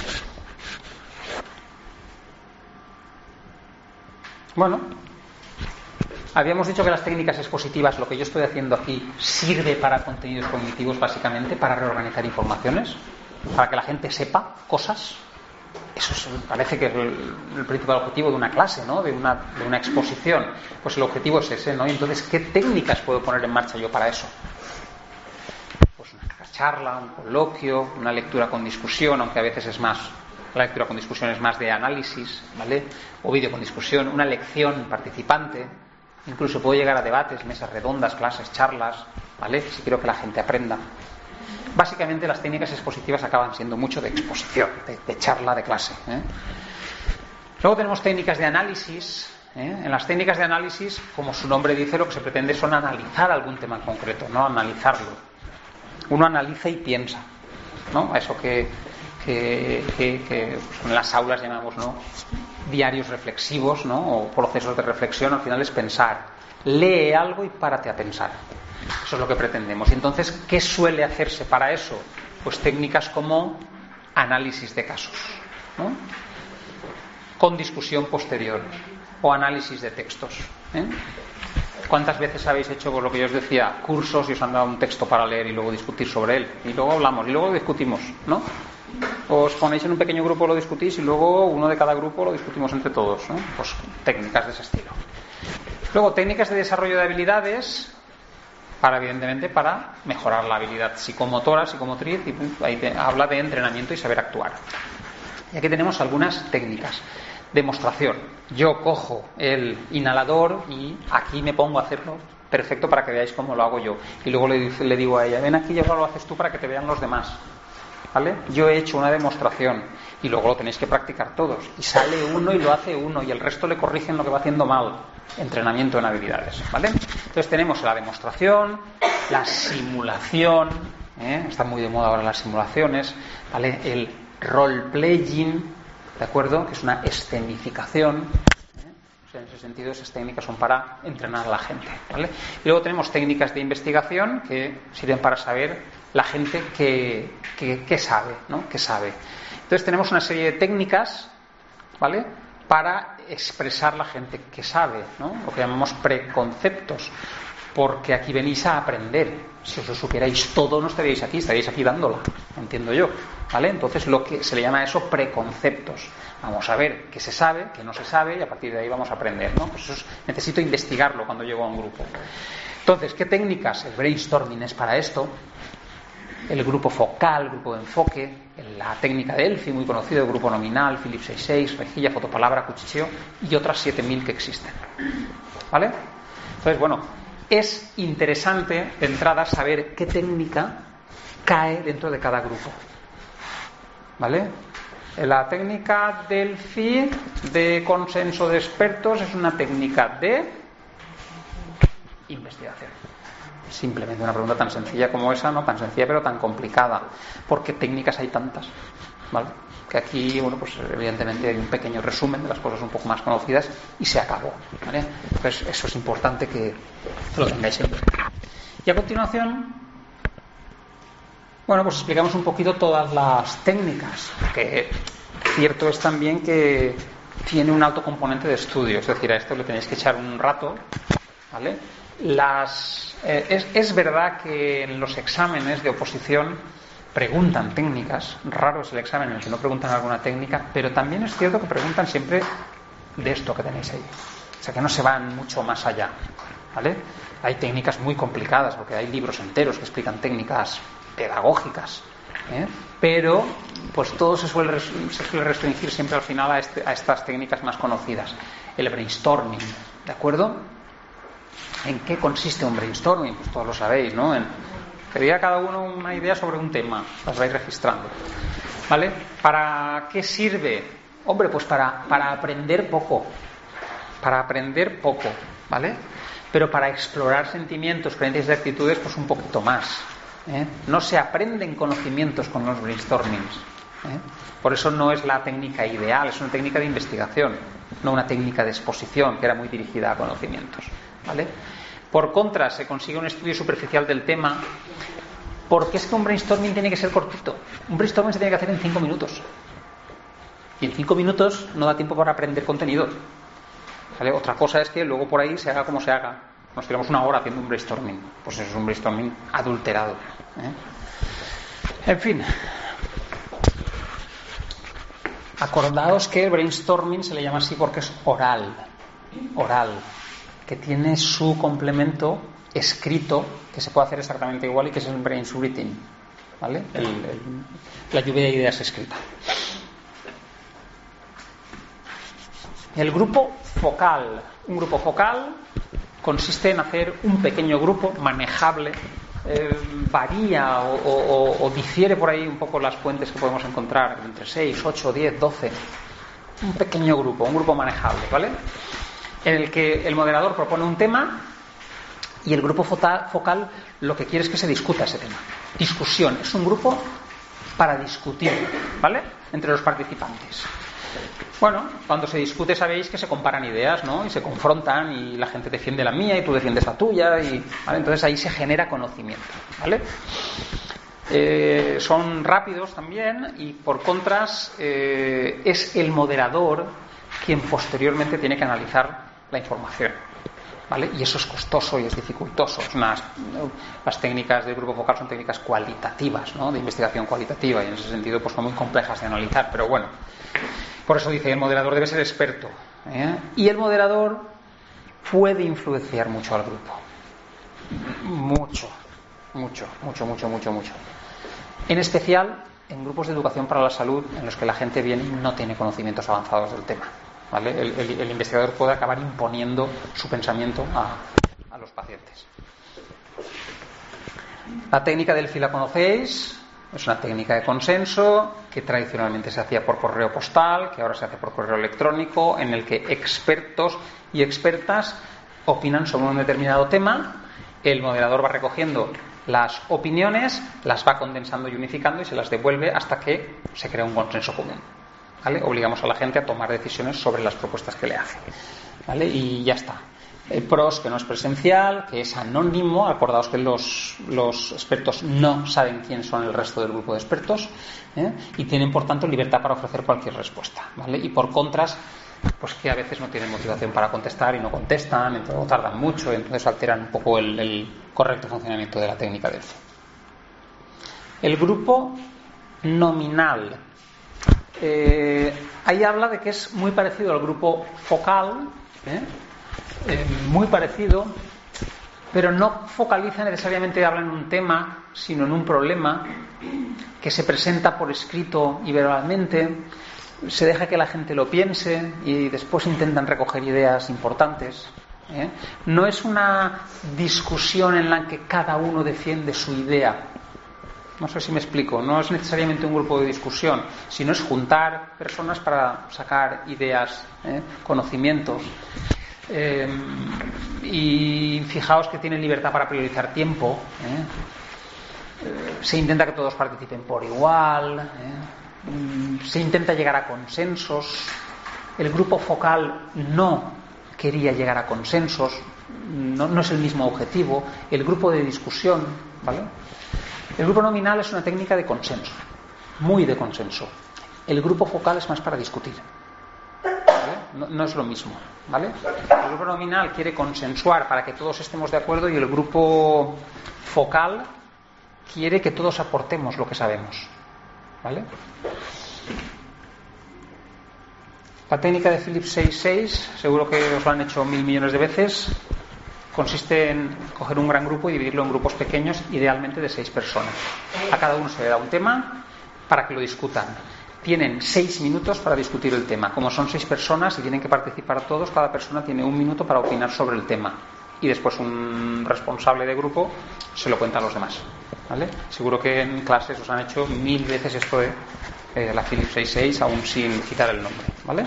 Bueno, habíamos dicho que las técnicas expositivas, lo que yo estoy haciendo aquí, sirve para contenidos cognitivos, básicamente para reorganizar informaciones, para que la gente sepa cosas. Eso parece que es el principal objetivo de una clase, ¿no?, de una exposición. Pues el objetivo es ese, ¿no? Y entonces, ¿qué técnicas puedo poner en marcha yo para eso? Pues una charla, un coloquio, una lectura con discusión, aunque a veces es más, la lectura con discusión es más de análisis, ¿vale? O vídeo con discusión, una lección participante, incluso puedo llegar a debates, mesas redondas, clases, charlas, ¿vale? Si quiero que la gente aprenda. Básicamente las técnicas expositivas acaban siendo mucho de exposición, de charla, de clase, Luego tenemos técnicas de análisis. En las técnicas de análisis, como su nombre dice, lo que se pretende son analizar algún tema en concreto, no analizarlo. Uno analiza y piensa, ¿no? Eso que pues en las aulas llamamos, ¿no?, diarios reflexivos, ¿no?, o procesos de reflexión. Al final es pensar. Lee algo y párate a pensar. Eso es lo que pretendemos. Y entonces, ¿qué suele hacerse para eso? Pues técnicas como análisis de casos, ¿no?, con discusión posterior, o análisis de textos, ¿Cuántas veces habéis hecho, por lo que yo os decía, cursos y os han dado un texto para leer y luego discutir sobre él? Y luego hablamos y luego discutimos, ¿no? Os ponéis en un pequeño grupo, lo discutís y luego uno de cada grupo lo discutimos entre todos, ¿no? Pues técnicas de ese estilo. Luego, técnicas de desarrollo de habilidades, evidentemente para mejorar la habilidad psicomotora, psicomotriz, y ahí habla de entrenamiento y saber actuar. Y aquí tenemos algunas técnicas. Demostración. Yo cojo el inhalador y aquí me pongo a hacerlo perfecto para que veáis cómo lo hago yo. Y luego le digo a ella, ven aquí y ahora lo haces tú para que te vean los demás. ¿Vale? Yo he hecho una demostración y luego lo tenéis que practicar todos. Y sale uno y lo hace uno y el resto le corrigen lo que va haciendo mal. Entrenamiento en habilidades, ¿vale? Entonces tenemos la demostración, la simulación, están muy de moda ahora las simulaciones, ¿vale? El role-playing, ¿de acuerdo? Que es una escenificación. O sea, en ese sentido, esas técnicas son para entrenar a la gente, ¿vale? Y luego tenemos técnicas de investigación que sirven para saber la gente que sabe, ¿no? Que sabe. Entonces tenemos una serie de técnicas, ¿vale?, para expresar la gente que sabe, ¿no? Lo que llamamos preconceptos, porque aquí venís a aprender. Si os lo supierais todo, no estaríais aquí dándola, entiendo yo, ¿vale? Entonces lo que se le llama a eso preconceptos. Vamos a ver qué se sabe, qué no se sabe, y a partir de ahí vamos a aprender, ¿no? Pues eso necesito investigarlo cuando llego a un grupo. Entonces, ¿qué técnicas? El brainstorming es para esto. El grupo focal, el grupo de enfoque, la técnica de Elfi, muy conocido, el grupo nominal, Phillips 66, rejilla, fotopalabra, cuchicheo y otras 7000 que existen, ¿vale? Entonces, bueno, es interesante de entrada saber qué técnica cae dentro de cada grupo, ¿vale? La técnica del Elfi de consenso de expertos es una técnica de investigación. Simplemente una pregunta tan sencilla como esa, no tan sencilla pero tan complicada, porque técnicas hay tantas, ¿vale? Que aquí, bueno, pues evidentemente hay un pequeño resumen de las cosas un poco más conocidas y se acabó, ¿vale? Pues eso es importante que lo tengáis en cuenta. Y a continuación, bueno, pues explicamos un poquito todas las técnicas, que cierto es también que tiene un alto componente de estudio, es decir, a esto le tenéis que echar un rato, ¿vale? Es verdad que en los exámenes de oposición preguntan técnicas, raro es el examen en el que no preguntan alguna técnica, pero también es cierto que preguntan siempre de esto que tenéis ahí, o sea que no se van mucho más allá, ¿vale? Hay técnicas muy complicadas porque hay libros enteros que explican técnicas pedagógicas, pero pues todo se suele restringir siempre al final a estas técnicas más conocidas. El brainstorming, ¿de acuerdo? ¿En qué consiste un brainstorming? Pues todos lo sabéis, ¿no? Que diga cada uno una idea sobre un tema, las vais registrando, ¿vale? ¿Para qué sirve? Hombre, pues para aprender poco, ¿vale? Pero para explorar sentimientos, creencias y actitudes, pues un poquito más, ¿eh? No se aprenden conocimientos con los brainstormings, ¿eh? Por eso no es la técnica ideal, es una técnica de investigación, no una técnica de exposición que era muy dirigida a conocimientos, ¿vale? Por contra, se consigue un estudio superficial del tema, porque es que un brainstorming tiene que ser cortito. Un brainstorming se tiene que hacer en 5 minutos. Y en 5 minutos no da tiempo para aprender contenido, ¿vale? Otra cosa es que luego por ahí se haga como se haga. Nos tiramos 1 hora haciendo un brainstorming. Pues eso es un brainstorming adulterado, ¿eh? En fin. Acordaos que el brainstorming se le llama así porque es oral, que tiene su complemento escrito, que se puede hacer exactamente igual y que es el brainwriting, ¿vale? La lluvia de ideas escrita. El grupo focal. Un grupo focal consiste en hacer un pequeño grupo manejable. Varía o difiere por ahí un poco las fuentes que podemos encontrar, entre 6, 8, 10, 12. Un pequeño grupo, un grupo manejable, ¿vale? En el que el moderador propone un tema y el grupo focal lo que quiere es que se discuta ese tema. Discusión, es un grupo para discutir, ¿vale? Entre los participantes. Bueno, cuando se discute sabéis que se comparan ideas, ¿no? Y se confrontan y la gente defiende la mía y tú defiendes la tuya, y, ¿vale? Entonces ahí se genera conocimiento, ¿vale? Son rápidos también y por contras es el moderador quien posteriormente tiene que analizar la información, ¿vale? Y eso es costoso y es dificultoso. Las técnicas del grupo focal son técnicas cualitativas, ¿no? De investigación cualitativa, y en ese sentido pues son muy complejas de analizar, pero bueno, por eso dice el moderador debe ser experto, ¿eh? Y el moderador puede influenciar mucho al grupo, mucho, en especial en grupos de educación para la salud en los que la gente viene y no tiene conocimientos avanzados del tema, ¿vale? El investigador puede acabar imponiendo su pensamiento a los pacientes. La técnica del Elfi la conocéis, es una técnica de consenso que tradicionalmente se hacía por correo postal, que ahora se hace por correo electrónico, en el que expertos y expertas opinan sobre un determinado tema, el moderador va recogiendo las opiniones, las va condensando y unificando y se las devuelve hasta que se crea un consenso común, ¿vale? Obligamos a la gente a tomar decisiones sobre las propuestas que le hace, ¿vale? Y ya está. El PROS, que no es presencial, que es anónimo. Acordaos que los expertos no saben quién son el resto del grupo de expertos, y tienen por tanto libertad para ofrecer cualquier respuesta, ¿vale? Y por contras pues que a veces no tienen motivación para contestar y no contestan, entonces tardan mucho, entonces alteran un poco el correcto funcionamiento de la técnica del C. El grupo nominal. Ahí habla de que es muy parecido al grupo focal, muy parecido, pero no focaliza necesariamente, habla en un tema, sino en un problema que se presenta por escrito y verbalmente. Se deja que la gente lo piense y después intentan recoger ideas importantes. No es una discusión en la que cada uno defiende su idea. No sé si me explico. No es necesariamente un grupo de discusión, sino es juntar personas para sacar ideas, conocimientos. Y fijaos que tienen libertad para priorizar tiempo. Se intenta que todos participen por igual. Se intenta llegar a consensos. El grupo focal no quería llegar a consensos, no es el mismo objetivo. El grupo de discusión, ¿vale? El grupo nominal es una técnica de consenso, muy de consenso. El grupo focal es más para discutir, ¿vale? No es lo mismo, ¿vale? El grupo nominal quiere consensuar para que todos estemos de acuerdo y el grupo focal quiere que todos aportemos lo que sabemos, ¿vale? La técnica de Phillips 6-6, seguro que os lo han hecho 1000 millones de veces, consiste en coger un gran grupo y dividirlo en grupos pequeños, idealmente de 6 personas. A cada uno se le da un tema para que lo discutan. Tienen 6 minutos para discutir el tema. Como son 6 personas y tienen que participar todos, cada persona tiene 1 minuto para opinar sobre el tema. Y después un responsable de grupo se lo cuenta a los demás, ¿vale? Seguro que en clases os han hecho 1000 veces esto de la Phillips 6-6, aún sin citar el nombre, ¿vale?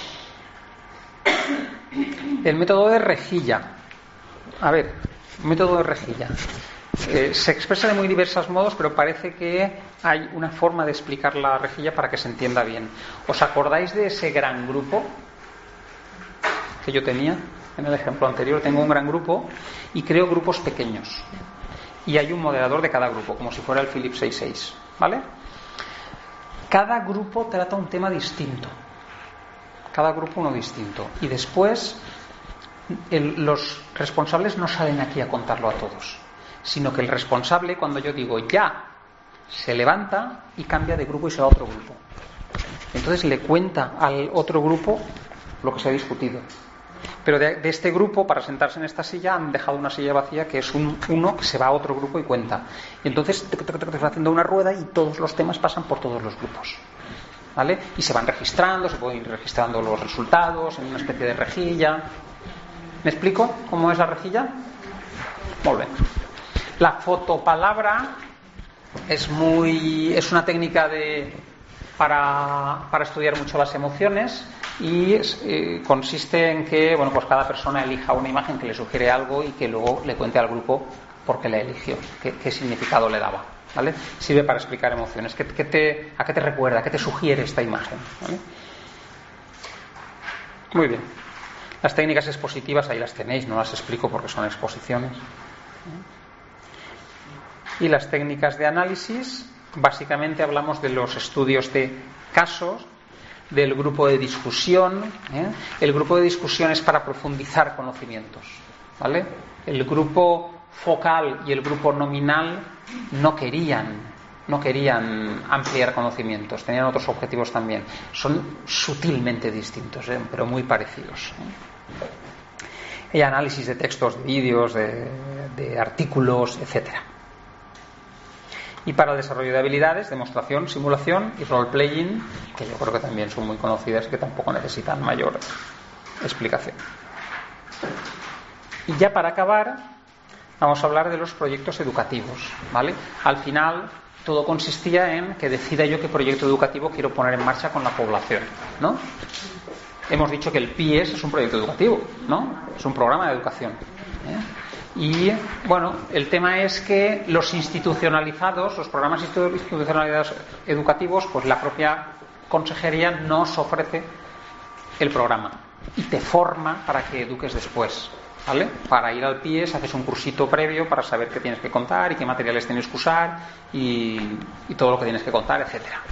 El método de rejilla. A ver, método de rejilla. Se expresa de muy diversos modos, pero parece que hay una forma de explicar la rejilla para que se entienda bien. ¿Os acordáis de ese gran grupo que yo tenía? En el ejemplo anterior tengo un gran grupo y creo grupos pequeños. Y hay un moderador de cada grupo, como si fuera el Phillips 6-6, ¿vale? Cada grupo trata un tema distinto. Cada grupo uno distinto. Y después los responsables no salen aquí a contarlo a todos, sino que el responsable, cuando yo digo ya, se levanta y cambia de grupo y se va a otro grupo. Entonces le cuenta al otro grupo lo que se ha discutido. Pero de este grupo, para sentarse en esta silla, han dejado una silla vacía, que es uno que se va a otro grupo y cuenta. Y entonces va haciendo una rueda y todos los temas pasan por todos los grupos, ¿vale? Y se van registrando, se pueden ir registrando los resultados en una especie de rejilla. ¿Me explico cómo es la rejilla? Muy bien. La fotopalabra es una técnica para estudiar mucho las emociones y consiste en que pues cada persona elija una imagen que le sugiere algo y que luego le cuente al grupo por qué la eligió, qué significado le daba, ¿vale? Sirve para explicar emociones. ¿A qué te recuerda? ¿Qué te sugiere esta imagen? ¿Vale? Muy bien. Las técnicas expositivas ahí las tenéis, no las explico porque son exposiciones. Y las técnicas de análisis, básicamente hablamos de los estudios de casos, del grupo de discusión. El grupo de discusión es para profundizar conocimientos, ¿vale? El grupo focal y el grupo nominal no querían ampliar conocimientos, tenían otros objetivos también. Son sutilmente distintos, pero muy parecidos. Hay análisis de textos, de vídeos, de artículos, etcétera. Y para el desarrollo de habilidades, demostración, simulación y role-playing, que yo creo que también son muy conocidas y que tampoco necesitan mayor explicación. Y ya para acabar, vamos a hablar de los proyectos educativos, ¿vale? Al final, todo consistía en que decida yo qué proyecto educativo quiero poner en marcha con la población, ¿no? Hemos dicho que el PIES es un proyecto educativo, ¿no? Es un programa de educación, Y bueno, el tema es que los programas institucionalizados educativos, pues la propia consejería nos ofrece el programa y te forma para que eduques después, ¿vale? Para ir al PIES haces un cursito previo para saber qué tienes que contar y qué materiales tienes que usar y todo lo que tienes que contar, etcétera.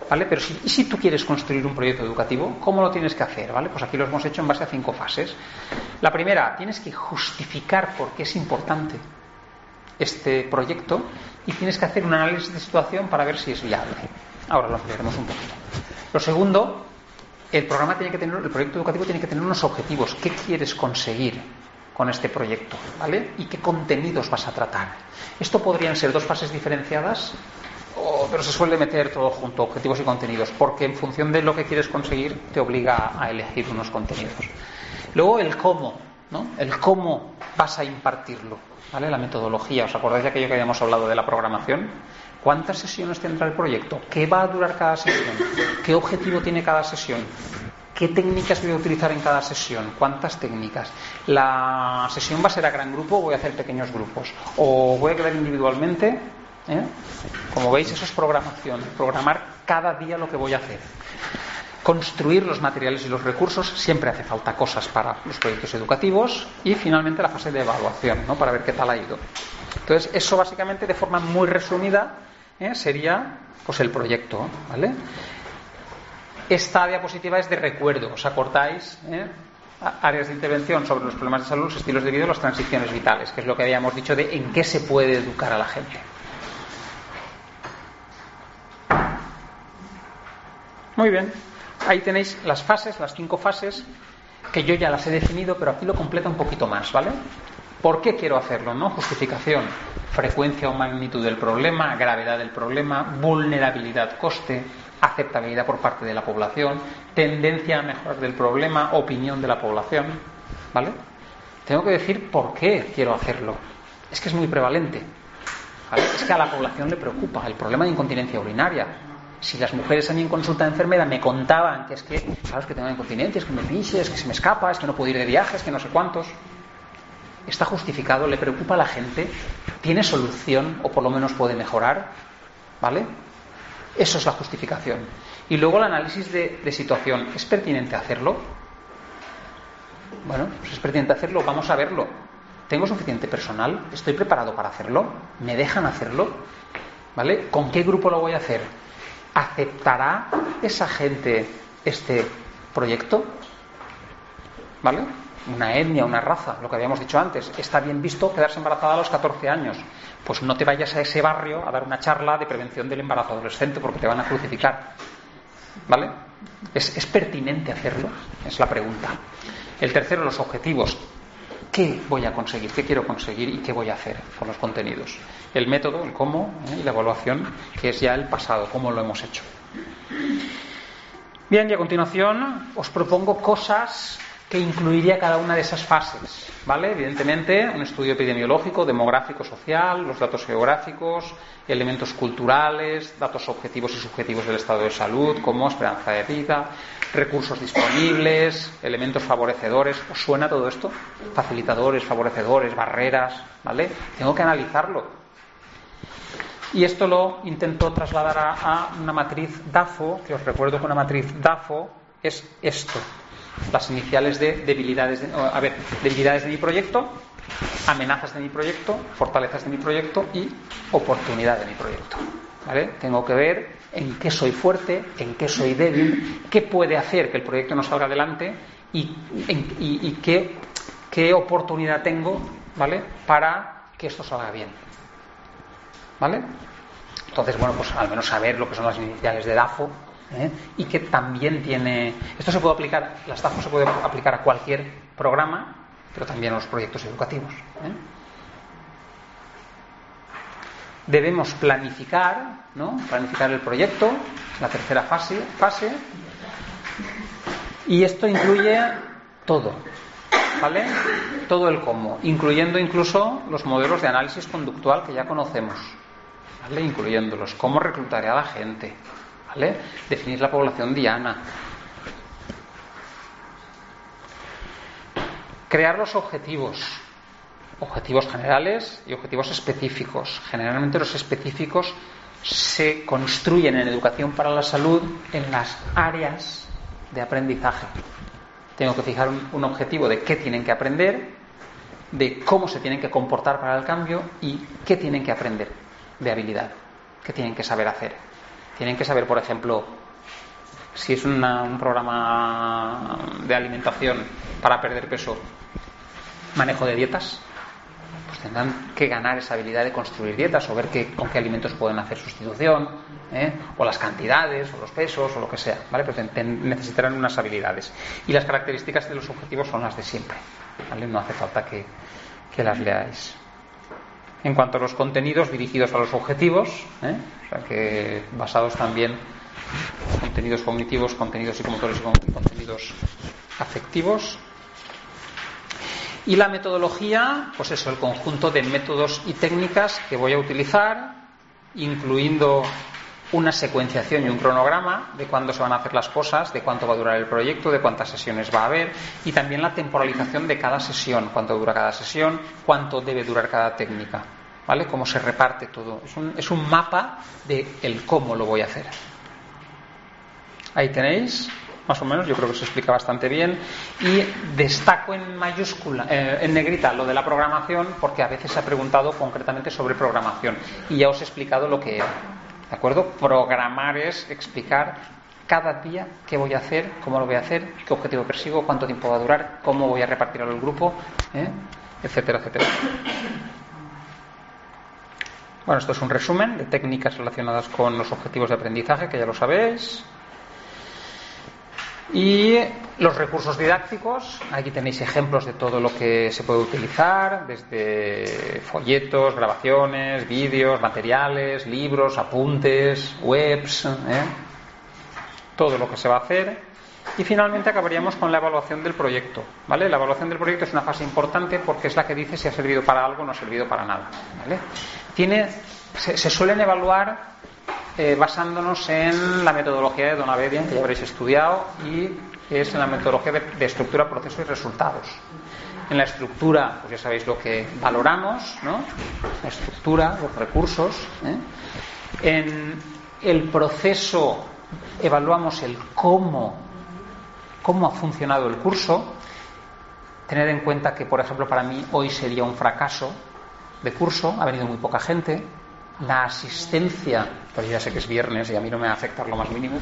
¿vale? Pero si tú quieres construir un proyecto educativo, ¿cómo lo tienes que hacer? ¿Vale? Pues aquí lo hemos hecho en base a 5 fases. La primera, tienes que justificar por qué es importante este proyecto y tienes que hacer un análisis de situación para ver si es viable. Ahora lo ampliaremos un poquito. Lo segundo, el proyecto educativo tiene que tener unos objetivos. ¿Qué quieres conseguir con este proyecto? ¿Vale? ¿Y qué contenidos vas a tratar? Esto podrían ser 2 fases diferenciadas, pero se suele meter todo junto, objetivos y contenidos, porque en función de lo que quieres conseguir te obliga a elegir unos contenidos. Luego el cómo, ¿no? El cómo vas a impartirlo, ¿vale? La metodología. ¿Os acordáis de aquello que habíamos hablado de la programación? ¿Cuántas sesiones tendrá el proyecto? ¿Qué va a durar cada sesión? ¿Qué objetivo tiene cada sesión? ¿Qué técnicas voy a utilizar en cada sesión? ¿Cuántas técnicas? ¿La sesión va a ser a gran grupo o voy a hacer pequeños grupos? ¿O voy a quedar individualmente? Como veis, eso es programación. Programar cada día lo que voy a hacer. Construir los materiales y los recursos. Siempre hace falta cosas para los proyectos educativos. Y finalmente la fase de evaluación, ¿no? Para ver qué tal ha ido. Entonces, eso básicamente, de forma muy resumida, sería pues el proyecto, ¿vale? Esta diapositiva es de recuerdo. ¿Os acordáis? Áreas de intervención sobre los problemas de salud, los estilos de vida y las transiciones vitales, que es lo que habíamos dicho de en qué se puede educar a la gente. Muy bien, ahí tenéis las fases, las 5 fases, que yo ya las he definido, pero aquí lo completa un poquito más, ¿vale? ¿Por qué quiero hacerlo, no? Justificación, frecuencia o magnitud del problema, gravedad del problema, vulnerabilidad, coste, aceptabilidad por parte de la población, tendencia a mejorar del problema, opinión de la población, ¿vale? Tengo que decir por qué quiero hacerlo. Es que es muy prevalente, ¿vale? Es que a la población le preocupa el problema de incontinencia urinaria. Si las mujeres a mí en consulta de enfermera me contaban que es que, claro, es que tengo incontinencia, es que me piche, es que se me escapa, es que no puedo ir de viaje, es que no sé cuántos. ¿Está justificado? ¿Le preocupa a la gente? ¿Tiene solución o por lo menos puede mejorar? ¿Vale? Eso es la justificación. Y luego el análisis de situación. ¿Es pertinente hacerlo? Bueno, pues es pertinente hacerlo, vamos a verlo. ¿Tengo suficiente personal? ¿Estoy preparado para hacerlo? ¿Me dejan hacerlo? ¿Vale? ¿Con qué grupo lo voy a hacer? ¿Aceptará esa gente este proyecto? ¿Vale? Una etnia, una raza, lo que habíamos dicho antes. Está bien visto quedarse embarazada a los 14 años. Pues no te vayas a ese barrio a dar una charla de prevención del embarazo adolescente porque te van a crucificar. ¿Vale? ¿Es pertinente hacerlo? Es la pregunta. El tercero, los objetivos. ¿Qué voy a conseguir? ¿Qué quiero conseguir? ¿Y qué voy a hacer con los contenidos? El método, el cómo, y la evaluación, que es ya el pasado, cómo lo hemos hecho. Bien, y a continuación os propongo cosas que incluiría cada una de esas fases, ¿vale? Evidentemente, un estudio epidemiológico, demográfico, social, los datos geográficos, elementos culturales, datos objetivos y subjetivos del estado de salud, como esperanza de vida, recursos disponibles, elementos favorecedores. ¿Os suena todo esto? Facilitadores, favorecedores, barreras, ¿vale? Tengo que analizarlo. Y esto lo intento trasladar a una matriz DAFO, que os recuerdo que una matriz DAFO es esto. Las iniciales de debilidades de mi proyecto, amenazas de mi proyecto, fortalezas de mi proyecto y oportunidad de mi proyecto, ¿vale? Tengo que ver en qué soy fuerte, en qué soy débil, qué puede hacer que el proyecto no salga adelante y qué oportunidad tengo, ¿vale? Para que esto salga bien, ¿vale? Entonces, bueno, pues al menos saber lo que son las iniciales de DAFO. Y que también tiene, esto se puede aplicar, las DAFO se puede aplicar a cualquier programa, pero también a los proyectos educativos. Debemos planificar, ¿no? Planificar el proyecto, la tercera fase, y esto incluye todo, ¿vale? Todo el cómo, incluyendo incluso los modelos de análisis conductual que ya conocemos, ¿vale? Incluyéndolos, cómo reclutaré a la gente, ¿vale? Definir la población diana, crear los objetivos generales y objetivos específicos. Generalmente los específicos se construyen en educación para la salud en las áreas de aprendizaje. Tengo que fijar un objetivo de qué tienen que aprender, de cómo se tienen que comportar para el cambio y qué tienen que aprender de habilidad, qué tienen que saber hacer. Tienen que saber, por ejemplo, si es un programa de alimentación para perder peso, manejo de dietas, pues tendrán que ganar esa habilidad de construir dietas o ver con qué alimentos pueden hacer sustitución, o las cantidades o los pesos o lo que sea, ¿vale? Pero necesitarán unas habilidades, y las características de los objetivos son las de siempre, ¿vale? No hace falta que las leáis. En cuanto a los contenidos dirigidos a los objetivos, o sea que basados también en contenidos cognitivos, contenidos psicomotores y contenidos afectivos. Y la metodología, pues eso, el conjunto de métodos y técnicas que voy a utilizar, incluyendo una secuenciación y un cronograma de cuándo se van a hacer las cosas, de cuánto va a durar el proyecto, de cuántas sesiones va a haber, y también la temporalización de cada sesión, cuánto dura cada sesión, cuánto debe durar cada técnica, ¿vale? Cómo se reparte todo. Es un mapa de el cómo lo voy a hacer. Ahí tenéis, más o menos, yo creo que se explica bastante bien, y destaco en mayúscula, en negrita, lo de la programación, porque a veces se ha preguntado concretamente sobre programación y ya os he explicado lo que era, ¿de acuerdo? Programar es explicar cada día qué voy a hacer, cómo lo voy a hacer, qué objetivo persigo, cuánto tiempo va a durar, cómo voy a repartir al grupo, etcétera, etcétera. Bueno, esto es un resumen de técnicas relacionadas con los objetivos de aprendizaje, que ya lo sabéis. Y los recursos didácticos, aquí tenéis ejemplos de todo lo que se puede utilizar, desde folletos, grabaciones, vídeos, materiales, libros, apuntes, webs, todo lo que se va a hacer. Y finalmente acabaríamos con la evaluación del proyecto, ¿vale? La evaluación del proyecto es una fase importante porque es la que dice si ha servido para algo o no ha servido para nada, ¿vale? Se suelen evaluar basándonos en la metodología de Donabedian, que ya habréis estudiado, y es en la metodología de estructura, proceso y resultados. En la estructura, pues ya sabéis lo que valoramos, ¿no? La estructura, los recursos. En el proceso evaluamos el cómo ha funcionado el curso. Tener en cuenta que, por ejemplo, para mí hoy sería un fracaso de curso, ha venido muy poca gente. La asistencia, pues ya sé que es viernes y a mí no me va a afectar lo más mínimo,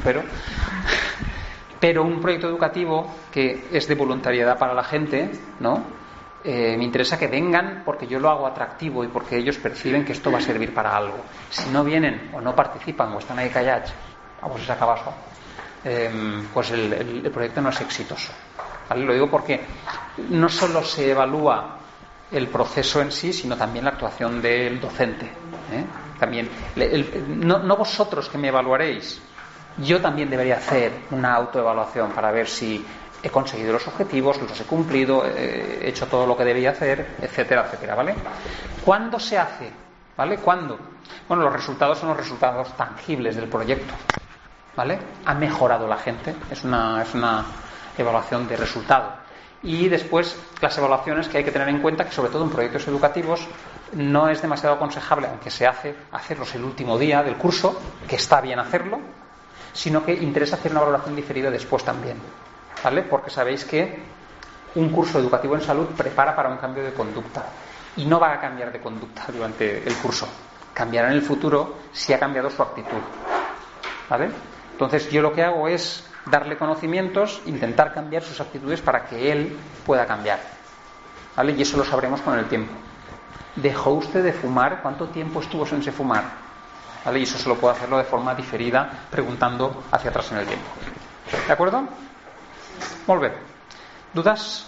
pero un proyecto educativo que es de voluntariedad para la gente, ¿no? Me interesa que vengan porque yo lo hago atractivo y porque ellos perciben que esto va a servir para algo. Si no vienen o no participan o están ahí callados, pues se acaba eso. Pues el proyecto no es exitoso, ¿vale? Lo digo porque no solo se evalúa el proceso en sí, sino también la actuación del docente, también no vosotros que me evaluaréis, yo también debería hacer una autoevaluación para ver si he conseguido los objetivos, los he cumplido, he hecho todo lo que debía hacer, etcétera, etcétera, ¿vale? ¿Cuándo se hace? ¿Vale? ¿Cuándo? Bueno, los resultados son los resultados tangibles del proyecto, ¿vale? Ha mejorado la gente, es una evaluación de resultado. Y después las evaluaciones que hay que tener en cuenta, que sobre todo en proyectos educativos no es demasiado aconsejable, aunque se hace, hacerlos el último día del curso, que está bien hacerlo, sino que interesa hacer una valoración diferida después también, ¿vale? Porque sabéis que un curso educativo en salud prepara para un cambio de conducta y no va a cambiar de conducta durante el curso, cambiará en el futuro si ha cambiado su actitud, ¿vale? Entonces yo lo que hago es darle conocimientos, intentar cambiar sus actitudes para que él pueda cambiar, ¿vale? Y eso lo sabremos con el tiempo. ¿Dejó usted de fumar? ¿Cuánto tiempo estuvo sin fumar? ¿Vale? Y eso solo puedo hacerlo de forma diferida, preguntando hacia atrás en el tiempo. ¿De acuerdo? Molt bé. ¿Dudas?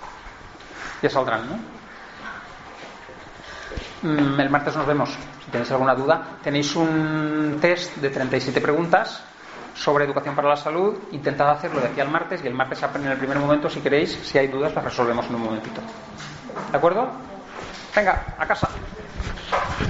Ya saldrán, ¿no? El martes nos vemos. Si tenéis alguna duda, tenéis un test de 37 preguntas sobre educación para la salud. Intentad hacerlo de aquí al martes, y el martes en el primer momento, si queréis, si hay dudas las resolvemos en un momentito. ¿De acuerdo? Venga, a casa.